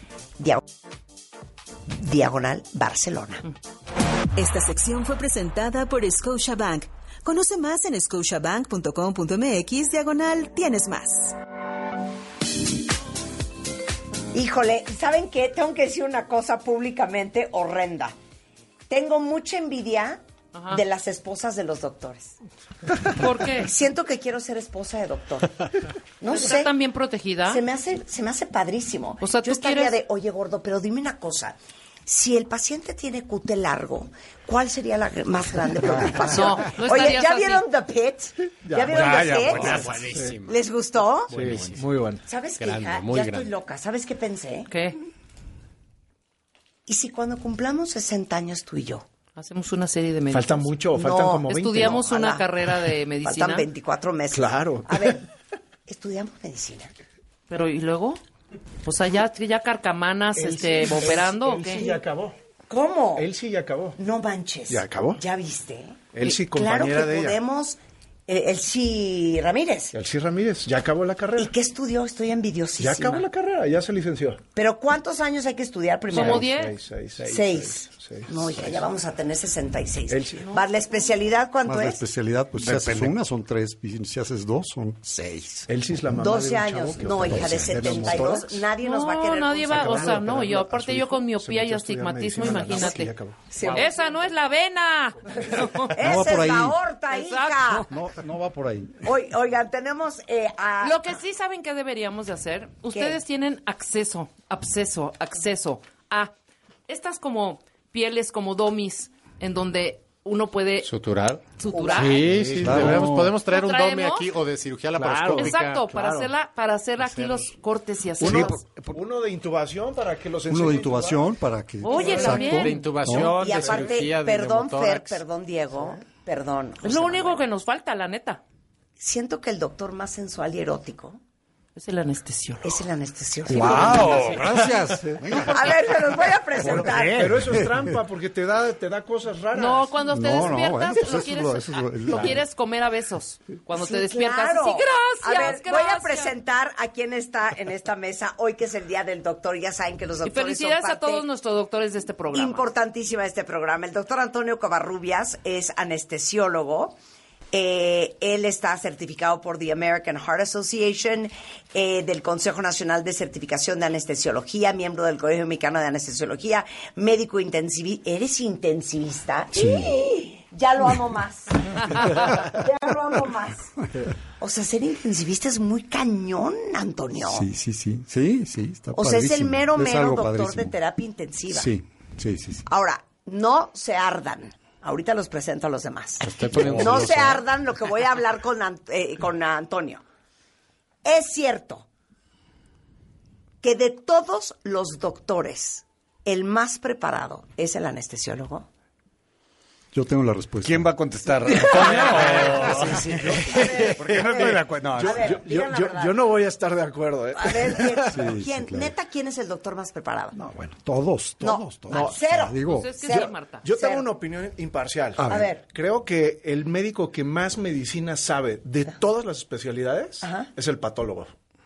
diagonal Barcelona. Esta sección fue presentada por Scotiabank. Conoce más en scotiabank punto com punto m x diagonal tienes más. Híjole, ¿saben qué? Tengo que decir una cosa públicamente horrenda. Tengo mucha envidia Ajá. de las esposas de los doctores. ¿Por qué? Siento que quiero ser esposa de doctor. No ¿Está sé. tan bien protegida? Se me hace, se me hace padrísimo. O sea, yo ¿tú estaría quieres... de, oye, gordo, pero dime una cosa. Si el paciente tiene cute largo, ¿cuál sería la más grande preocupación? No, no oye, ¿ya así. vieron The Pit? ¿Ya, ¿Ya vieron ya, The ya, Pit? ya, buenísimo. ¿Les gustó? Sí, muy bueno. ¿Sabes qué, Grande, hija? muy Ya grande. estoy loca. ¿Sabes qué pensé? ¿Qué? ¿Y si cuando cumplamos sesenta años tú y yo? Hacemos una serie de médicos. Falta mucho, faltan No, como veinte. Estudiamos no, una ojalá. carrera de medicina. Faltan veinticuatro meses. Claro. A ver, estudiamos medicina. Pero, ¿y luego? O sea, ya, ya carcamanas Él este, sí, operando, él, ¿o qué? Él sí ya acabó. ¿Cómo? Él sí ya acabó. No manches. ¿Ya acabó? ¿Ya viste? Él sí, Claro compañera que de ella. podemos... Eh, Elsie Ramírez. Elsie Ramírez, ya acabó la carrera. ¿Y qué estudió? Estoy envidiosísima. Ya acabó la carrera, ya se licenció. ¿Pero cuántos años hay que estudiar primero? Como diez. Seis, seis, seis. Seis. seis, No, ya, seis. ya vamos a tener sesenta y seis. Él sí. ¿Más la especialidad cuánto Más la es? especialidad, pues si Depende. haces una son tres, y si haces dos son seis. Elsie es la mamá doce de un años. chavo que No, operó hija, de de setenta y dos. neumotórax. Nadie nos va a No, querer. nadie va, o Acabaron sea, de no, operar yo a aparte su yo hijo, con se miopía y metió a estudiar astigmatismo, medicina, sí, imagínate. ya acabó. Sí. Esa no es la vena. Esa va por es ahí. la aorta, hija. Exacto. No, no va por ahí. Oy- Oigan, tenemos eh, a... Lo que sí saben que deberíamos de hacer, ustedes tienen acceso, acceso, acceso a estas como pieles como domis en donde uno puede ¿Suturar? suturar. Sí, sí, Claro. deberíamos- podemos traer ¿Lo un domi traemos? aquí o de cirugía Claro. laparoscópica. Exacto, para claro. hacerla, para hacer aquí los cortes y así. Uno, las- uno de intubación para que los Uno de enseñe a intubación para que... Oye, Exacto. también. De intubación, Y de aparte, cirugía, de perdón, Fer, neumotórax. perdón, Diego, perdón. Es José lo único Manuel. que nos falta, la neta. Siento que el doctor más sensual y erótico Es el anestesiólogo. Es el anestesiólogo. ¡Wow! Gracias. A ver, se los voy a presentar. Pero eso es trampa, porque te da, te da cosas raras. No, cuando te No, no, despiertas, bueno, pues lo, eso es quieres, lo- eso es lo- lo quieres comer a besos. Cuando Sí, te despiertas, claro. sí, gracias, A ver, gracias. voy a presentar a quién está en esta mesa hoy, que es el Día del Doctor. Ya saben que los Y doctores felicidades son a parte todos nuestros doctores de este programa. importantísima de este programa. El doctor Antonio Covarrubias es anestesiólogo. Eh, él está certificado por the American Heart Association, eh, del Consejo Nacional de Certificación de Anestesiología, miembro del Colegio Mexicano de Anestesiología, médico intensivista. ¿Eres intensivista? Sí. Ya lo amo más. Ya lo amo más. O sea, ser intensivista es muy cañón, Antonio. Sí, sí, sí. Sí, sí, está O sea, es el padrísimo. mero, Es mero algo doctor padrísimo. de terapia intensiva. Sí, sí, sí, sí. Ahora, no se ardan. Ahorita los presento a los demás. Estoy poniendo No celoso, se ¿eh? ardan lo que voy a hablar con, Ant- eh, con Antonio. Es cierto que de todos los doctores, el más preparado es el anestesiólogo. Yo tengo la respuesta. ¿Quién va a contestar? ¿Antonio o...? Sí, sí. Porque no estoy de acuerdo. No, Yo, A ver, yo- digan la yo- verdad. yo no voy a estar de acuerdo, ¿eh? A ver, ¿quién, Sí, quién- sí, claro. neta, quién es el doctor más preparado? No, bueno, todos, No, todos, todos. no, cero. O sea, digo, Pues es que Cero. sí, Marta. Yo tengo Cero. una opinión imparcial. A A ver. Creo que el médico que más medicina sabe de todas las especialidades Ajá. es el patólogo.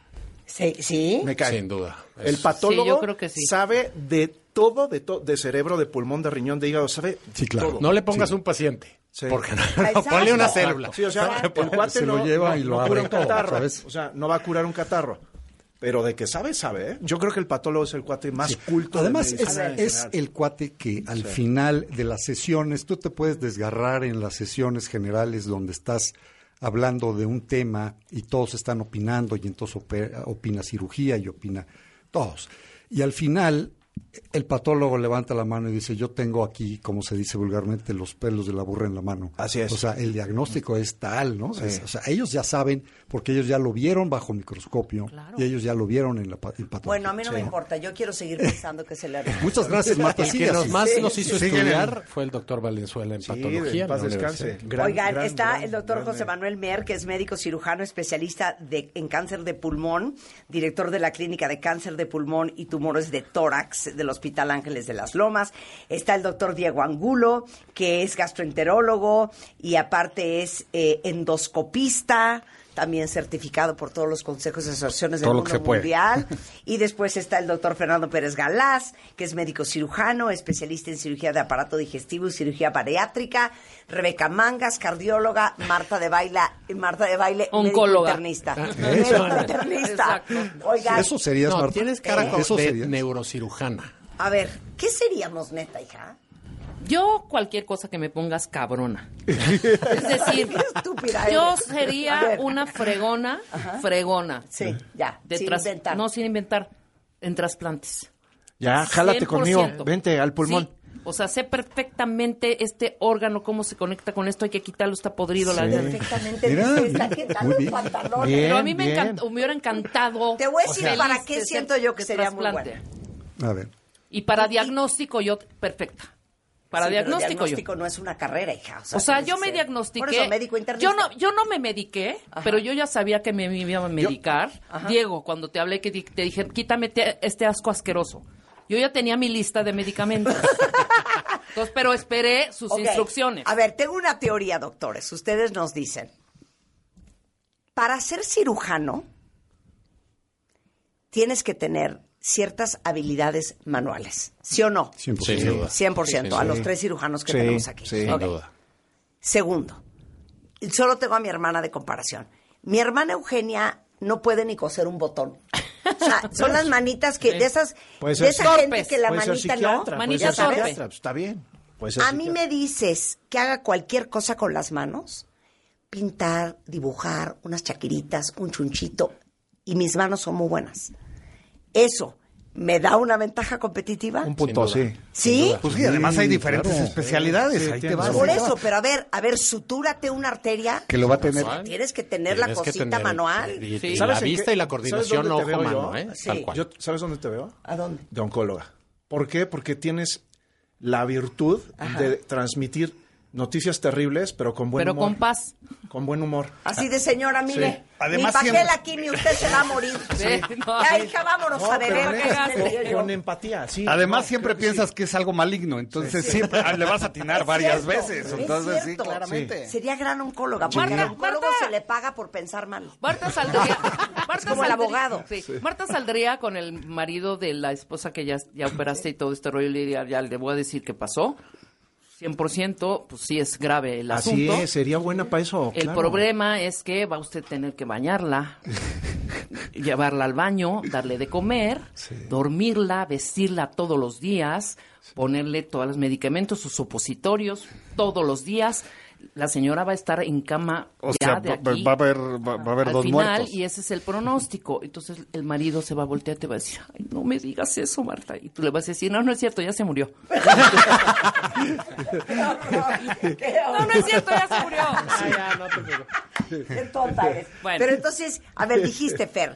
Sí, ¿sí? Me cae. Sin duda. El Es- patólogo Sí, yo creo que sí. sabe de todo, de todo, de cerebro, de pulmón, de riñón, de hígado, sabe Sí, claro. todo. No le pongas Sí. un paciente. Sí. Porque no, Exacto. ponle una célula. Sí, o sea, el cuate Se no, lo lleva no- y lo no abre cura un todo, catarro, ¿sabes? o sea, no va a curar un catarro. Pero de que sabe, sabe, ¿eh? Yo creo que el patólogo es el cuate más culto Además, de es, medicina en es general. el cuate que al final de las sesiones, tú te puedes desgarrar en las sesiones generales donde estás hablando de un tema y todos están opinando y entonces opera- opina cirugía y opina todos. Y al final el patólogo levanta la mano y dice, yo tengo aquí, como se dice vulgarmente, los pelos de la burra en la mano. Así es. O sea, el diagnóstico es tal, ¿no? Sí. Es- o sea, ellos ya saben, porque ellos ya lo vieron bajo microscopio Claro. y ellos ya lo vieron en la pa- en patología. Bueno, a mí no me Sí. importa. Yo quiero seguir pensando que es el error. Muchas gracias, Marta. El Sigue que nos así. más Sí, nos hizo sí. estudiar fue el doctor Valenzuela en Sí, patología. en paz en la descanse. universidad. Gran, Oigan, gran, está gran, el doctor gran, José eh. Manuel Mer, que es médico cirujano especialista de, en cáncer de pulmón, director de la Clínica de Cáncer de Pulmón y Tumores de Tórax del Hospital Ángeles de las Lomas. Está el doctor Diego Angulo, que es gastroenterólogo y aparte es eh, endoscopista, también certificado por todos los consejos y asociaciones del Todo lo que mundo se puede. mundial. Y después está el doctor Fernando Pérez Galás, que es médico cirujano, especialista en cirugía de aparato digestivo y cirugía bariátrica. Rebeca Mangas, cardióloga. Marta de Baile, Marta de Baile, Oncóloga. médico internista. Eso. Médico internista. Exacto. Oigan, Eso serías, No, Marta. tienes cara ¿Eh? como Eso de serías. neurocirujana. a ver, ¿qué seríamos, neta, hija? Yo cualquier cosa que me pongas cabrona. Es decir, Qué estúpida yo eres. A sería ver. una fregona, fregona. Sí, ya, De sin tras- inventar. No, sin inventar. En trasplantes. Ya, jálate cien por conmigo. ciento. Vente al pulmón. Sí, o sea, sé perfectamente este órgano, cómo se conecta con esto, hay que quitarlo, está podrido. La Perfectamente. Mira, Se mira, está quitando muy los bien. pantalones. Bien. Pero a mí me, bien. encanta- me hubiera encantado. Te voy a decir feliz para qué de ser siento yo que de sería muy trasplante. buena. A ver. Y para Y- diagnóstico yo, perfecta. Para Sí, pero diagnóstico, diagnóstico no es una carrera, hija. yo. O sea, tienes yo que me ser- diagnostiqué. Por eso, médico internista. yo no, yo no me mediqué, Ajá. pero yo ya sabía que me iba a medicar. Ajá. Diego, cuando te hablé que di- te dije, quítame te- este asco asqueroso. Yo ya tenía mi lista de medicamentos. Entonces, pero esperé sus Ok. instrucciones. A ver, tengo una teoría, doctores. Ustedes nos dicen. Para ser cirujano, tienes que tener ciertas habilidades manuales. ¿Sí o no? cien por Sin ciento. duda. cien por ciento. Sí, A sí. los tres cirujanos que Sí, tenemos aquí. sí. Sin Ok. duda. Segundo, y solo tengo a mi hermana de comparación. Mi hermana Eugenia no puede ni coser un botón. O sea, son las manitas que, de esas, Puede de ser esa gente torpes. que la Puede ser manita no. psiquiatra, Manita puede ser torpe. psiquiatra, pues, está bien. Puede ser A mí psiquiatra. me dices que haga cualquier cosa con las manos, pintar, dibujar, unas chaquiritas, un chunchito, y mis manos son muy buenas. Eso, ¿me da una ventaja competitiva? Un punto, Sin sí. ¿Sí? Pues sí, además hay diferentes claro. especialidades. Sí, ahí te tienes vas. razón. Por ahí te eso, vas. pero a ver, a ver, sutúrate una arteria. Que lo va a tener. Manual. Tienes que tener la Tienes que cosita tener- manual. Y, y ¿Sabes la en vista qué- y la sabes coordinación dónde te veo ojo-mano, yo? ¿eh? Sí. Tal cual. Yo- ¿Sabes dónde te veo? ¿A dónde? De oncóloga. ¿Por qué? Porque tienes la virtud Ajá. de transmitir Noticias terribles, pero con buen Pero humor. con paz. Con buen humor. Así de señora, mire, Sí. Además, ni pa' qué siempre- la quimio, usted se va a morir. Sí, no, Ya, sí. hija, vámonos No, a pero beber. neta, que se con, yo. con empatía, sí. Además, No, siempre creo que piensas sí. que es algo maligno, entonces siempre ah, le vas a atinar Es varias cierto, veces. es Entonces, sí, cierto. claramente. Sería gran oncóloga, porque Marta, al oncólogo Marta. se le paga por pensar mal. Marta saldría. Marta como el saldría- abogado. Sí. Marta saldría con el marido de la esposa que ya, ya operaste y todo este rollo. Le diría, ya le voy a decir qué pasó. cien por ciento, pues sí es grave el Así asunto. es, sería buena para eso. El claro. problema es que va usted a tener que bañarla, llevarla al baño, darle de comer, dormirla, vestirla todos los días, ponerle todos los medicamentos, sus supositorios todos los días. La señora va a estar en cama O ya sea, de va, aquí va a haber, va, va a haber al dos final, muertos. y ese es el pronóstico. Entonces el marido se va a voltear y te va a decir, ay, no me digas eso, Marta. Y tú le vas a decir, no, no es cierto, ya se murió. No, no es cierto, ya se murió. Ay, ya, no te preocupes. Qué tonta eres. Bueno. Pero entonces, a ver, dijiste, Fer,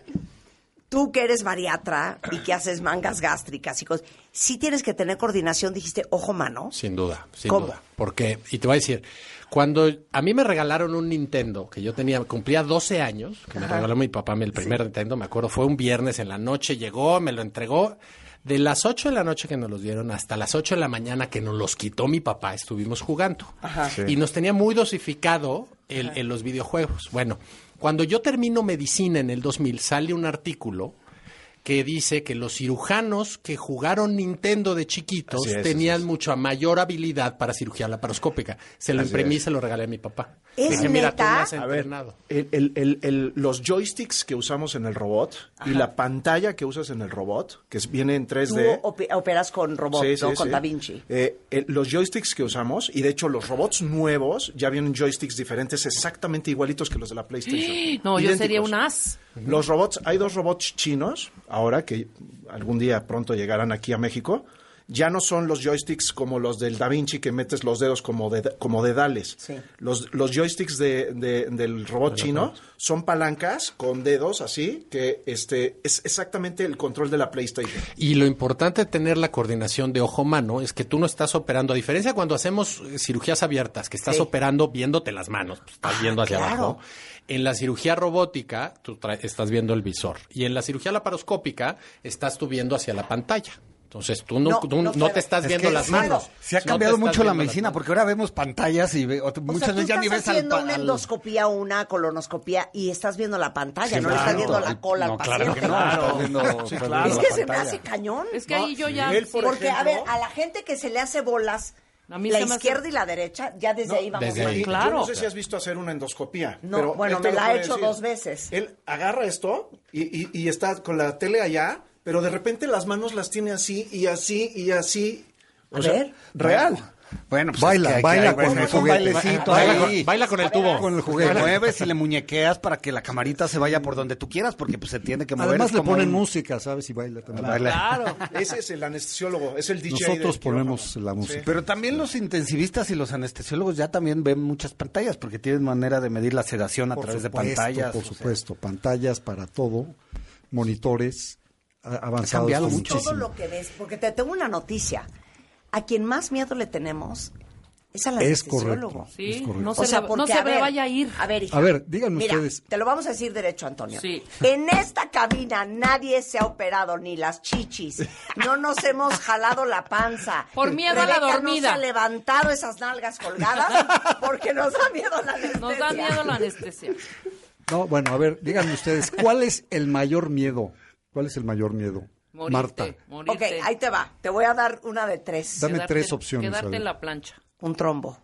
tú que eres bariatra y que haces mangas gástricas y cosas, sí tienes que tener coordinación, dijiste, ojo-mano. Sin duda, sin ¿Cómo? duda. Porque, y te voy a decir, cuando a mí me regalaron un Nintendo, que yo tenía, cumplía doce años, que me Ajá. regaló mi papá el primer Nintendo, me acuerdo, fue un viernes en la noche, llegó, me lo entregó. De las ocho de la noche que nos los dieron hasta las ocho de la mañana que nos los quitó mi papá, estuvimos jugando. Ajá. Sí. Y nos tenía muy dosificado el, en los videojuegos. Bueno, cuando yo termino medicina en el dos mil, sale un artículo que dice que los cirujanos que jugaron Nintendo de chiquitos Así es, tenían así es. mucha mayor habilidad para cirugía laparoscópica. Se lo Así imprimí y es. se lo regalé a mi papá. ¿Es Dije, mira, tú me neta? has A ver, entrenado. el, el- el- el- los joysticks que usamos en el robot y la pantalla que usas en el robot, que es- viene en tres Tú D. ope- operas con robot, Sí, ¿no? sí, Con sí. Da Vinci. Eh, el- los joysticks que usamos, y de hecho los robots nuevos ya vienen joysticks diferentes, exactamente igualitos que los de la PlayStation. No, yo Idénticos. sería un as. Los robots, hay dos robots chinos, ahora que algún día pronto llegarán aquí a México. Ya no son los joysticks como los del Da Vinci que metes los dedos como, de, como dedales. Sí. Los, los joysticks de, de- del robot chino son palancas con dedos así, que este es exactamente el control de la PlayStation. Y lo importante de tener la coordinación de ojo-mano es que tú no estás operando, a diferencia cuando hacemos eh, cirugías abiertas, que estás Sí. operando viéndote las manos, pues, estás viendo hacia claro. abajo. En la cirugía robótica, tú trae- estás viendo el visor. Y en la cirugía laparoscópica, estás tú viendo hacia la pantalla. Entonces, tú no, No, tú no no puedo. te estás Es viendo que las sí, manos. Se ha No te cambiado estás mucho la viendo las medicina, manos. porque ahora vemos pantallas y ve- ot- O sea, muchas tú veces ya estás ni ves al, haciendo pa- una al- endoscopía o una colonoscopía y estás viendo la pantalla, Sí, no le estás claro. viendo la cola No, al claro paciente. que no, estás viendo- Sí, estás claro. viendo Es la que se me pantalla. hace cañón. Es que ahí yo ya... Él, por Porque, a ejemplo- ver, a la gente que se le hace bolas, A mí la se me hace- izquierda y la derecha, ya desde ahí vamos desde mal. ahí. Claro. Yo no sé si has visto hacer una endoscopía. No, pero bueno, él te me lo la he puede hecho decir. dos veces. Él agarra esto y, y- y está con la tele allá, pero de repente las manos las tiene así y así y así. O A sea, ver. real. Bueno, pues Baila, es que hay- baila que hay- con es el un juguete. bailecito Baila ahí. con- baila con el tubo. Con el Te juguete. mueves y le muñequeas para que la camarita se vaya por donde tú quieras, porque pues se tiene que mover. Además es le como ponen un- música, ¿sabes? Y baila también. Baila. Claro. Ese es el anestesiólogo, es el D J. Nosotros del quirófano. ponemos la música. Pero también los intensivistas y los anestesiólogos ya también ven muchas pantallas, porque tienen manera de medir la sedación a Por través de supuesto, pantallas. Por o sea. supuesto, pantallas para todo, monitores a- avanzados cambiado con mucho. Todo muchísimo. lo que ves, porque te tengo una noticia. A quien más miedo le tenemos es al Es anestesiólogo. correcto. Sí, Es correcto. no O se, sea, le, porque, no se a me ver, vaya a ir. A ver, hija. A ver, díganme Mira, ustedes. te lo vamos a decir derecho, Antonio. Sí. En esta cabina nadie se ha operado ni las chichis. No nos hemos jalado la panza. Por miedo a la Rebeca dormida. No se ha levantado esas nalgas colgadas porque nos da miedo la anestesia. Nos da miedo la anestesia. No, bueno, a ver, díganme ustedes, ¿cuál es el mayor miedo? ¿Cuál es el mayor miedo? Morirte, Marta, Ok, morirte. ahí te va. Te voy a dar una de tres. Dame Quedarte- tres opciones, a Quedarte ver. en la plancha. Un trombo.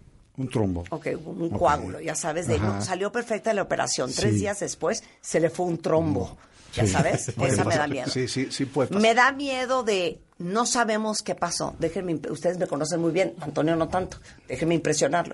un trombo. Ok, un Ok. coágulo, ya sabes, de, Ajá. no, salió perfecta la operación. Tres Sí. días después se le fue un trombo. Ya Sí. sabes, Puede esa me pasar. da miedo. Sí, sí, sí puede pasar. Me da miedo de no sabemos qué pasó. Déjenme, imp- ustedes me conocen muy bien, Antonio no tanto. Déjenme impresionarlo.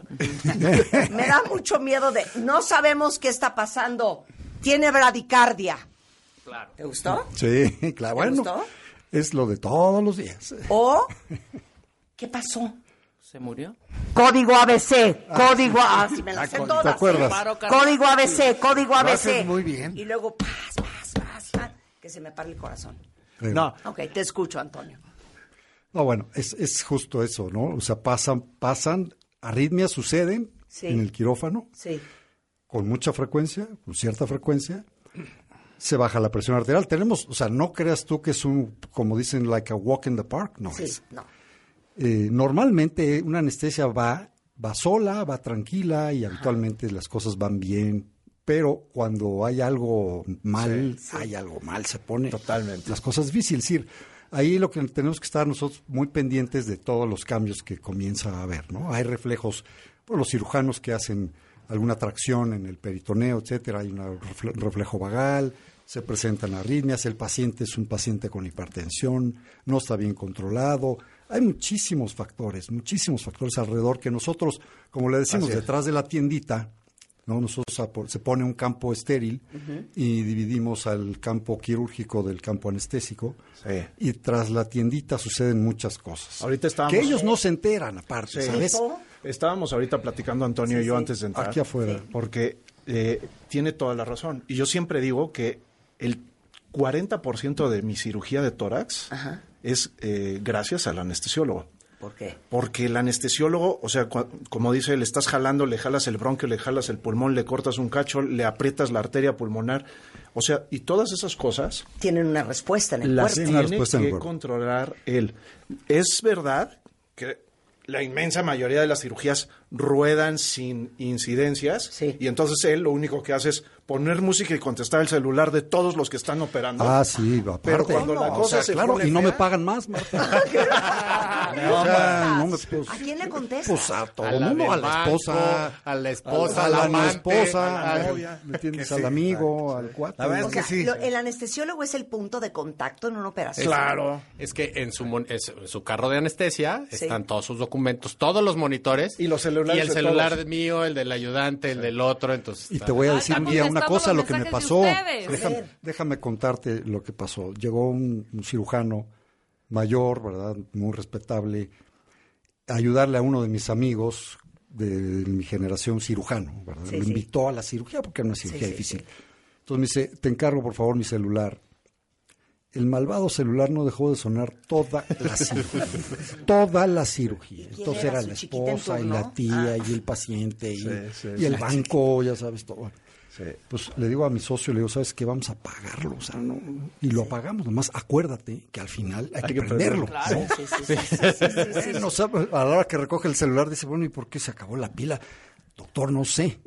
Me da mucho miedo de no sabemos qué está pasando. Tiene bradicardia. Claro. ¿Te gustó? Sí, claro. ¿Te Bueno, gustó? es lo de todos los días. O ¿qué pasó? ¿Se murió? Código A B C, código A B C, me las sé ¿te todas. acuerdas? Paro cardíaco. Código A B C, código Lo A B C. haces muy bien. Y luego paz, paz, paz, paz, que se me pare el corazón. No, Ok, te escucho, Antonio. No, bueno, es, es justo eso, ¿no? O sea, pasan, pasan arritmias suceden Sí. en el quirófano Sí. con mucha frecuencia, con cierta frecuencia. Se baja la presión arterial. Tenemos, o sea, no creas tú que es un, como dicen, like a walk in the park. No Sí, es. no. Eh, normalmente una anestesia va, va sola, va tranquila y habitualmente las cosas van bien. Pero cuando hay algo mal, Sí, sí. hay algo mal, se pone Totalmente. las cosas difíciles. Es decir, ahí lo que tenemos que estar nosotros muy pendientes de todos los cambios que comienza a haber, ¿no? Hay reflejos, por los cirujanos que hacen alguna tracción en el peritoneo, etcétera, hay un refle- reflejo vagal, se presentan arritmias, el paciente es un paciente con hipertensión, no está bien controlado. Hay muchísimos factores, muchísimos factores alrededor que nosotros, como le decimos, Así es. detrás de la tiendita, ¿no? Nosotros apo- se pone un campo estéril Ujú. y dividimos al campo quirúrgico del campo anestésico. Sí. Y tras la tiendita suceden muchas cosas. Ahorita estábamos... Que ellos no se enteran, aparte, Sí. ¿sabes? Estábamos ahorita platicando Antonio Sí, y yo sí. antes de entrar. Aquí afuera. Porque eh, tiene toda la razón. Y yo siempre digo que el cuarenta por ciento de mi cirugía de tórax Ajá. es eh, gracias al anestesiólogo. ¿Por qué? Porque el anestesiólogo, o sea, cua- como dice, le estás jalando, le jalas el bronquio, le jalas el pulmón, le cortas un cacho, le aprietas la arteria pulmonar. O sea, y todas esas cosas Tienen una respuesta en el las cuerpo. una tiene respuesta en el que cuerpo. controlar él. Es verdad que la inmensa mayoría de las cirugías ruedan sin incidencias Sí. y entonces él lo único que hace es poner música y contestar el celular de todos los que están operando. Ah, sí, aparte. Pero cuando la O cosa sea, se claro, pone y no me fea- pagan más, Marta. O sea, no me- pues, ¿A quién le contestas? pues a todo A el la mundo, del a la banco, esposa, a la esposa, a al la, amante, esposa, a a la la novia. ¿me entiendes? Que Al sí, amigo, al cuate. La verdad O es que sea, sí. lo- el anestesiólogo es el punto de contacto en una operación. Claro. Es que en su, mon- es- en su carro de anestesia Sí. están todos sus documentos, todos los monitores. Y los celulares Y el de celular todos. de mío, el del ayudante, el del otro. Entonces, Y está- te voy a Ay, decir un estamos día una contestando cosa, los lo que me mensajes de pasó. ustedes. Déjame, A ver. déjame contarte lo que pasó. Llegó un, un cirujano mayor, ¿verdad? Muy respetable, a ayudarle a uno de mis amigos de, mi generación cirujano, ¿verdad? Sí, Lo sí. invitó a la cirugía porque era una cirugía sí, difícil. sí. Entonces me dice, te encargo por favor mi celular. El malvado celular no dejó de sonar toda la cirugía. toda la cirugía. quién Entonces era era su la chiquita en esposa y turno? la tía Ah. y el paciente y, Sí, sí, y sí. el banco, ya sabes, todo. Sí. Pues le digo a mi socio, le digo, ¿sabes qué? Vamos a pagarlo, o sea, no, y lo apagamos, nomás acuérdate que al final hay, Hay que, que prenderlo. prenderlo. Sí, sí, sí, sí, sí, sí, sí, sí. ¿no? No sabe, a la hora que recoge el celular dice, bueno, ¿y por qué se acabó la pila? Doctor, no sé.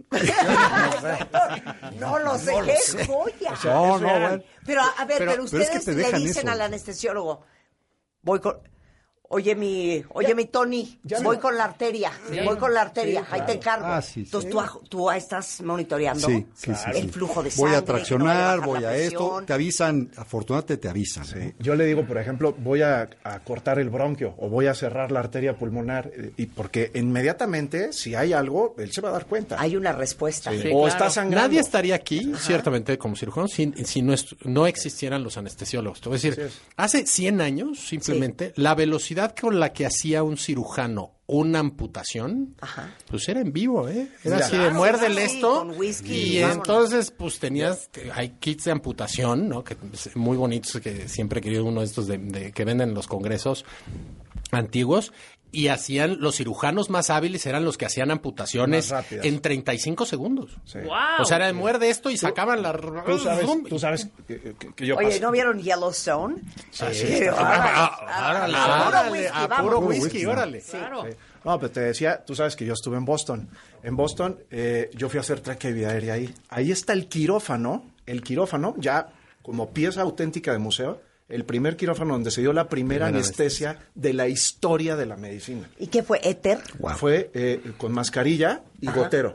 No lo sé, No lo qué sé. joya. No, no, bueno. Pero a ver, Pero- pero, pero es ustedes que te le dejan dicen eso. al anestesiólogo, voy con, oye mi, oye mi Tony, voy con la arteria, voy con la arteria, ahí te encargo. Ah, sí, sí. Entonces tú, aj- tú estás monitoreando Sí, sí, sí, el sí. flujo de Voy sangre. a que no traccionar, vaya a bajar voy la a esto. presión. Te avisan, afortunadamente te avisan. ¿no? Sí. Yo le digo, por ejemplo, voy a, a cortar el bronquio o voy a cerrar la arteria pulmonar eh, y porque inmediatamente si hay algo él se va a dar cuenta. Hay una respuesta. Sí, o claro. está sangrando. Nadie estaría aquí, ciertamente, como cirujano, si, si no, est- no existieran los anestesiólogos. Te voy a decir, Así es. hace cien años, simplemente, la velocidad con la que hacía un cirujano una amputación, Ajá. pues era en vivo, ¿eh? Era Mira, así de claro, muérdele sí, esto. con whisky, y vámonos. entonces, pues tenías, hay kits de amputación, ¿no? Que pues, muy bonitos, que siempre he querido uno de estos de, de- que venden en los congresos antiguos. Y hacían, los cirujanos más hábiles eran los que hacían amputaciones Más rápidas. en treinta y cinco segundos. Sí. ¡Wow! O sea, era de muerde esto y sacaban la... Tú sabes, tú sabes que, que- que yo Oye, pasé- ¿no vieron Yellowstone? Sí, Sí, sí. órale, Ah, órale, a puro órale, whisky, a vamos. puro Puro whisky, whisky, órale. Claro. Sí. No, pero te decía, tú sabes que yo estuve en Boston. En Boston eh, yo fui a hacer tráquea y vía aérea ahí. Ahí está el quirófano, el quirófano ya como pieza auténtica de museo, el primer quirófano donde se dio la primera, Primera anestesia de la historia de la medicina. ¿Y qué fue? ¿Éter? Fue eh, con mascarilla y gotero.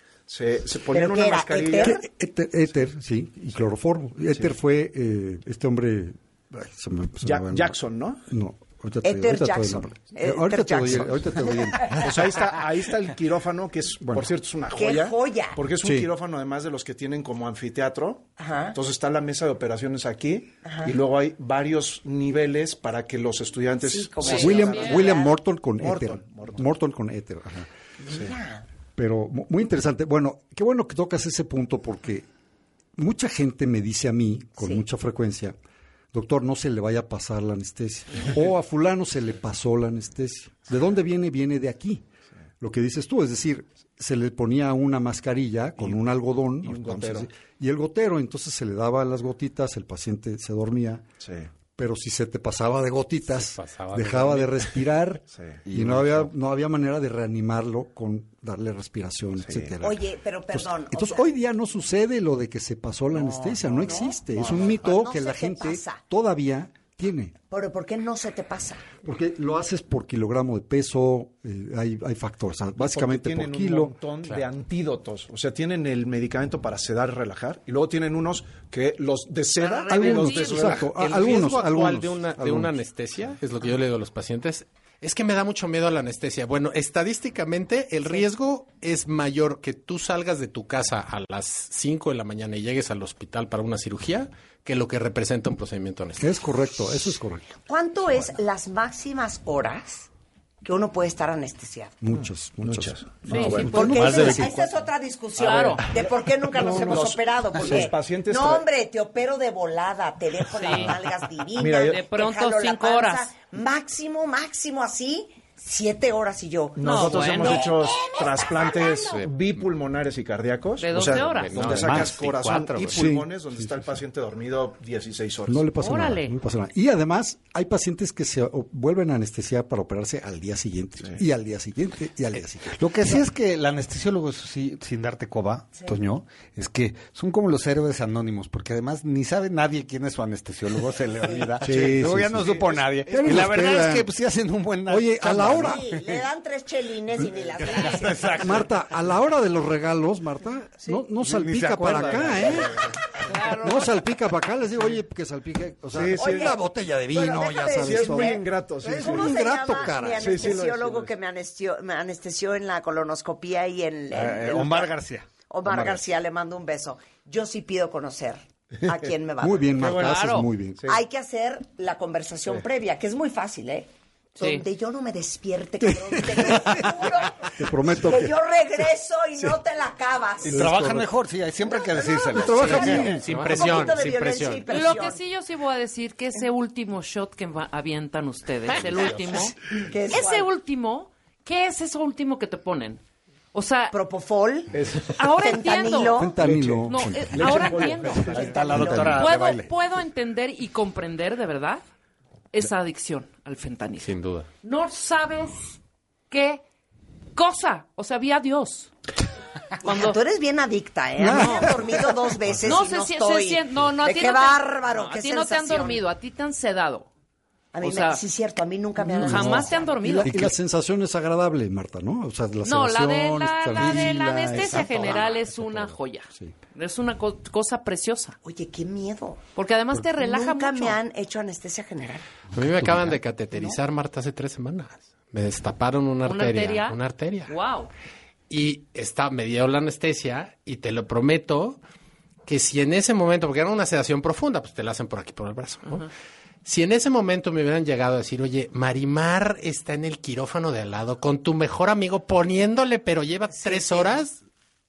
Se, se ponían ¿Pero una qué era? mascarilla. ¿Éter? Éter, éter, sí, y cloroformo. Éter fue eh, este hombre... ay, se me- se me Ja- va el- Jackson, ¿no? No, ahorita te, Éter ahorita te doy el Jackson. nombre. Éter ahorita, te doy, el- Jackson. ahorita te doy el... Pues ahí está, ahí está el quirófano, que es, por cierto, es una ¡Qué joya. joya! Porque es un Sí. quirófano, además de los que tienen como anfiteatro. Ajá. Entonces está la mesa de operaciones aquí. Ajá. Y luego hay varios niveles para que los estudiantes... Sí, como- se- William, Bien. William Morton con Morton, éter. Morton. Morton con éter, ajá. Mira. Pero mu- muy interesante. Bueno, qué bueno que tocas ese punto porque mucha gente me dice a mí con Sí. mucha frecuencia, doctor, no se le vaya a pasar la anestesia. O a fulano se le pasó la anestesia. ¿De dónde viene? Viene de aquí. lo que dices tú, es decir, se le ponía una mascarilla con Y- un algodón y un vamos a gotero. decir, y el gotero, entonces se le daba las gotitas, el paciente se dormía. Sí. Pero si se te pasaba de gotitas, Se pasaba de dejaba de, dormir. respirar Sí. y no había no había manera de reanimarlo con darle respiración, etcétera. Oye, pero perdón. Entonces, o sea, hoy día no sucede lo de que se pasó la anestesia, no, existe. es un mito no que se la te gente pasa. todavía tiene. pero ¿por qué no se te pasa? Porque lo haces por kilogramo de peso, eh, hay, hay factores, o sea, básicamente Porque por tienen kilo. un montón de antídotos. O sea, tienen el medicamento para sedar y relajar. Y luego tienen unos que los de seda Para y los revertir. de Exacto. A- El algunos, riesgo actual algunos, de una, de algunos. una anestesia, es lo que yo le digo a los pacientes, es que me da mucho miedo a la anestesia. Bueno, estadísticamente el riesgo es mayor que tú salgas de tu casa a las cinco de la mañana y llegues al hospital para una cirugía que lo que representa un procedimiento anestésico. Es correcto, eso es correcto. ¿Cuánto es las máximas horas que uno puede estar anestesiado? Muchas, muchas. Muchas. Sí, No, sí, bueno. por- Porque Más de esa, esa es otra discusión Claro. de por qué nunca nos No, hemos los- operado. Porque, los pacientes no, tra- hombre, te opero de volada, te dejo Sí. las nalgas divinas, Mira, yo- te De pronto, jalo la cinco panza. horas. Máximo, máximo así, siete horas y yo. Nosotros bueno. hemos hecho ¿De qué me trasplantes estás hablando? bipulmonares y cardíacos. De o doce sea, horas. donde No, sacas más, corazón veinticuatro, y güey. pulmones, Sí, donde sí, está el sí. paciente dormido dieciséis horas. No le pasa Órale. nada, no le pasa nada. Y además hay pacientes que se o- vuelven a anestesiar para operarse al día siguiente, y al día siguiente, y al día siguiente. Lo que sí es que el anestesiólogo, eso sí, sin darte coba, Toño, es que son como los héroes anónimos, porque además ni sabe nadie quién es su anestesiólogo, se le olvida. Sí, Luego sí, ya sí. no supo nadie. Ya Y nos la verdad queda. es que pues, sí hacen un buen... Oye, a la hora, Sí, le dan tres chelines y ni las gracias. Marta, a la hora de los regalos, Marta, no, no Ni- ni se salpica para acuerda. acá, ¿eh? No salpica para acá, les digo, oye, que salpique, o sea, Sí, sí. una botella de vino, Bueno, ya déjame sabes. Sí, es muy decirte, ingrato. Sí, sí. ¿Cómo Un se ingrato, llama cara. mi Sí, sí lo es, sí anestesiólogo lo es. que me anestesió, me anestesió en la colonoscopía y en... en- Eh, en- Omar García. Omar, Omar García, le mando un beso. Yo sí pido conocer a quién me va a Muy dar. bien, Marta, bueno. haces Claro. muy bien. Hay que hacer la conversación previa, que es muy fácil, ¿eh? Sí. Donde yo no me despierte, cabrón, te lo juro Te prometo que que... yo regreso y no te la acabas. Y trabajan mejor, sí, hay siempre hay que decírselo. trabajan Sí. bien. Sin Un presión, poquito de sin violencia presión. y presión. Lo que sí yo sí voy a decir que ese último shot que va- avientan ustedes, el último, ¿Qué es ese cuál? último, ¿qué es eso último que te ponen? O sea, Propofol, ahora fentanilo. entiendo. Fentanilo. No, eh, ahora entiendo. Ahí está la doctora de Puedo, baile. puedo entender y comprender de verdad esa adicción al fentanilo. Sin duda. No sabes qué cosa. O sea, vi a Dios. Cuando tú eres bien adicta, ¿eh? A mí me han dormido dos veces No y se, no sie- estoy. se sien- no, no, a De ti qué no te- bárbaro, no, qué a ti no te han sensación. dormido, a ti te han sedado. A mí O me, sea, sí es cierto, a mí nunca me han jamás te han Y dormido. la, y la sensación es agradable, Marta, ¿no? O sea, la No, la de sedación, la, está la de la linda, anestesia está general toda- es una toda. joya. Sí. Es una co- cosa preciosa. Oye, qué miedo. Porque además te relaja Nunca mucho. me han hecho anestesia general. A mí me acaban de cateterizar, Marta, hace tres semanas. Me destaparon una ¿Una arteria. arteria? Una arteria. Wow. Y está, me dio la anestesia y te lo prometo que si en ese momento, porque era una sedación profunda, pues te la hacen por aquí, por el brazo, ¿no? Si en ese momento me hubieran llegado a decir, oye, Marimar está en el quirófano de al lado con tu mejor amigo poniéndole, pero lleva tres horas,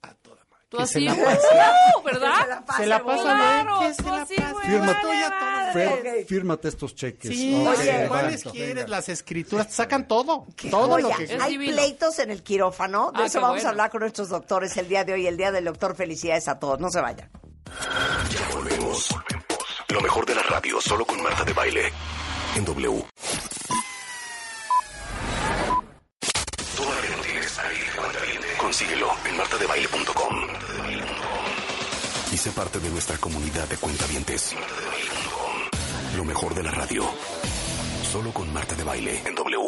Tú que así, se la ¡uh! Que se la pase se la bonito. pasa Claro, bien, que tú se la así, pase. güey, Fírmate, vale, madre. Fer, fírmate estos cheques. Sí, Ok, Oye, ¿cuáles va. quieres? Las escrituras, te sacan todo, Qué todo joya. lo que Es Hay divino. pleitos en el quirófano. De Ah, eso qué vamos bueno. a hablar con nuestros doctores el día de hoy, el día del doctor. Felicidades a todos. No se vayan. Ya volvemos. Lo mejor de la radio solo con Marta de Baile. En W. Todavía no tienes aire de cuentaviente. Consíguelo en marta de baile punto com. Y sé parte de nuestra comunidad de cuentavientes. Lo mejor de la radio. Solo con Marta de Baile en W.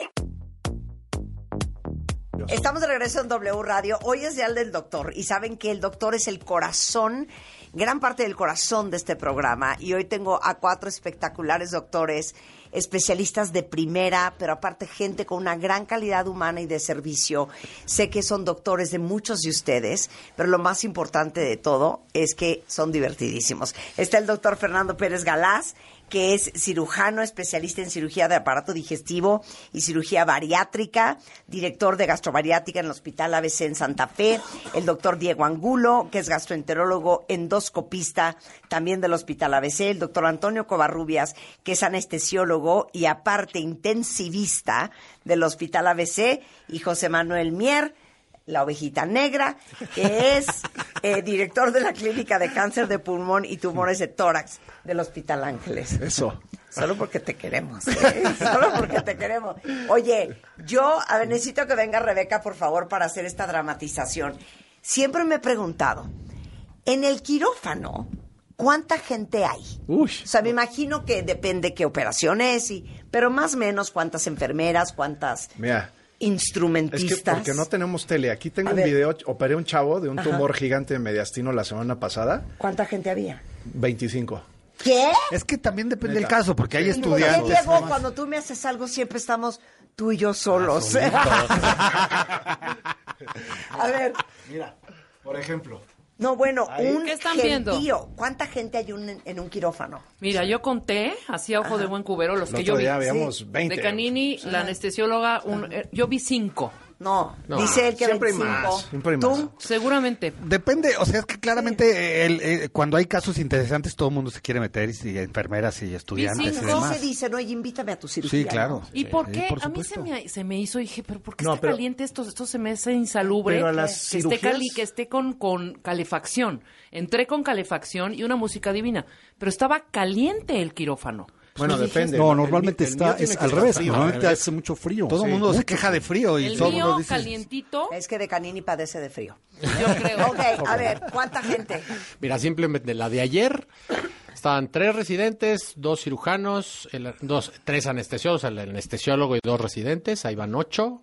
Estamos de regreso en W Radio. Hoy es Día del Doctor y saben que el doctor es el corazón, gran parte del corazón de este programa. Y hoy tengo a cuatro espectaculares doctores, especialistas de primera, pero aparte gente con una gran calidad humana y de servicio. Sé que son doctores de muchos de ustedes, pero lo más importante de todo es que son divertidísimos. Está el doctor Fernando Pérez Galás, que es cirujano, especialista en cirugía de aparato digestivo y cirugía bariátrica, director de gastrobariátrica en el Hospital A B C en Santa Fe, el doctor Diego Angulo, que es gastroenterólogo, endoscopista laparoscopista también del Hospital A B C, el doctor Antonio Covarrubias, que es anestesiólogo y aparte intensivista del Hospital A B C, y José Manuel Mier, la ovejita negra, que es eh, director de la Clínica de Cáncer de Pulmón y Tumores de Tórax del Hospital Ángeles. Eso. Solo porque te queremos, ¿eh? Solo porque te queremos. Oye, yo, a ver, necesito que venga Rebeca, por favor, para hacer esta dramatización. Siempre me he preguntado, en el quirófano, ¿cuánta gente hay? Uy. O sea, me imagino que depende qué operación es, y, pero más o menos cuántas enfermeras, cuántas Mira, instrumentistas. es que porque no tenemos tele. Aquí tengo A un ver. video, operé un chavo de un Ajá. tumor gigante de mediastino la semana pasada, ¿Cuánta gente había? veinticinco. ¿Qué? Es que también depende Neta. del caso, porque hay ¿Y por qué, estudiantes. Diego, cuando tú me haces algo siempre estamos tú y yo solos? A ver, Mira, por ejemplo. no, bueno, Ahí. un ¿Qué están viendo? gentío. ¿Cuánta gente hay un- en un quirófano? Mira, yo conté, hacía ojo de buen cubero, los El que otro yo vi. día habíamos veinte. De Canini, la anestesióloga, un- eh, yo vi cinco. No, No, dice él que siempre hay veinticinco. más, siempre hay ¿Tú? más. Seguramente. Depende, o sea, es que claramente el- eh, cuando hay casos interesantes todo el mundo se quiere meter, y, y enfermeras y estudiantes y cinco. No demás. se dice, no, oye, invítame a tu cirugía. Sí, claro. ¿no? ¿Y Sí, por sí, qué? por a mí se supuesto. me, se me hizo, dije, pero ¿por qué No, está pero- caliente esto? Esto se me hace insalubre. Pero a que las esté cirugías- cali, que esté con, con calefacción. Entré con calefacción y una música divina, pero estaba caliente el quirófano. Bueno, Pues dije, depende. No, El normalmente mío- el está mío tiene es que al estar revés. frío, Normalmente ¿eh? hace mucho frío. Todo el Sí. mundo se Mucho. queja de frío y El todo el mío mundo dice. calientito, Es que de Canini padece de frío. yo creo. Ok, a ver, ¿cuánta gente? Mira, simplemente la de ayer estaban tres residentes, dos cirujanos, el- dos, tres anestesiólogos, el anestesiólogo y dos residentes, ahí van ocho.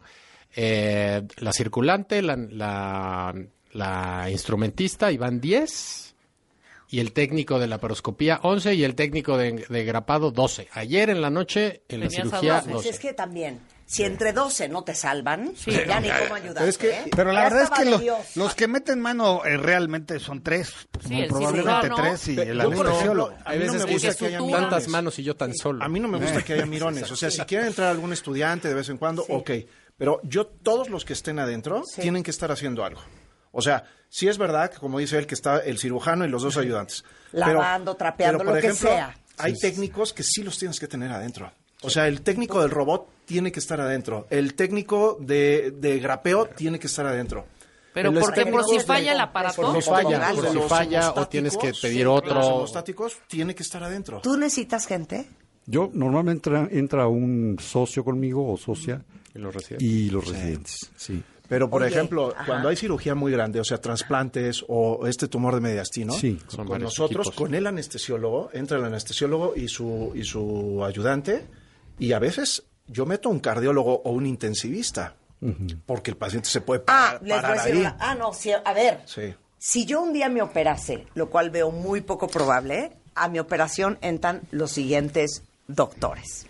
Eh, la circulante, la, la, la instrumentista, ahí van diez. Y el técnico de la laparoscopía, once. Y el técnico de, de grapado, doce. Ayer en la noche, en la Tenías a cirugía, doce. Pues doce. es que también, si entre doce no te salvan, Sí. ya ni cómo ayudarte. es que- ¿eh? Pero la Ya verdad es estaba que de lo- Dios. los que meten mano eh, realmente son tres. Pues, Sí, muy el probablemente cirujano. tres y Pe- el yo, por anestesiólogo. ejemplo, a Hay mí no veces me que gusta dices, que haya suturan. tantas mirones. manos y yo tan solo. A mí no me gusta que haya mirones. O sea, si quiere entrar algún estudiante de vez en cuando, ok. Pero yo, todos los que estén adentro, Sí. tienen que estar haciendo algo. O sea, sí es verdad que, como dice él, que está el cirujano y los dos ayudantes. Lavando, trapeando, pero, por lo que ejemplo, sea. hay técnicos que sí los tienes que tener adentro. O sea, el técnico del robot tiene que estar adentro. El técnico de, de grapeo tiene que estar adentro. Pero El ¿por qué? ¿Por si técnico falla de- el aparato? Por si falla, de por si los falla o tienes que hemostáticos, pedir sí, otro. Los hemostáticos tiene que estar adentro. ¿Tú necesitas gente? Yo normalmente entra, entra un socio conmigo o socia Y los residentes. y los residentes. Sí. Pero, por Oye, ejemplo, ajá. cuando hay cirugía muy grande, o sea, trasplantes o este tumor de mediastino, Sí. Son con varios nosotros, equipos. con el anestesiólogo, entra el anestesiólogo y su, y su ayudante, y a veces yo meto un cardiólogo o un intensivista, porque el paciente se puede Ah, parar, les voy a parar decir ahí. una- Ah, no, sí, a ver. Sí. Si yo un día me operase, lo cual veo muy poco probable, a mi operación entran los siguientes doctores.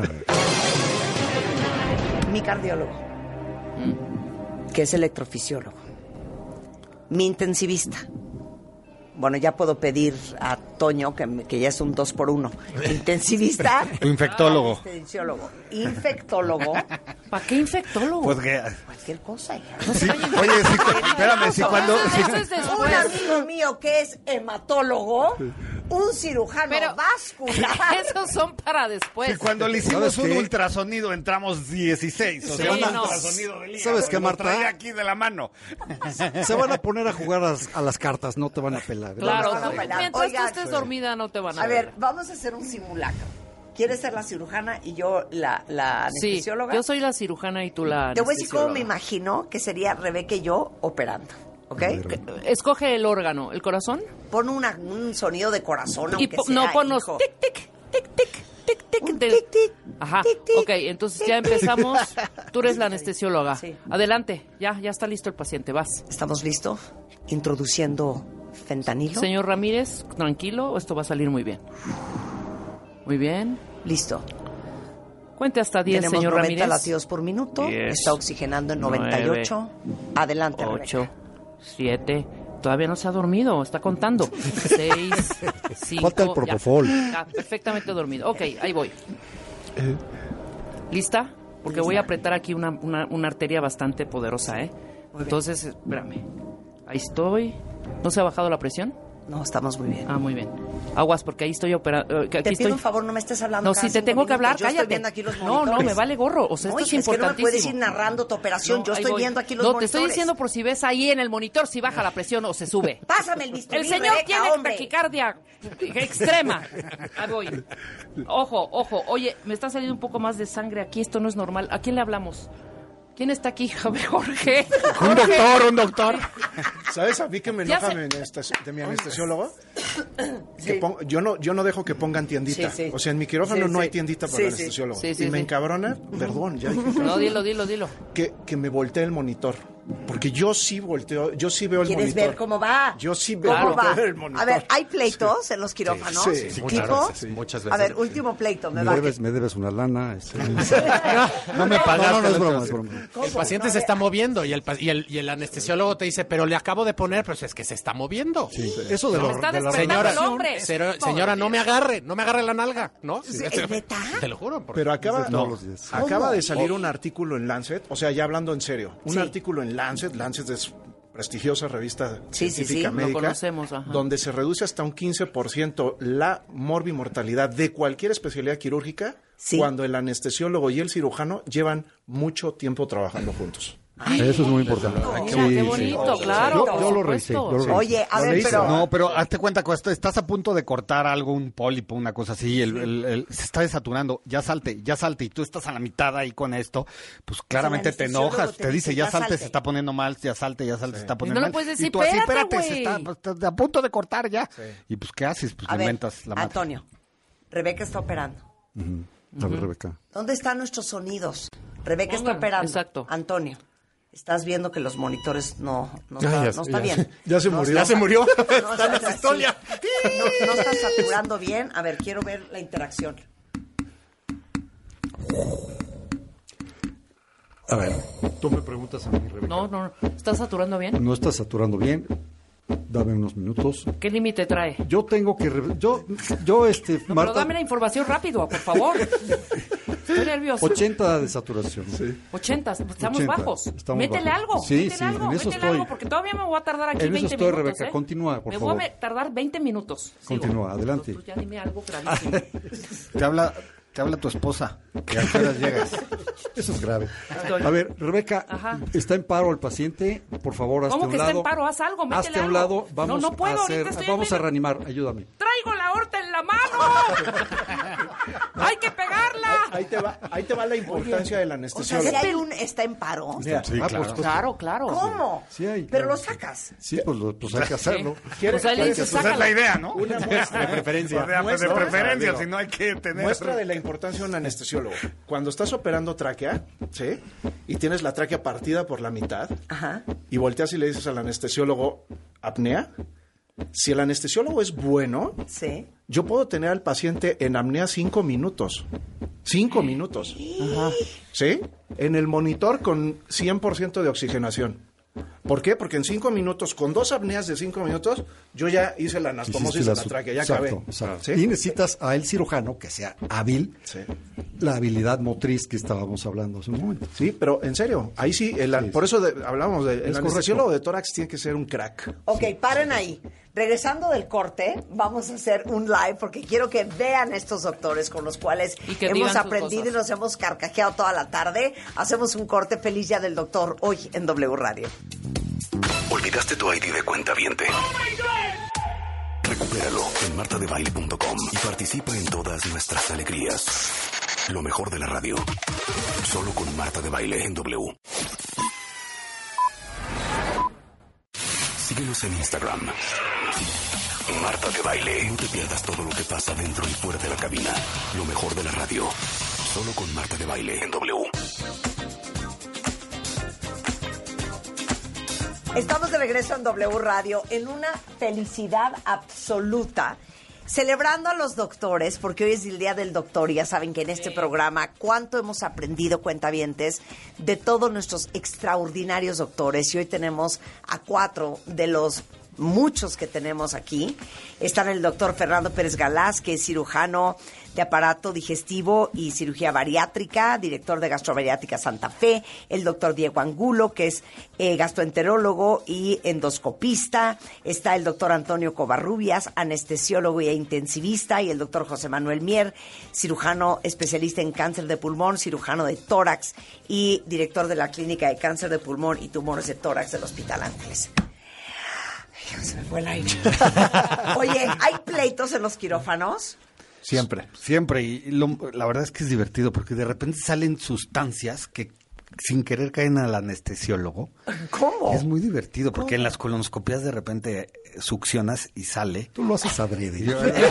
Mi cardiólogo, que es electrofisiólogo. Mi intensivista. Bueno, ya puedo pedir a Toño, que, me- que ya es un dos por uno. Intensivista. Tu infectólogo. Anestesiólogo. Infectólogo. ¿Para qué infectólogo? Pues que. Cualquier cosa, hija. sí, oye, sí, cu- espérame, si cuando. si- Eso es después. Un amigo mío que es hematólogo, un cirujano Pero- vascular. Esos son para después. si cuando le hicimos ¿Sabes un qué? ultrasonido entramos dieciséis. O Sí, sea, un no. ultrasonido del hígado. ¿Sabes qué, lo Marta? traía aquí de la mano. Se van a poner a jugar a, a las cartas, no te van a pelar. Claro, No, no, tú- no, no. mientras Oigan, tú estés dormida no te van a, A ver, vamos a hacer un simulacro. ¿Quieres ser la cirujana y yo la, la Sí, anestesióloga? yo soy la cirujana y tú la Te voy a decir cómo me anestesióloga. imagino que sería Rebeca y yo operando. ¿Ok? Escoge el órgano, ¿el corazón? Pon una- un sonido de corazón, Y aunque po- sea, no, ponnos hijo. tic, tic, tic, tic, tic, tic. Un de- tic, tic, Ajá, tic, tic, ok, entonces ya empezamos. Tú eres la anestesióloga. Sí. Adelante, ya, ya está listo el paciente, vas. ¿Estamos listos? Introduciendo fentanilo. Señor Ramírez, tranquilo, esto va a salir muy bien. Muy bien. Listo. Cuente hasta diez, Tenemos señor noventa Ramírez. latidos por minuto. Diez, Está oxigenando en noventa y ocho. Adelante, ocho, Rebeca. siete. Todavía no se ha dormido, está contando. seis, cinco. Falta el propofol. Ya, ya, perfectamente dormido. Ok, ahí voy. ¿Lista? Porque voy a apretar aquí una, una, una arteria bastante poderosa, ¿eh? Muy bien. Entonces, espérame. Ahí estoy. ¿No se ha bajado la presión? No, estamos muy bien. Ah, muy bien. Aguas, porque ahí estoy operando. Te pido estoy... un favor, no me estés hablando. No, cada si te cinco tengo que hablar, minutos. Yo cállate. estoy viendo aquí los no, monitores. no, me vale gorro. O sea, No, esto es es que no me importantísimo. puedes ir narrando tu operación. No, Yo ahí estoy voy. viendo aquí los No, monitores. te estoy diciendo por si ves ahí en el monitor si baja la presión o se sube. Pásame el bisturí, El señor Rebeca, tiene hombre. taquicardia extrema. Ahí voy. Ojo, ojo. Oye, me está saliendo un poco más de sangre aquí. Esto no es normal. ¿A quién le hablamos? ¿Quién está aquí? Jorge. Un doctor, un doctor. ¿Sabes a mí que me Ya enoja sé. mi anestes- de mi anestesiólogo? Que pon- yo no yo no dejo que pongan tiendita. Sí, sí. O sea, en mi quirófano Sí, no sí. hay tiendita para Sí, el sí. anestesiólogo. Sí, sí, y me sí. encabrona, perdón, ya dije que- No, dilo, dilo, dilo. que, que me voltee el monitor. Porque yo sí volteo, yo sí veo el ¿Quieres monitor. ver cómo va? Yo sí veo ¿Cómo va? el monitor. A ver, ¿hay pleitos en los quirófanos? Sí, sí, sí, muchas ¿Tipo? veces, sí. Muchas A veces. ver, último pleito. Me Me va. debes, me debes una lana. este. No me pagaste. No, no, no es la broma, otra es broma. ¿Cómo? El paciente No, se a ver, está moviendo y el, pa- y, el, y el anestesiólogo te dice, pero le acabo de poner, pues es que se está moviendo. Sí. Eso de, No, lo- me está de la despertando Señora, el hombre. Cero- señora, no me agarre, no me agarre la nalga, ¿no? ¿Es neta? Te lo juro. porque- Pero acaba, Desde todos los días. acaba de salir un artículo en Lancet, o sea, ya hablando en serio, un Sí. artículo en Lancet, Lancet es prestigiosa revista Sí, sí, científica sí, lo médica, conocemos, ajá. donde se reduce hasta un quince por ciento la morbimortalidad de cualquier especialidad quirúrgica Sí. cuando el anestesiólogo y el cirujano llevan mucho tiempo trabajando juntos. Eso es muy importante. Mira, qué bonito, claro. Yo, por yo lo supuesto. revisé. yo lo revisé. Oye, a ¿Lo ver, leíste? pero... No, pero hazte cuenta que esto, estás a punto de cortar algo, un pólipo, una cosa así, el, el- el- se está desaturando, ya salte, ya salte, y tú estás a la mitad ahí con esto, pues claramente te anestesiólogo enojas, te te, dice, dice, ya "Ya salte, salte". se está poniendo mal, ya salte, ya salte, se está poniendo no le mal. puedes decir, y tú así, "Espérate, espérate, se está, güey". pues, estás a punto de cortar ya. Y pues, ¿qué haces? Pues A le ver, inventas la madre. Antonio, Rebeca está operando. A ver, Rebeca. ¿Dónde están nuestros sonidos? Rebeca está Pongan, operando. exacto. Antonio, estás viendo que los monitores no, no, Ya, está, ya, no está ya. bien. Ya se No murió. está- Ya se murió. No, Está en la sí. sistolia. No, no está saturando bien. A ver, quiero ver la interacción. A ver, tú me preguntas a mí, Rebeca. No, no, no. ¿Estás saturando bien? No estás saturando bien. Dame unos minutos. ¿Qué límite trae? Yo tengo que... re- Yo, yo este, No, pero Marta, dame la información rápido, por favor. Estoy nervioso. ochenta de saturación. Sí. ochenta, estamos ochenta, bajos. estamos Métele bajos. algo, Sí, métele sí, algo, en eso métele estoy. algo, porque todavía me voy a tardar aquí En eso veinte estoy, minutos, Rebeca. ¿eh? Continúa, por me favor. voy a tardar veinte minutos. Sigo. Continúa, adelante. Pues ya dime algo gravísimo. Te habla, te habla tu esposa, que a qué horas llegas. Eso es grave. Estoy- A ver, Rebeca, Ajá. está en paro el paciente. Por favor, hazte a ¿Cómo un que lado. está en paro? Haz algo, métele Hazte a un algo. lado. Vamos No, no puedo, a hacer, ahorita estoy en vamos a medio. reanimar. Ayúdame. ¡Traigo la aorta en la mano! ¡Hay que pegarla! Ahí te va, ahí te va la importancia del O sea, anestesiólogo. si hay un está en paro. Mira, Sí, ah, claro. pues, Claro, claro. ¿Cómo? Sí hay, Pero claro. lo sacas. Sí, pues, lo- pues hay que hacerlo. ¿quieres- O sea, él quieres dice, que- sácala. la idea, ¿no? Una muestra de preferencia. De, muestra, preferencia, digo, si no hay que tener... muestra de la importancia de un anestesiólogo. Cuando estás operando tráquea, ¿sí? Y tienes la tráquea partida por la mitad, Ajá. y volteas y le dices al anestesiólogo, apnea. Si el anestesiólogo es bueno, Sí. yo puedo tener al paciente en apnea cinco minutos. Cinco minutos. ¿Sí? En el monitor con cien por ciento de oxigenación. ¿Por qué? Porque en cinco minutos, con dos apneas de cinco minutos, yo ya hice la anastomosis Hiciste de la la su- tráquea, ya exacto, acabé. exacto. ¿Sí? Y necesitas a el cirujano que sea hábil, Sí. la habilidad motriz que estábamos hablando hace un momento. Sí, pero en serio, ahí sí, el- por eso de- hablábamos de, el Es anestesiólogo correcto. de tórax tiene que ser un crack. Ok, paren ahí. Regresando del corte, vamos a hacer un live porque quiero que vean estos doctores con los cuales Y que hemos digan sus aprendido cosas. y nos hemos carcajeado toda la tarde. Hacemos un corte. Feliz Día del Doctor hoy en W Radio. ¿Olvidaste tu I D de cuenta viente? Recupéralo en marta de baile punto com y participa en todas nuestras alegrías. Lo mejor de la radio. Solo con Marta de Baile en W. Síguenos en Instagram. Marta de Baile. No te pierdas todo lo que pasa dentro y fuera de la cabina. Lo mejor de la radio. Solo con Marta de Baile en W. Estamos de regreso en W Radio en una felicidad absoluta, celebrando a los doctores, porque hoy es el Día del Doctor y ya saben que en este programa cuánto hemos aprendido, cuentavientes, de todos nuestros extraordinarios doctores. Y hoy tenemos a cuatro de los muchos que tenemos aquí. Están el doctor Fernando Pérez Galás, que es cirujano de aparato digestivo y cirugía bariátrica, director de Gastrobariátrica Santa Fe, el doctor Diego Angulo, que es eh, gastroenterólogo y endoscopista, está el doctor Antonio Covarrubias, anestesiólogo e intensivista, y el doctor José Manuel Mier, cirujano especialista en cáncer de pulmón, cirujano de tórax y director de la Clínica de Cáncer de Pulmón y Tumores de Tórax del Hospital Ángeles. Ay, se me fue el aire. Oye, ¿hay pleitos en los quirófanos? Siempre. Siempre. Y lo- la verdad es que es divertido porque de repente salen sustancias que sin querer caen al anestesiólogo. ¿Cómo? Es muy divertido porque en las colonoscopías de repente eh, succionas y sale. Tú lo haces adrede. Yo- y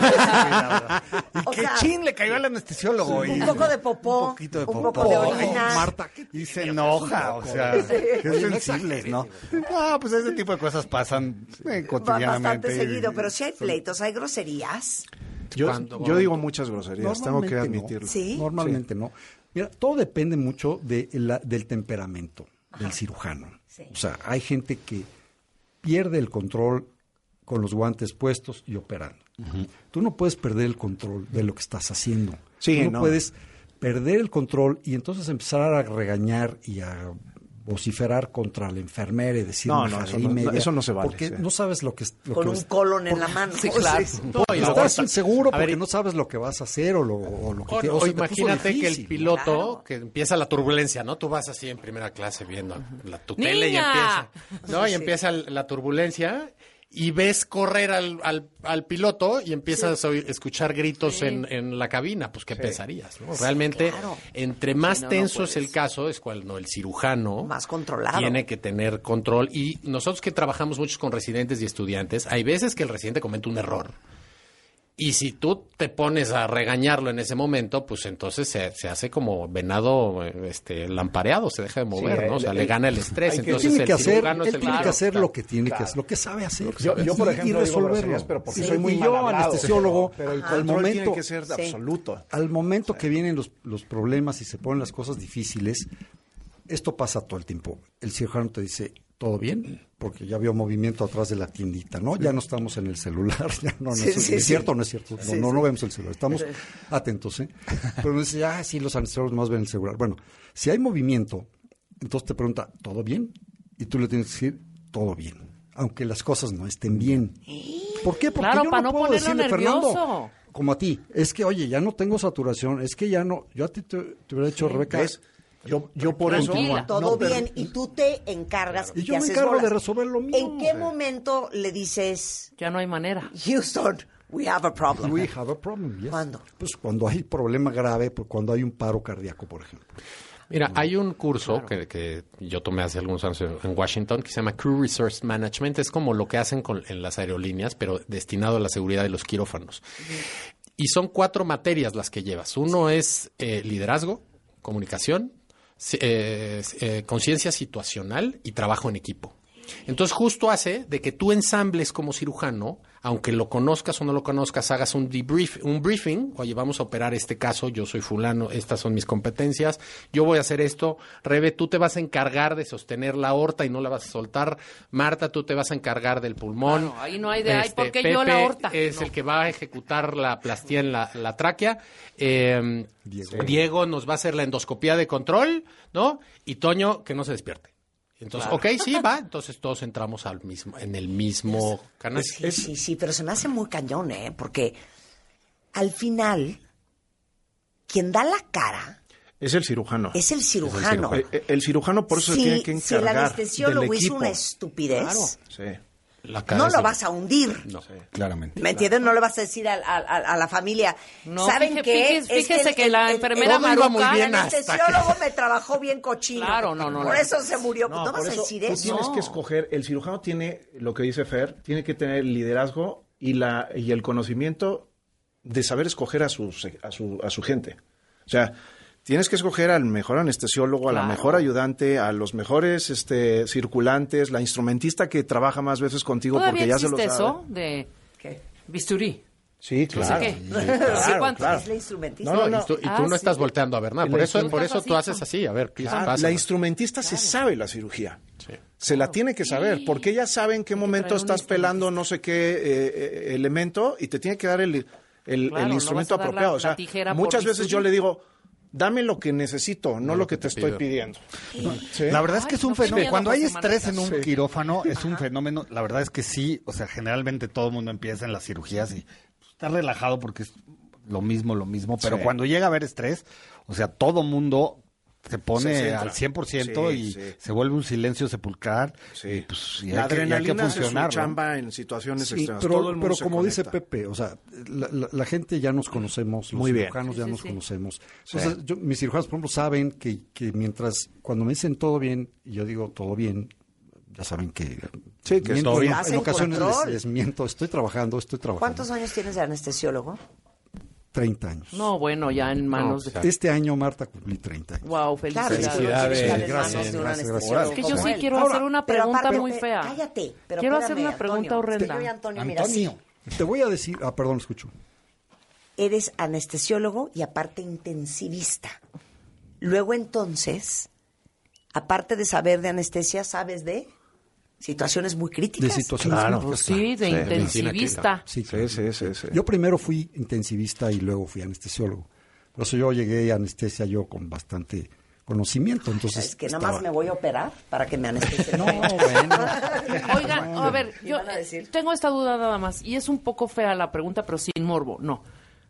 O qué sea, chin le cayó al anestesiólogo. Un y- poco de popó, Un poquito de un popó. poco de orina. Ay, Marta, y se enoja, o sea, Sí. qué sensibles, ¿no? No, pues ese tipo de cosas pasan eh, Va cotidianamente. bastante seguido, pero si hay pleitos, hay groserías. Yo, Cuando- yo digo muchas groserías, tengo que Normalmente no. admitirlo. ¿Sí? Normalmente no. Mira, todo depende mucho de la- del temperamento del cirujano. Sí. O sea, hay gente que pierde el control con los guantes puestos y operando. Tú no puedes perder el control de lo que estás haciendo. Sí, Tú no, no. puedes perder el control y entonces empezar a regañar y a vociferar contra la enfermera y decir No, una no, eso jadería no- y media, eso no se vale, porque sí. no sabes lo que es lo Con que un es- colon en la mano. Sí, claro. Sí. No, y luego Estás está- inseguro a ver, porque no sabes lo que vas a hacer o lo, o lo que O, te- o o se te puso imagínate que el difícil. piloto, Claro. que empieza la turbulencia, ¿no? Tú vas así en primera clase viendo la, tu tele y ¡Niña! empieza, ¿no? Y Sí. empieza el- la turbulencia y ves correr al, al, al piloto y empiezas a oír- escuchar gritos en, en la cabina. Pues, ¿qué pensarías? ¿no? Realmente, claro. entre más Sí, no, no tenso es puedes. el caso, es cuando el cirujano Más controlado. tiene que tener control. Y nosotros que trabajamos muchos con residentes y estudiantes, hay veces que el residente comete un error. Y si tú te pones a regañarlo en ese momento, pues entonces se, se hace como venado eh, este, lampareado, se deja de mover, ¿no? O sea, el- le gana el estrés. hay que- Entonces tiene que el hacer, cirujano es él el tiene que claro, hacer claro. lo que tiene que hacer, lo que sabe hacer. Yo, yo, por Y- ejemplo, y digo resolverlo. groserías, pero porque Sí, soy muy y mal yo, hablado, anestesiólogo, pero el al control momento, tiene que ser Sí. absoluto. al momento que vienen los, los problemas y se ponen las cosas difíciles, esto pasa todo el tiempo. El cirujano te dice, ¿todo bien? Porque ya vio movimiento atrás de la tiendita, ¿no? Ya no estamos en el celular, ya no, no Sí, es, sí, ¿es sí. cierto o no es cierto? No, Sí, no, sí. no vemos el celular, estamos atentos, ¿eh? Pero nos dice, ah, sí, los anestesiólogos más ven el celular. Bueno, si hay movimiento, entonces te pregunta, ¿todo bien? Y tú le tienes que decir, todo bien, aunque las cosas no estén bien. ¿Por qué? Porque Claro, yo para no no puedo ponerlo decirle, nervioso. Fernando, como a ti, es que, oye, ya no tengo saturación, es que ya no, yo a ti te, te hubiera dicho, Rebeca, ¿Ves? Yo, yo por eso... Tranquila. Todo no, pero- bien, y tú te encargas Y y yo te me haces encargo bolas. de resolver lo mío. ¿En qué momento le dices, Ya no hay manera. Houston, we have a problem? We have a problem, yes. ¿Cuándo? Pues cuando hay problema grave, pues cuando hay un paro cardíaco, por ejemplo. Mira, hay un curso que, que yo tomé hace algunos años en en Washington que se llama Crew Resource Management. Es como lo que hacen con, en las aerolíneas, pero destinado a la seguridad de los quirófanos. Y son cuatro materias las que llevas. Uno es eh, liderazgo, comunicación, si- eh, eh, conciencia situacional y trabajo en equipo. Entonces justo hace de que tú ensambles como cirujano, aunque lo conozcas o no lo conozcas, hagas un debrief, un briefing. Oye, vamos a operar este caso, yo soy fulano, estas son mis competencias, yo voy a hacer esto. Rebe, tú te vas a encargar de sostener la aorta y no la vas a soltar. Marta, tú te vas a encargar del pulmón. Claro, ahí no hay de, ay, ¿por qué Pepe yo la aorta? es No. el que va a ejecutar la plastía en la, la tráquea. Eh, Diego. Diego nos va a hacer la endoscopía de control, ¿no? Y Toño, que no se despierte. Entonces, ok, sí, va. Entonces todos entramos al mismo, en el mismo canal. Sí, sí, sí, pero se me hace muy cañón, ¿eh? Porque al final, quien da la cara Es el cirujano. es el cirujano. El, el- el cirujano por eso Si- se tiene que si el encargar anestesiólogo del hizo equipo. una estupidez, Claro. Sí. La cara no es lo el- vas a hundir. No. Claramente. ¿Me entiendes? No le vas a decir a, a- a- a la familia. No, ¿Saben fíjese- qué? fíjese- Es fíjese el- que la el- el- enfermera el- Todo iba muy Maruca- bien El hasta anestesiólogo me trabajó bien cochino. Claro, no, no, Por no. eso se murió. No, No, vas por a eso decir tú eso. tienes No. que escoger, el cirujano tiene, lo que dice Fer, tiene que tener el liderazgo y, la, y el conocimiento de saber escoger a, sus, a, su, a su gente. O sea, tienes que escoger al mejor anestesiólogo, a la Claro. mejor ayudante, a los mejores este, circulantes, la instrumentista que trabaja más veces contigo ¿Todavía porque ya se lo existe sabe. eso de ¿Qué? bisturí? Sí, No sé claro. qué. Sí, Sí, ¿cuánto? claro. Es la instrumentista. No, no, No, no. y tú, y tú Ah, no sí. estás volteando a ver nada. Por La eso, por instrumentista eso tú así, haces así. A ver, ¿qué Claro, pasa? la instrumentista se sabe la cirugía. Se la tiene que saber, porque ella sabe en qué momento estás pelando no sé qué eh, eh, elemento y te tiene que dar el, el, Claro, el no instrumento vas a dar la- apropiado. O la sea, tijera muchas por veces yo bisturí. le digo, dame lo que necesito, no, lo que te, estoy pidiendo. ¿Sí? La verdad es que es un no, qué fenómeno. miedo, Cuando hay José estrés en Manuel. un Sí. quirófano, es un fenómeno. La verdad es que sí. O sea, generalmente todo el mundo empieza en las cirugías y está relajado porque es lo mismo, lo mismo. Pero Sí. cuando llega a haber estrés, o sea, todo mundo se pone Se centra. al cien por ciento Sí, y sí. se vuelve un silencio sepulcrar. Sí. Y, pues, y La hay que- y hay que adrenalina hace su funcionar, ¿no? chamba en situaciones Sí, extremas. pero, Todo el mundo pero se como dice conecta. Pepe, o sea, la, la- la gente ya nos conocemos, los Muy bien. cirujanos Sí, ya sí, nos sí. conocemos. Sí. Entonces, yo- mis cirujanos, por ejemplo, saben que, que mientras, cuando me dicen todo bien, y yo digo todo bien, ya saben que... Sí, que miento, todo bien. en, Estás en en ocasiones les, control. les miento, estoy trabajando, estoy trabajando. ¿Cuántos años tienes de anestesiólogo? treinta años. No, bueno, ya en manos No, de... Este año, Marta, cumplí treinta años. Wow, Claro, felicidades. es que no quieres Felicidades. estar en Gracias, manos de un gracias, anestesiólogo gracias. Es que yo como sí él. quiero Ahora, hacer una Pero pregunta aparte, muy pe- fea. Cállate, pero Quiero espérame, hacer una pregunta Antonio. horrenda. Yo y Antonio, mira, Antonio. sí, Te voy a decir, ah, perdón, escucho. eres anestesiólogo y aparte intensivista. Luego entonces, aparte de saber de anestesia, sabes de situaciones muy críticas. De situaciones Claro. críticas, Sí, de Sí, intensivista. Sí, Sí, sí, sí, sí. Yo primero fui intensivista y luego fui anestesiólogo. Por eso yo llegué a anestesia yo con bastante conocimiento. Entonces Es que nada estaba- más me voy a operar para que me anestesien. No, bueno. Oigan, a ver, ¿Qué yo van a decir? tengo esta duda nada más, y es un poco fea la pregunta, pero sin morbo, no.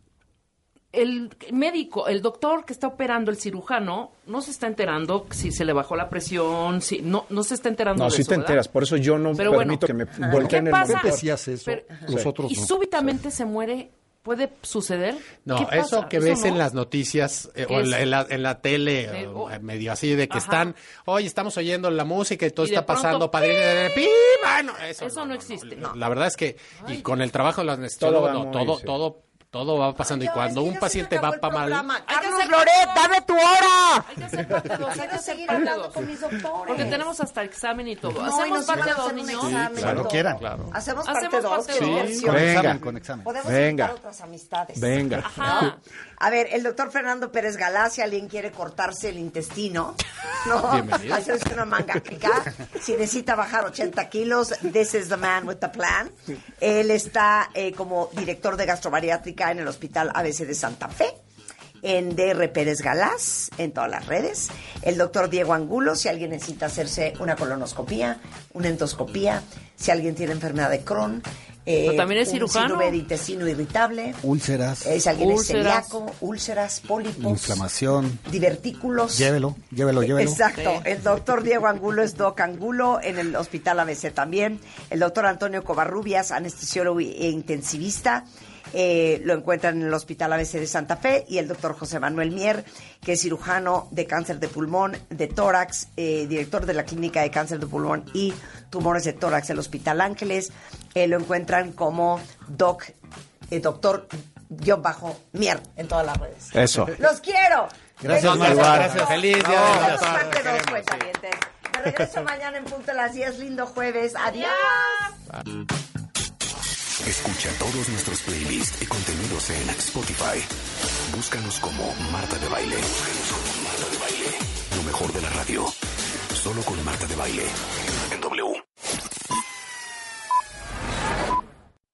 El médico, el doctor que está operando, el cirujano, no se está enterando si se le bajó la presión, si no, no se está enterando No, de sí eso, te ¿verdad? enteras. Por eso yo no Pero bueno, permito que me ¿qué volteen el pasa? monitor. Pepe sí hace eso, Pero- los otros y no. súbitamente se muere, ¿puede suceder? No, ¿Qué pasa? eso que ves no? en las noticias eh, ¿Qué o es? en la, en la- en la tele, Eh, eh, oh. medio así, de que Ajá. están, oye, estamos oyendo la música y todo Y de está pronto, pasando, padrino, ¡pi! ¡pi! Bueno, eso, Eso no existe. La, la verdad es que, y con el trabajo de los Todo anestesiólogos, va no, muy, todo, sí. todo, todo va pasando. Y cuando un paciente va para mal, Hay que Carlos hacer Loret, parte dame tu hora. Hay que hacer parte dos, hay que Quiero hacer seguir parte hablando dos. con mis doctores. Porque tenemos hasta examen y todo. No, y ¿Hacemos nos parte van a dos, hacer un niños? examen y Cuando todo. quieran. claro. Hacemos Hacemos parte dos. parte qué dos. diversión. Con Venga. examen, con examen. Podemos Venga. invitar otras amistades. Venga. Ajá. A ver, el doctor Fernando Pérez Galá, si alguien quiere cortarse el intestino, ¿no? Bienvenido. Hacerse una mangática. Si necesita bajar ochenta kilos, this is the man with the plan. Él está eh, como director de gastrobariátrica en el Hospital A B C de Santa Fe, en D R Pérez Galás, en todas las redes. El doctor Diego Angulo, si alguien necesita hacerse una colonoscopía, una endoscopía, si alguien tiene enfermedad de Crohn, eh, Pero también es un cirujano. síndrome de intestino irritable, Úlceras, eh, si alguien Úlceras. es celíaco, úlceras, pólipos, inflamación. divertículos. Llévelo, llévelo, llévelo. Exacto. Sí. El doctor Diego Angulo es Doc Angulo en el Hospital A B C también. El doctor Antonio Covarrubias, anestesiólogo e intensivista. Eh, lo encuentran en el Hospital A B C de Santa Fe. Y el doctor José Manuel Mier, que es cirujano de cáncer de pulmón, de tórax, eh, director de la Clínica de Cáncer de Pulmón y Tumores de Tórax del Hospital Ángeles. Eh, lo encuentran como Doc, eh, doctor guión bajo Mier en todas las redes. Eso. ¡Los quiero! Gracias, Feliz Marta. día. Gracias. Feliz día No, del es doctor. parte dos, Queremos, cuentavientes. De regreso mañana en punto de las diez. Lindo jueves. Adiós. Escucha todos nuestros playlists y contenidos en Spotify. Búscanos como Marta de Baile. Búscanos como Marta de Baile. Lo mejor de la radio. Solo con Marta de Baile. En